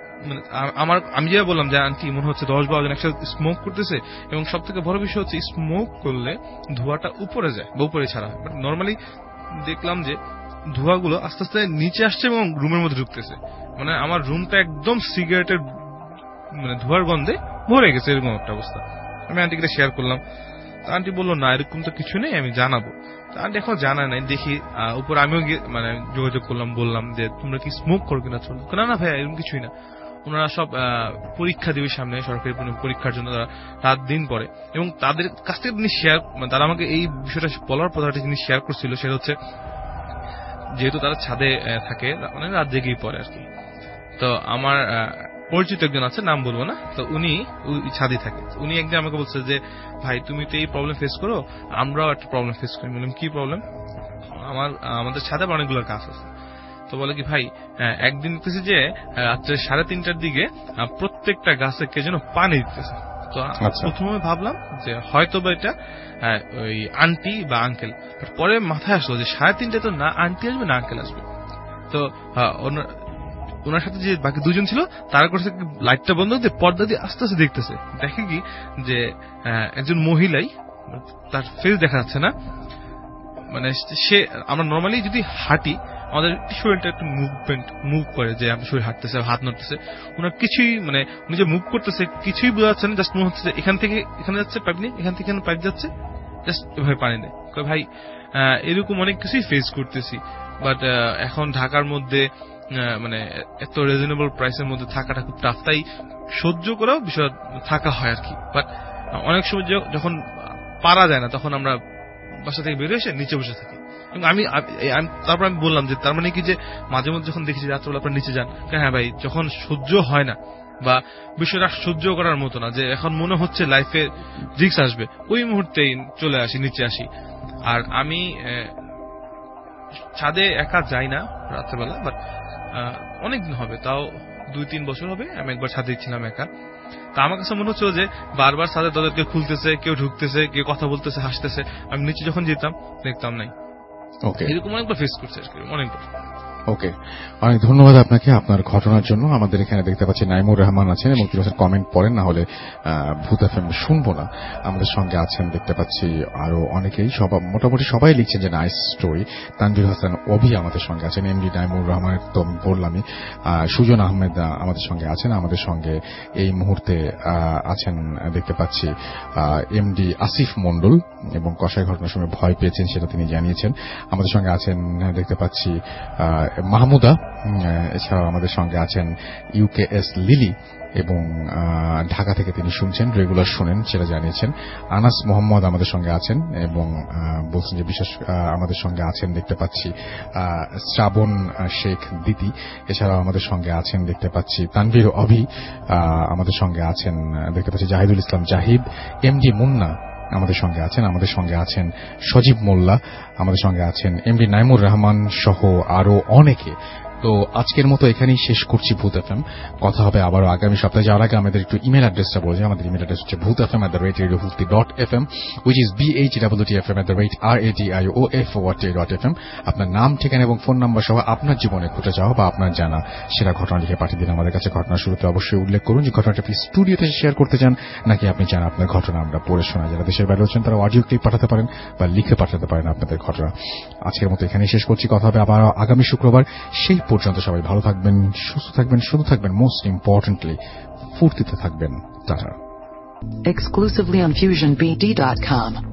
S4: আমি যেটা বললাম যে আন্টি মনে হচ্ছে 10-12 জন একসাথে স্মোক করতেছে, এবং সব থেকে বড় বিষয় হচ্ছে স্মোক করলে ধোঁয়াটা উপরে যায় বা উপরে ছাড়া হয়। বাট নর্মালি দেখলাম যে ধোঁয়াগুলো আস্তে আস্তে নিচে আসছে এবং রুমের মধ্যে ঢুকতেছে, মানে আমার রুমটা একদম সিগারেটের মানে ধোঁয়ার গন্ধে ভরে গেছে, এরকম একটা অবস্থা। আমি আন্টিকে শেয়ার করলাম, আন্টি বললো না এরকম তো কিছু নেই, আমি জানাবো। আন্টি এখন জানা নাই, দেখি উপর আমিও মানে যোগাযোগ করলাম, বললাম যে তোমরা কি স্মোক করো কিনা। না না ভাইয়া এরকম কিছুই না, ওনারা সব পরীক্ষা দিবে সামনে, সরকারি পরীক্ষার জন্য তারা রাত দিন পরে, এবং তাদের কাছ থেকে তিনি শেয়ার, তারা আমাকে এই বিষয়টা বলার পর একটা জিনিস শেয়ার করছিল, সেটা হচ্ছে যেহেতু তারা ছাদে থাকে মানে রাত জেগেই পরে আর কি। তো আমার পরিচিত একজন আছে, নাম বলবো না, তো উনি ছাদে থাকে। উনি একদিন আমাকে বলছে যে ভাই তুমি তো এই প্রবলেম ফেস করো, আমরাও একটা প্রবলেম ফেস করি। বললাম কি প্রবলেম? আমাদের ছাদে অনেকগুলো গাছ আছে। তো বলে কি ভাই একদিন দেখতেছি যে রাত্রে 3:30টার দিকে প্রত্যেকটা গাছে কে যেন পানি দিতেছে। তো প্রথমে ভাবলাম যে হয়তো বা এটা ওই আন্টি বা আঙ্কেল, পরে মাথায় আসলো যে 3:30 তো না আন্টি আসবে না আঙ্কেল আসবে। তো ওনার সাথে যে বাকি দুজন ছিল তারা করছে লাইটটা বন্ধ দিয়ে পর্দা দিয়ে আস্তে আস্তে দেখতেছে, দেখে কি যে একজন মহিলাই, তার ফেস দেখা যাচ্ছে না, মানে সে, আমরা নর্মালি যদি হাঁটি আমাদের শরীরটা একটু মুভ করে যে আমরা শরীর হাঁটতেছে, হাত নড়তেছে, ওনার কিছুই মানে উনি যে মুভ করতেছে কিছুই বোঝা যাচ্ছে না, জাস্ট মনে হচ্ছে যে এখান থেকে এখানে যাচ্ছে পাইপ নেই, এখান থেকে এখানে পাইপ যাচ্ছে, জাস্ট এভাবে পানি নেই। ভাই এরকম অনেক কিছুই ফেস করতেছি, বাট এখন ঢাকার মধ্যে মানে এত রিজনেবল প্রাইসের মধ্যে থাকাটা খুব টাফ, তাই সহ্য করেও বিষয় থাকা হয় আর কি। বাট অনেক সময় যখন পারা যায় না তখন আমরা বাসা থেকে বেরিয়ে এসে নিচে বসে থাকি। তারপর আমি বললাম যে তার মানে কি যে মাঝে মধ্যে যখন দেখেছি রাত্রবেলা আপনার নিচে যান, হ্যাঁ ভাই যখন সহ্য হয় না বা বিষয়টা সহ্য করার মতো না, যে এখন মনে হচ্ছে লাইফে রিস্ক আসবে, ওই মুহূর্তেই চলে আসি, নিচে আসি। আর আমি ছাদে একা যাই না রাত্রেবেলা, বাট অনেকদিন হবে, তাও 2-3 বছর হবে আমি একবার ছাদে ছিলাম একা। তা আমার কাছে মনে হচ্ছে যে বারবার ছাদের দরজা কেউ খুলতেছে, কেউ ঢুকতেছে, কেউ কথা বলতেছে, হাসতেছে। আমি নিচে যখন যেতাম দেখতাম নাই। এরকম অনেকবার ফেস করছে অনেকবার।
S3: ওকে, অনেক ধন্যবাদ আপনাকে আপনার ঘটনার জন্য। আমাদের এখানে দেখতে পাচ্ছি নাইমুর রহমান আছেন এবং কিছু কমেন্ট পড়েন, না হলে ভূত এফএম শুনবো না। আমাদের সঙ্গে আছেন দেখতে পাচ্ছি আরো অনেকেই, মোটামুটি সবাই লিখছেন যে নাইস স্টোরি। তানভীর হাসান অভি আমাদের সঙ্গে আছেন, এমডি নাইমুর রহমানের তো আমি বললামই। সুজন আহমেদ আমাদের সঙ্গে আছেন, আমাদের সঙ্গে এই মুহূর্তে আছেন দেখতে পাচ্ছি এমডি আসিফ মন্ডল, এবং কষাই ঘটনার সময় ভয় পেয়েছেন সেটা তিনি জানিয়েছেন। আমাদের সঙ্গে আছেন দেখতে পাচ্ছি মাহমুদা, এছাড়াও আমাদের সঙ্গে আছেন ইউকেএস লিলি, এবং ঢাকা থেকে তিনি শুনছেন, রেগুলার শোনেন সেটা জানিয়েছেন। আনাস মোহাম্মদ আমাদের সঙ্গে আছেন এবং বলছেন যে বিশেষ আমাদের সঙ্গে আছেন দেখতে পাচ্ছি শ্রাবণ শেখ দিতি, এছাড়াও আমাদের সঙ্গে আছেন দেখতে পাচ্ছি তানভীর অভি, আমাদের সঙ্গে আছেন দেখতে পাচ্ছি জাহিদুল ইসলাম জাহিদ, এমডি মুন্না আমাদের সঙ্গে আছেন, আমাদের সঙ্গে আছেন সজীব মোল্লা, আমাদের সঙ্গে আছেন এমডি নাইমুর রহমান সহ আরো অনেকে। তো আজকের মতো এখানেই শেষ করছি ভূত এফএম। কথা হবে আবারও আগামী সপ্তাহে। যাওয়ার আগে আমাদের একটু ইমেল অ্যাড্রেসটা বলছি। আমাদের ইমেল অ্যাড্রেস হচ্ছে bhutfm@radiofulti.fm, which is bhwtfm@radioofwat.fm। আপনার নাম, ঠিকানা এবং ফোন নাম্বার সহ আপনার জীবনে ঘটে যাওয়া বা আপনার জানা সেরা ঘটনা লিখে পাঠিয়ে দিন আমাদের কাছে। ঘটনার শুরুতে অবশ্যই উল্লেখ করুন যে ঘটনাটা আপনি স্টুডিওতে শেয়ার করতে চান, নাকি আপনি চান আপনার ঘটনা আমরা পড়ে শোনা। যারা দেশের বাইরে আছেন তারা অডিও ক্লিপ পাঠাতে পারেন বা লিখে পাঠাতে পারেন আপনাদের ঘটনা। আজকের মতো এখানেই শেষ করছি। কথা হবে আবার আগামী শুক্রবার। সেই পর্যন্ত সবাই ভালো থাকবেন, সুস্থ থাকবেন, শুধু থাকবেন, মোস্ট ইম্পর্টেন্টলি ফুর্তিতে থাকবেন। টাটা।
S1: Exclusively on FusionBD.com.